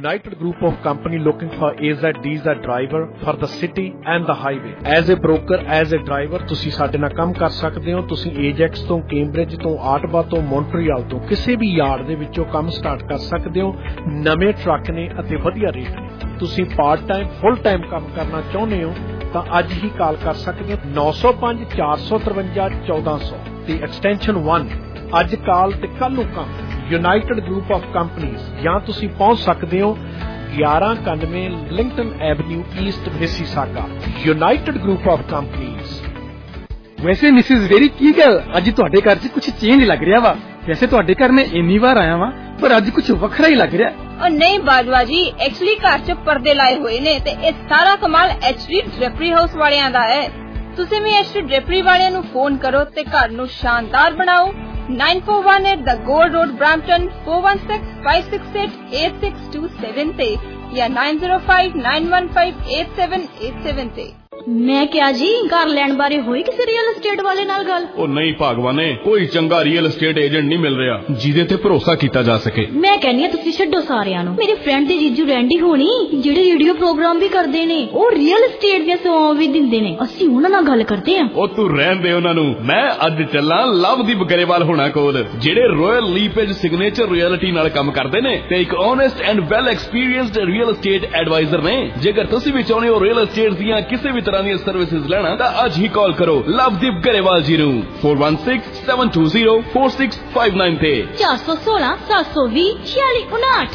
United Group of Company looking for A Z D Z driver for the city and the highway. As a broker, as a driver, ਤੁਸੀਂ ਸਾਡੇ ਨਾਲ ਕੰਮ ਕਰ ਸਕਦੇ ਹੋ। ਤੁਸੀਂ ਏਜੈਕਸ ਤੋਂ, ਕੈਂਬਰਿਜ ਤੋਂ, ਆਟਵਾ ਤੋਂ, ਮੌਂਟਰੀਅਲ ਤੋਂ ਕਿਸੇ ਵੀ ਯਾਰਡ ਦੇ ਵਿੱਚੋਂ ਕੰਮ ਸਟਾਰਟ ਕਰ ਸਕਦੇ ਹੋ। ਨਵੇਂ ਟਰੱਕ ਨੇ ਅਤੇ ਵਧੀਆ ਰੇਟ ਨੇ। ਤੁਸੀਂ ਪਾਰਟ ਟਾਈਮ, ਫੁੱਲ ਟਾਈਮ ਕੰਮ ਕਰਨਾ ਚਾਹੁੰਦੇ ਹੋ ਤਾਂ ਅੱਜ ਹੀ ਕਾਲ ਕਰ ਸਕਦੇ ਹੋ ਨੌ ਸੌ ਪੰਜ ਚਾਰ ਸੌ ਤਰਵੰਜਾ ਚੌਦਾਂ ਸੌ ਤੇ ਐਕਸਟੈਂਸ਼ਨ ਇੱਕ। ਅੱਜ ਕਾਲ ਤੇ ਕੱਲ ਨੂੰ ਕੰਮ ਯੂਨਾਈਟਿਡ ਗਰੁੱਪ ਆਫ ਕੰਪਨੀਜ਼ ਜਾਂ ਤੁਸੀਂ ਪਹੁੰਚ ਸਕਦੇ ਹੋ ਗਿਆਰਾਂ ਇਕਾਨਵੇਂ ਲਿੰਕਟਨ avenue east Mississauga. United group of companies. ਵੈਸੇ ਮਿਸਿਸ ਵੇਰੀ ਕੀ ਗੱਲ ਅੱਜ ਤੁਹਾਡੇ ਘਰ 'ਚ ਕੁਝ ਚੇਂਜ ਲੱਗ ਰਿਹਾ ਵਾ। ਵੈਸੇ ਤੁਹਾਡੇ ਘਰ ਮੈਂ ਇੰਨੀ ਵਾਰ ਆਇਆ ਵਾਂ ਪਰ ਅੱਜ ਕੁਝ ਵੱਖਰਾ ਹੀ ਲੱਗ ਰਿਹਾ। ਉਹ ਨਹੀਂ ਬਾਜਵਾ ਜੀ, ਐਕਚੁਅਲੀ ਘਰ 'ਚ ਪਰਦੇ ਲਾਏ ਹੋਏ ਨੇ ਤੇ ਇਹ ਸਾਰਾ ਕਮਾਲ ਐਚਡੀ ਡ੍ਰੈਪਰੀ ਹਾਊਸ ਵਾਲਿਆਂ ਦਾ ਹੈ। ਤੁਸੀਂ ਵੀ ਐਚਡੀ ਡ੍ਰੈਪਰੀ ਵਾਲਿਆਂ ਨੂੰ ਫੋਨ ਕਰੋ ਤੇ ਘਰ ਨੂੰ ਸ਼ਾਨਦਾਰ ਬਣਾਓ। nine four one eight The Gold Road, Brampton, four one six five six eight eight six two seven ਤੇ ਜਾਂ nine zero five nine one five eight seven eight seven ਤੇ। ਮੈਂ ਕਿਹਾ ਜੀ ਘਰ ਲੈਣ ਬਾਰੇ ਹੋਈ ਕਿਸੇ ਰੀਅਲ ਐਸਟੇਟ ਵਾਲੇ ਨਾਲ ਗੱਲ? ਉਹ ਨਹੀਂ ਭਾਗਵਾਨੇ, ਕੋਈ ਚੰਗਾ ਰੀਅਲ ਐਸਟੇਟ ਏਜੰਟ ਨਹੀਂ ਮਿਲ ਰਿਹਾ ਜਿਹਦੇ ਤੇ ਭਰੋਸਾ ਕੀਤਾ ਜਾ ਸਕੇ। ਮੈਂ ਕਹਿੰਦੀ ਆ ਤੁਸੀਂ ਛੱਡੋ ਸਾਰਿਆਂ ਨੂੰ। ਮੇਰੇ ਫਰੈਂਡ ਦੇ ਜੀਜੂ ਰੈਂਡੀ ਹੋਣੀ ਜਿਹੜੇ ਰੇਡੀਓ ਪ੍ਰੋਗਰਾਮ ਵੀ ਕਰਦੇ ਨੇ, ਉਹ ਰੀਅਲ ਐਸਟੇਟ ਦੀਆਂ ਸੇਵਾਵਾਂ ਵੀ ਦਿੰਦੇ ਨੇ। ਅਸੀਂ ਉਹਨਾਂ ਨਾਲ ਗੱਲ ਕਰਦੇ ਆ। ਉਹ ਤੂੰ ਰਹਿਣ ਦੇ ਉਹਨਾਂ ਨੂੰ। ਮੈਂ ਅੱਜ ਚੱਲਾਂ ਲਵਦੀਪ ਗਰੇਵਾਲ ਹੋਣਾ ਕੋਲ, ਜਿਹੜੇ ਰਾਇਲ ਲੀਪੇਜ ਸਿਗਨੇਚਰ ਰਿਐਲਿਟੀ ਨਾਲ ਕੰਮ ਕਰਦੇ ਨੇ ਤੇ ਇੱਕ honest and well experienced real estate advisor ਨੇ। ਜੇਕਰ ਤੁਸੀਂ ਵੀ ਚਾਹੁੰਦੇ ਹੋ ਰੀਅਲ ਐਸਟੇਟ ਦੀਆਂ ਕਿਸੇ ਵੀ ਤਰ੍ਹਾਂ ਦੀਆਂ ਸਰਵਿਸਿਜ਼ ਲੈਣਾ ਤਾਂ ਅੱਜ ਹੀ ਕਾਲ ਕਰੋ ਲਵਦੀਪ ਗਰੇਵਾਲ ਜੀ ਨੂੰ four one six seven two zero four six five nine ਤੇ ਚਾਰ ਸੌ ਸੋਲਾਂ ਸੱਤ ਸੌ ਵੀਹ ਛਿਆਲੀ ਉਨਾਹਠ।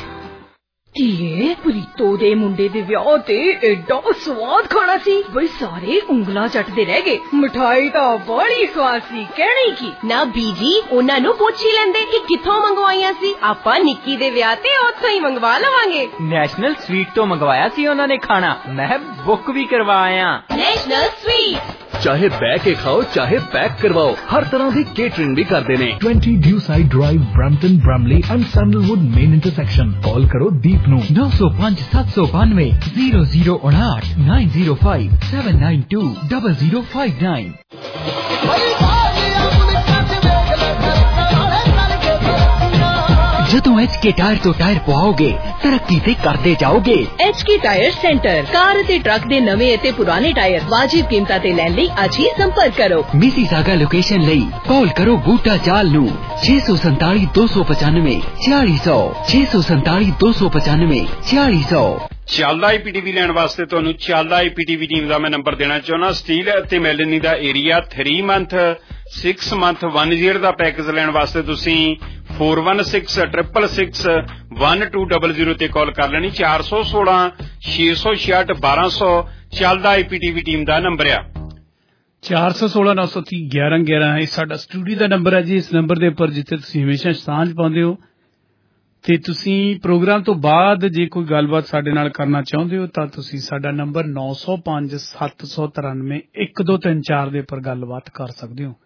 ਧੀਏ ਪ੍ਰੀਤੋ ਦੇ ਮੁੰਡੇ ਦੇ ਵਿਆਹ ਤੇ ਐਡਾ ਸਵਾਦ ਖਾਣਾ ਸੀ ਬਈ ਸਾਰੇ ਉਂਗਲਾਂ ਚੱਟਦੇ ਰਹਿ ਗਏ। ਮਠਾਈ ਤਾਂ ਬੜੀ ਸਵਾਦ ਸੀ, ਕਹਿਣੀ ਕੀ ਨਾ ਬੀਜੀ, ਉਹਨਾਂ ਨੂੰ ਪੁੱਛ ਹੀ ਲੈਂਦੇ ਕਿ ਕਿੱਥੋਂ ਮੰਗਵਾਈਆਂ ਸੀ। ਆਪਾਂ ਨਿੱਕੀ ਦੇ ਵਿਆਹ ਤੇ ਉੱਥੋਂ ਹੀ ਮੰਗਵਾ ਲਵਾਂਗੇ। ਨੈਸ਼ਨਲ ਸਵੀਟ ਤੋਂ ਮੰਗਵਾਇਆ ਸੀ ਉਹਨਾਂ ਨੇ ਖਾਣਾ, ਮੈਂ ਬੁੱਕ ਵੀ ਕਰਵਾਇਆ। ਨੈਸ਼ਨਲ ਸਵੀਟ ਚਾਹੇ ਬਹਿ ਕੇ ਖਾਓ ਚਾਹੇ ਪੈਕ ਕਰਵਾਓ, ਹਰ ਤਰ੍ਹਾਂ ਦੀ ਕੇਟਰਿੰਗ ਵੀ ਕਰਦੇ ਨੇ। twenty Dewside Drive, Brampton, Bramley and Sandalwood main intersection। ਕਾਲ ਕਰੋ ਦੀਪ ਨੂੰ ਨੌ ਸੌ ਪੰਜ ਸੱਤ ਸੌ ਬਾਨਵੇਂ ਜ਼ੀਰੋ ਜ਼ੀਰੋ ਉਨਾਹਠ nine zero five seven nine two zero zero five nine। ਜਦੋਂ ਐਚ ਕੇ ਟਾਇਰ ਤੋਂ ਟਾਇਰ ਪਵਾਓਗੇ ਤਰੱਕੀ ਤੇ ਕਰਦੇ ਜਾਓਗੇ। H K tyre centre, car ਅਤੇ ਟਰੱਕ ਦੇ ਨਵੇਂ ਅਤੇ ਪੁਰਾਣੇ ਟਾਇਰ ਵਾਜਿਬ ਕੀਮਤਾਂ ਤੇ ਲੈਣ ਲਈ ਅੱਜ ਹੀ ਸੰਪਰਕ ਕਰੋ। ਮਿਸੀਸਾਗਾ ਲੋਕੇਸ਼ਨ ਲਈ ਕਾਲ ਕਰੋ ਬੂਟਾ ਚਾਲ ਨੂੰ ਛੇ ਸੌ ਸੰਤਾਲੀ ਦੋ ਸੌ ਪਚਾਨਵੇਂ ਛਿਆਲੀ ਸੌ ਛੇ ਸੌ ਸੰਤਾਲੀ ਦੋ ਸੌ ਪਚਾਨਵੇਂ ਛਿਆਲੀ ਸੌ। ਚੱਲਦਾ ਆਈਪੀਟੀਵੀ ਲੈਣ ਵਾਸਤੇ ਤੁਹਾਨੂੰ ਚੱਲਦਾ ਆਈਪੀਟੀਵੀ ਟੀਮ ਦਾ ਮੈਂ ਨੰਬਰ ਦੇਣਾ ਚਾਹੁੰਦਾ। ਸਟੀਲ ਅਤੇ ਮੈਲਨੀ ਦਾ area three month six month one year ਦਾ ਪੈਕੇਜ ਲੈਣ ਵਾਸਤੇ ਤੁਸੀਂ four one six six six one two zero zero ਤੇ ਕਾਲ ਕਰ ਲੈਣੀ। ਚਾਰ ਸੌ ਸੋਲਾਂ ਛੇ ਸੌ ਛਿਆਹਠ ਬਾਰਾਂ ਸੌ ਚੱਲਦਾ ਆਈਪੀਟੀਵੀ ਟੀਮ ਦਾ ਨੰਬਰ ਆ। ਚਾਰ ਸੌ ਸੋਲਾਂ ਨੌ ਸੌ ਤੀਹ ਗਿਆਰਾਂ ਗਿਆਰਾਂ ਇਹ ਸਾਡਾ ਸਟੂਡੀਓ ਦਾ ਨੰਬਰ ਹੈ ਜੀ। ਇਸ ਨੰਬਰ ਦੇ ਉੱਪਰ ਜਿੱਥੇ ਤੁਸੀਂ ਹਮੇਸ਼ਾ ਸਾਂਝ ਪਾਉਂਦੇ ਹੋ ਤੇ ਤੁਸੀਂ ਪ੍ਰੋਗਰਾਮ ਤੋਂ ਬਾਅਦ ਜੇ ਕੋਈ ਗੱਲਬਾਤ ਸਾਡੇ ਨਾਲ ਕਰਨਾ ਚਾਹੁੰਦੇ ਹੋ ਤਾਂ ਤੁਸੀਂ ਸਾਡਾ ਨੰਬਰ ਨੌ ਸੌ ਪੰਜ ਸੱਤ ਸੌ ਤਰਾਨਵੇਂ ਇੱਕ ਦੋ ਤਿੰਨ ਚਾਰ ਦੇ ਉੱਪਰ ਗੱਲਬਾਤ ਕਰ ਸਕਦੇ ਹੋ।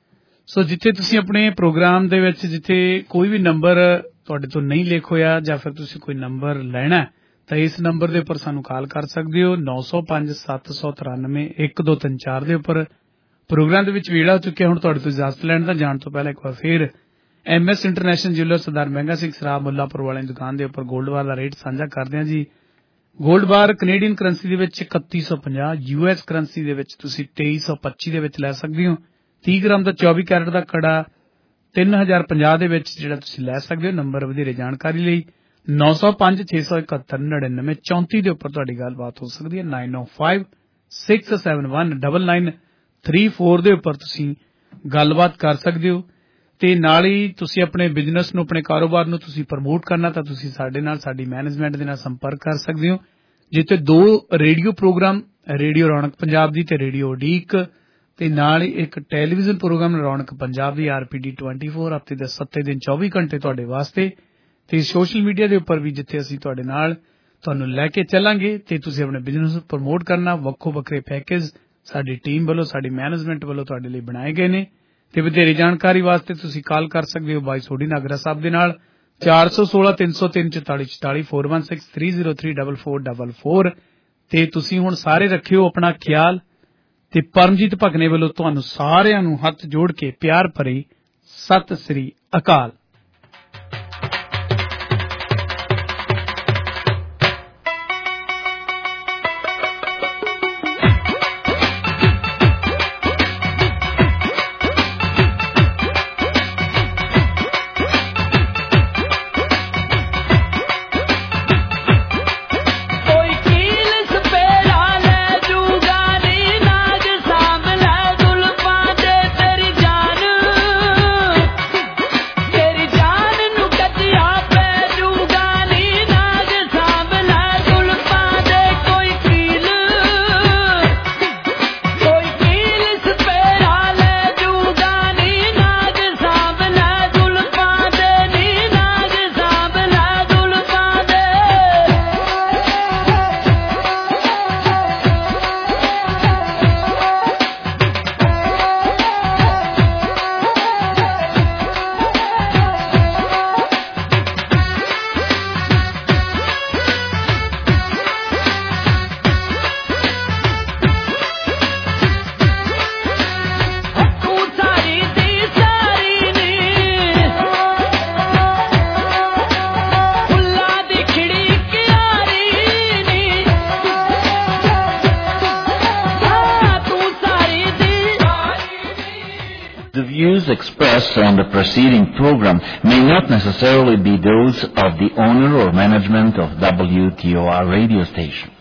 ਸੋ ਜਿੱਥੇ ਤੁਸੀਂ ਆਪਣੇ ਪ੍ਰੋਗਰਾਮ ਦੇ ਵਿੱਚ ਜਿੱਥੇ ਕੋਈ ਵੀ ਨੰਬਰ ਤੁਹਾਡੇ ਤੋਂ ਨਹੀਂ ਲਿਖ ਹੋਇਆ ਜਾਂ ਫਿਰ ਤੁਸੀਂ ਕੋਈ ਨੰਬਰ ਲੈਣਾ ਤਾਂ ਇਸ ਨੰਬਰ ਦੇ ਉੱਪਰ ਸਾਨੂੰ ਕਾਲ ਕਰ ਸਕਦੇ ਹੋ ਨੌ ਸੌ ਪੰਜ ਸੱਤ ਸੌ ਤਰਾਨਵੇਂ ਇੱਕ ਦੋ ਤਿੰਨ ਚਾਰ ਦੇ ਉੱਪਰ। ਪ੍ਰੋਗਰਾਮ ਦੇ ਵਿੱਚ ਵੇੜਾ ਹੋ ਚੁੱਕਿਆ, ਹੁਣ ਤੁਹਾਡੇ ਤੋਂ ਇਜਾਜ਼ਤ ਲੈਣ ਦਾ। ਜਾਣ ਤੋਂ ਪਹਿਲਾਂ ਇੱਕ ਵਾਰ ਫੇਰ M S international jeweller Sardar Mehnga Singh ਸਰਾਬ Mullapur ਵਾਲਿਆਂ ਦੀ ਦੁਕਾਨ ਦੇ ਉੱਪਰ ਗੋਲਡ ਬਾਰ ਦਾ ਰੇਟ ਸਾਂਝਾ ਕਰਦੇ ਹਾਂ ਜੀ। ਗੋਲਡ ਬਾਰ ਕੈਨੇਡੀਅਨ ਕਰੰਸੀ ਦੇ ਵਿੱਚ ਇਕੱਤੀ ਸੌ ਪੰਜਾਹ, ਯੂ ਐਸ ਕਰੰਸੀ ਦੇ ਵਿੱਚ ਤੁਸੀਂ ਤੇਈ ਸੌ ਪੱਚੀ ਦੇ ਵਿੱਚ ਲੈ ਸਕਦੇ ਹੋ। ਤੀਹ ਗ੍ਰਾਮ ਦਾ ਚੌਵੀ ਕੈਰਟ ਦਾ ਕੜਾ ਤਿੰਨ ਹਜ਼ਾਰ ਪੰਜਾਹ ਦੇ ਵਿੱਚ ਜਿਹੜਾ ਤੁਸੀਂ ਲੈ ਸਕਦੇ ਹੋ। ਨੰਬਰ ਵਧੇਰੇ ਜਾਣਕਾਰੀ ਲਈ ਨੌ ਸੌ ਪੰਜ ਛੇ ਸੌ ਇਕਹੱਤਰ ਨੜਿਨਵੇਂ ਚੌਂਤੀ ਦੇ ਉੱਪਰ ਤੁਹਾਡੀ ਗੱਲਬਾਤ ਹੋ ਸਕਦੀ ਹੈ। nine oh five six seven one nine nine three four ਦੇ ਉੱਪਰ ਤੁਸੀਂ ਗੱਲਬਾਤ ਕਰ ਸਕਦੇ ਹੋ। ਤੇ ਨਾਲ ਹੀ ਤੁਸੀਂ ਆਪਣੇ ਬਿਜ਼ਨਸ ਨੂੰ, ਆਪਣੇ ਕਾਰੋਬਾਰ ਨੂੰ ਤੁਸੀਂ ਪ੍ਰਮੋਟ ਕਰਨਾ ਤਾਂ ਤੁਸੀਂ ਸਾਡੇ ਨਾਲ, ਸਾਡੀ ਮੈਨੇਜਮੈਂਟ ਦੇ ਨਾਲ ਸੰਪਰਕ ਕਰ ਸਕਦੇ ਹੋ। ਜਿੱਥੇ ਦੋ radio programme, radio Raunak Punjab ਦੀ ਤੇ ਰੇਡੀਓ ਉਡੀਕ, ਤੇ ਨਾਲ ਹੀ ਇੱਕ ਟੈਲੀਵਿਜ਼ਨ ਪ੍ਰੋਗਰਾਮ ਰੌਣਕ ਪੰਜਾਬ ਦੀ ਆਰ ਪੀ ਡੀ ਚੌਵੀ ਹਫ਼ਤੇ ਦੇ ਸੱਤੇ ਦਿਨ ਚੌਵੀ ਘੰਟੇ ਤੁਹਾਡੇ ਵਾਸਤੇ। ਤੇ ਸੋਸ਼ਲ ਮੀਡੀਆ ਦੇ ਉੱਪਰ ਵੀ ਜਿੱਥੇ ਅਸੀਂ ਤੁਹਾਡੇ ਨਾਲ ਤੁਹਾਨੂੰ ਲੈ ਕੇ ਚੱਲਾਂਗੇ ਤੇ ਤੁਸੀਂ ਆਪਣੇ ਬਿਜ਼ਨਸ ਨੂੰ ਪ੍ਰਮੋਟ ਕਰਨਾ। ਵੱਖੋ ਵੱਖਰੇ ਪੈਕੇਜ ਸਾਡੀ ਟੀਮ ਵੱਲੋਂ, ਸਾਡੀ ਮੈਨੇਜਮੈਂਟ ਵੱਲੋਂ ਤੁਹਾਡੇ ਲਈ ਬਣਾਏ ਗਏ ਨੇ। ਤੇ ਵਧੇਰੇ ਜਾਣਕਾਰੀ ਵਾਸਤੇ ਤੁਸੀਂ ਕਾਲ ਕਰ ਸਕਦੇ ਹੋ ਬਾਈ ਸੋਢੀ ਨਾਗਰਾ ਸਾਹਿਬ ਦੇ ਨਾਲ ਚਾਰ ਸੌ ਸੋਲਾਂ ਤਿੰਨ ਸੌ ਤਿੰਨ ਚੁਤਾਲੀ ਚੁਤਾਲੀ four one six three zero three four four four four। ਤੇ ਤੁਸੀਂ ਹੁਣ ਸਾਰੇ ਰੱਖਿਓ ਆਪਣਾ ਖਿਆਲ। ਤੇ ਪਰਮਜੀਤ ਭਗਨੇ ਵੱਲੋਂ ਤੁਹਾਨੂੰ ਸਾਰਿਆਂ ਨੂੰ ਹੱਥ ਜੋੜ ਕੇ ਪਿਆਰ ਭਰੀ ਸਤਿ ਸ੍ਰੀ ਅਕਾਲ। The views expressed on the preceding program may not necessarily be those of the owner or management of W T O R radio station.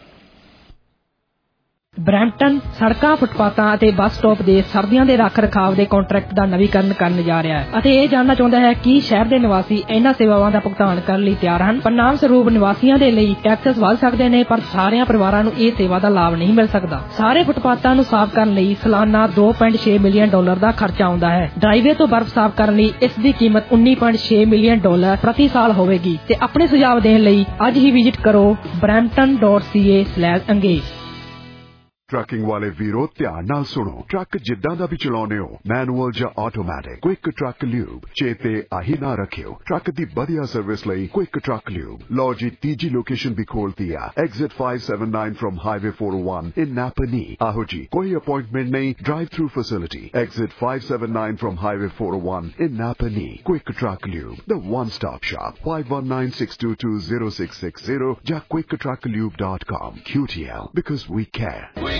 Brampton ਸੜਕਾਂ ਫੁੱਟਪਾਥਾਂ ਅਤੇ ਬੱਸ ਸਟਾਪ ਦੇ ਸਰਦੀਆਂ ਦੇ ਰੱਖ ਰਖਾਵ ਦੇ ਕੰਟਰੈਕਟ ਦਾ ਨਵੀਕਰਨ ਕਰਨ ਜਾ ਰਿਹਾ ਹੈ ਅਤੇ ਇਹ ਜਾਣਨਾ ਚਾਹੁੰਦਾ ਹੈ ਕਿ ਸ਼ਹਿਰ ਦੇ ਨਿਵਾਸੀ ਇਹਨਾਂ ਸੇਵਾਵਾਂ ਦਾ ਭੁਗਤਾਨ ਕਰਨ ਲਈ ਤਿਆਰ ਹਨ। ਪਰਿਣਾਮ ਸਰੂਪ ਨਿਵਾਸੀਆਂ ਦੇ ਲਈ ਟੈਕਸਸ ਵਧ ਸਕਦੇ ਨੇ, ਪਰ ਸਾਰਿਆਂ ਪਰਿਵਾਰਾਂ ਨੂੰ ਇਹ ਸੇਵਾ ਦਾ ਲਾਭ ਨਹੀਂ ਮਿਲ ਸਕਦਾ। ਸਾਰੇ ਫੁੱਟਪਾਥਾਂ ਨੂੰ ਸਾਫ਼ ਕਰਨ ਲਈ ਸਾਲਾਨਾ ਦੋ ਪੁਆਇੰਟ ਛੇ ਮਿਲੀਅਨ ਡਾਲਰ ਦਾ ਖਰਚਾ ਆਉਂਦਾ ਹੈ। ਡਰਾਈਵੇ ਤੋਂ ਬਰਫ਼ ਸਾਫ਼ ਕਰਨ ਲਈ ਇਸ ਦੀ ਕੀਮਤ ਉੱਨੀ ਪੁਆਇੰਟ ਛੇ ਮਿਲੀਅਨ ਡਾਲਰ ਪ੍ਰਤੀ ਸਾਲ ਹੋਵੇਗੀ ਤੇ ਆਪਣੇ ਸੁਝਾਅ ਦੇਣ ਲਈ ਅੱਜ ਹੀ ਵਿਜ਼ਿਟ ਕਰੋ Brampton dot C A slash engage. Trucking ਵਾਲੇ ਵੀਰੋ ਧਿਆਨ ਨਾਲ ਸੁਣੋ। ਟਰੱਕ ਜਿੱਦਾਂ ਦਾ ਵੀ ਚਲਾਉਣੇ ਹੋ, ਮੈਨੂਅਲ ਜਾਂ ਆਟੋਮੈਟਿਕ, ਕੁਇਕ ਟਰੱਕ ਲਿਊਬ ਚੇਤੇ ਆਹੀ ਨਾ ਰੱਖਿਓ। ਟਰੱਕ ਦੀ ਵਧੀਆ ਸਰਵਿਸ ਲਈ ਕੁਇਕ ਟਰੱਕ ਲਿਊਬ। ਲਓ ਜੀ ਤੀਜੀ ਲੋਕੇਸ਼ਨ ਵੀ ਖੋਲਤੀ ਆ, exit five seventy-nine from highway four oh one in Napanee. ਆਹੋ ਜੀ, ਕੋਈ ਅਪਾਇੰਟਮੈਂਟ ਨਹੀਂ, drive through facility. Exit five seventy-nine from highway four oh one in Napanee. Quick truck lube, the one stop shop, five one nine six two two zero six six zero ਜਾਂ quick truck lube dot com। Q T L, because we care।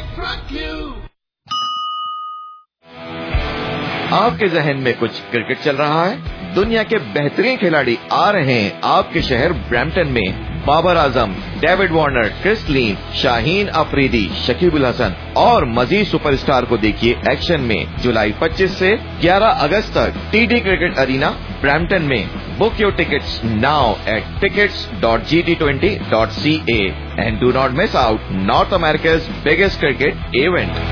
आपके जहन में कुछ cricket चल रहा है? दुनिया के बेहतरीन खिलाड़ी आ रहे हैं आपके शहर ब्रैम्पटन में। Babar Azam, David Warner, Chris Lynn, Shaheen Afridi, Shakib ul Hasan और मजीद सुपरस्टार को देखिए एक्शन में जुलाई पच्चीस से ग्यारह अगस्त तक टीडी क्रिकेट अरीना ब्रैम्पटन में। Book your tickets now at tickets dot g t twenty dot c a and do not miss out North America's biggest cricket event।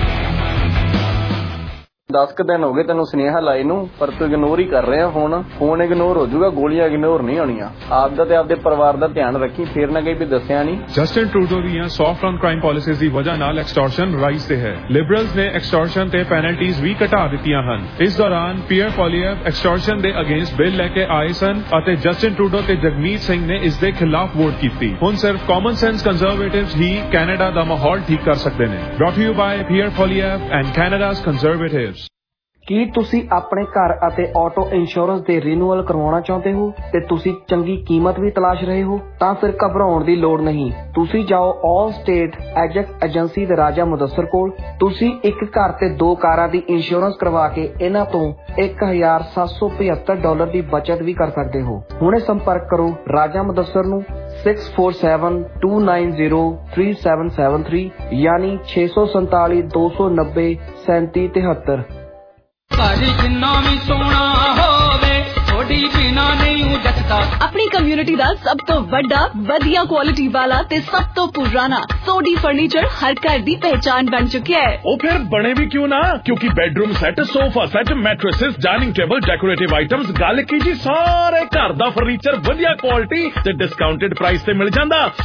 दस क दिन हो गए तेन सुनेहा लाई नू, पर तू इग्नोर ही कर रहे हैं। फोन फोन इग्नोर हो जाऊगा, गोलियां इग्नोर नहीं होनियां। आपदा ते आपदे परिवार दा ध्यान रखी, फिर ना कहीं भी दसिया नहीं। जस्टिन ट्रूडो ਦੀਆਂ ਸੌਫਟ ਔਨ ਕ੍ਰਾਈਮ ਪਾਲਿਸੀਜ਼ ਦੀ ਵਜ੍ਹਾ ਨਾਲ ਐਕਸਟੋਰਸ਼ਨ ਰਾਈਜ਼ ਤੇ ਹੈ। ਲਿਬਰਲਸ ਨੇ ਐਕਸਟੋਰਸ਼ਨ ਤੇ ਪੈਨਲਟੀਜ਼ ਵੀ ਘਟਾ ਦਿੱਤੀਆਂ ਹਨ। ਇਸ ਦੌਰਾਨ ਪੀਅਰ ਪੋਲੀਅਰ ਐਕਸਟੋਰਸ਼ਨ ਦੇ ਅਗੇਂਸਟ ਬਿੱਲ ਲੈ ਕੇ ਆਏ ਸਨ ਅਤੇ ਜਸਟਿਨ ਟਰੂਡੋ ਤੇ ਜਗਮੀਤ ਸਿੰਘ ਨੇ ਇਸ ਦੇ ਖਿਲਾਫ ਵੋਟ ਕੀਤੀ। ਹੁਣ ਸਿਰਫ ਕਾਮਨ ਸੈਂਸ ਕੰਜ਼ਰਵੇਟਿਵਸ ਹੀ ਕੈਨੇਡਾ ਦਾ ਮਾਹੌਲ ਠੀਕ ਕਰ ਸਕਦੇ ਨੇ। Brought you by Pierre Poilievre and Canada's conservatives. ਕੀ ਤੁਸੀਂ ਆਪਣੇ ਘਰ ਅਤੇ ਆਟੋ ਇੰਸ਼ੋਰੈਂਸ ਦੇ ਰੀਨਿਊਅਲ ਕਰਵਾਉਣਾ ਚਾਹੁੰਦੇ ਹੋ ਤੇ ਤੁਸੀਂ ਚੰਗੀ ਕੀਮਤ ਵੀ ਤਲਾਸ਼ ਰਹੇ ਹੋ? ਤਾਂ ਫਿਰ ਘਬਰਾਉਣ ਦੀ ਲੋੜ ਨਹੀਂ। ਤੁਸੀਂ ਜਾਓ ਆਲ ਸਟੇਟ ਐਜੈਕਟ ਏਜੰਸੀ ਦੇ ਰਾਜਾ ਮੁਦੱਸਰ ਕੋਲ। ਤੁਸੀਂ ਇੱਕ ਘਰ ਤੇ ਦੋ ਕਾਰਾਂ ਦੀ ਇੰਸ਼ੋਰੈਂਸ ਕਰਵਾ ਕੇ ਇਹਨਾਂ ਤੋਂ ਇੱਕ ਹਜ਼ਾਰ ਸੱਤ ਸੌ ਪਝੱਤਰ ਡਾਲਰ ਦੀ ਬਚਤ ਵੀ ਕਰ ਸਕਦੇ ਹੋ। ਹੁਣੇ ਸੰਪਰਕ ਕਰੋ ਰਾਜਾ ਮੁਦੱਸਰ ਨੂੰ six four seven two nine zero three seven seven three ਯਾਨੀ ਛੇ ਸੌ ਸੰਤਾਲੀ ਦੋ ਸੌ ਨੱਬੇ ਸੈਂਤੀ ਤਿਹੱਤਰ। ਘਰ ਜਿੰਨਾ ਵੀ ਸੋਹਣਾ ਹੋਵੇ ਥੋੜੀ ਬਿਨਾ ਨਹੀਂ ਜੱਟਦਾ। ਆਪਣੀ ਕਮਿਊਨਿਟੀ ਦਾ ਸਭ ਤੋਂ ਵੱਡਾ ਵਧੀਆ ਕੁਆਲਿਟੀ ਵਾਲਾ ਤੇ ਸਭ ਤੋਂ ਪੁਰਾਣਾ ਸੋਡੀ ਫਰਨੀਚਰ ਹਰ ਘਰ ਦੀ ਪਹਿਚਾਨ ਬਣ ਚੁੱਕਿਆ ਹੈ। ਉਹ ਫਿਰ ਬਣੇ ਵੀ ਕਿਉਂ ਨਾ, ਕਿਉਂਕਿ bedroom set, sofa set, mattresses, dining table, decorative items, ਗੱਲ ਕੀ ਜੀ ਸਾਰੇ ਘਰ ਦਾ ਫਰਨੀਚਰ ਵਧੀਆ ਕੁਆਲਿਟੀ ਤੇ ਡਿਸਕਾਊਂਟਡ ਪ੍ਰਾਈਸ ਤੇ ਮਿਲ ਜਾਂਦਾ।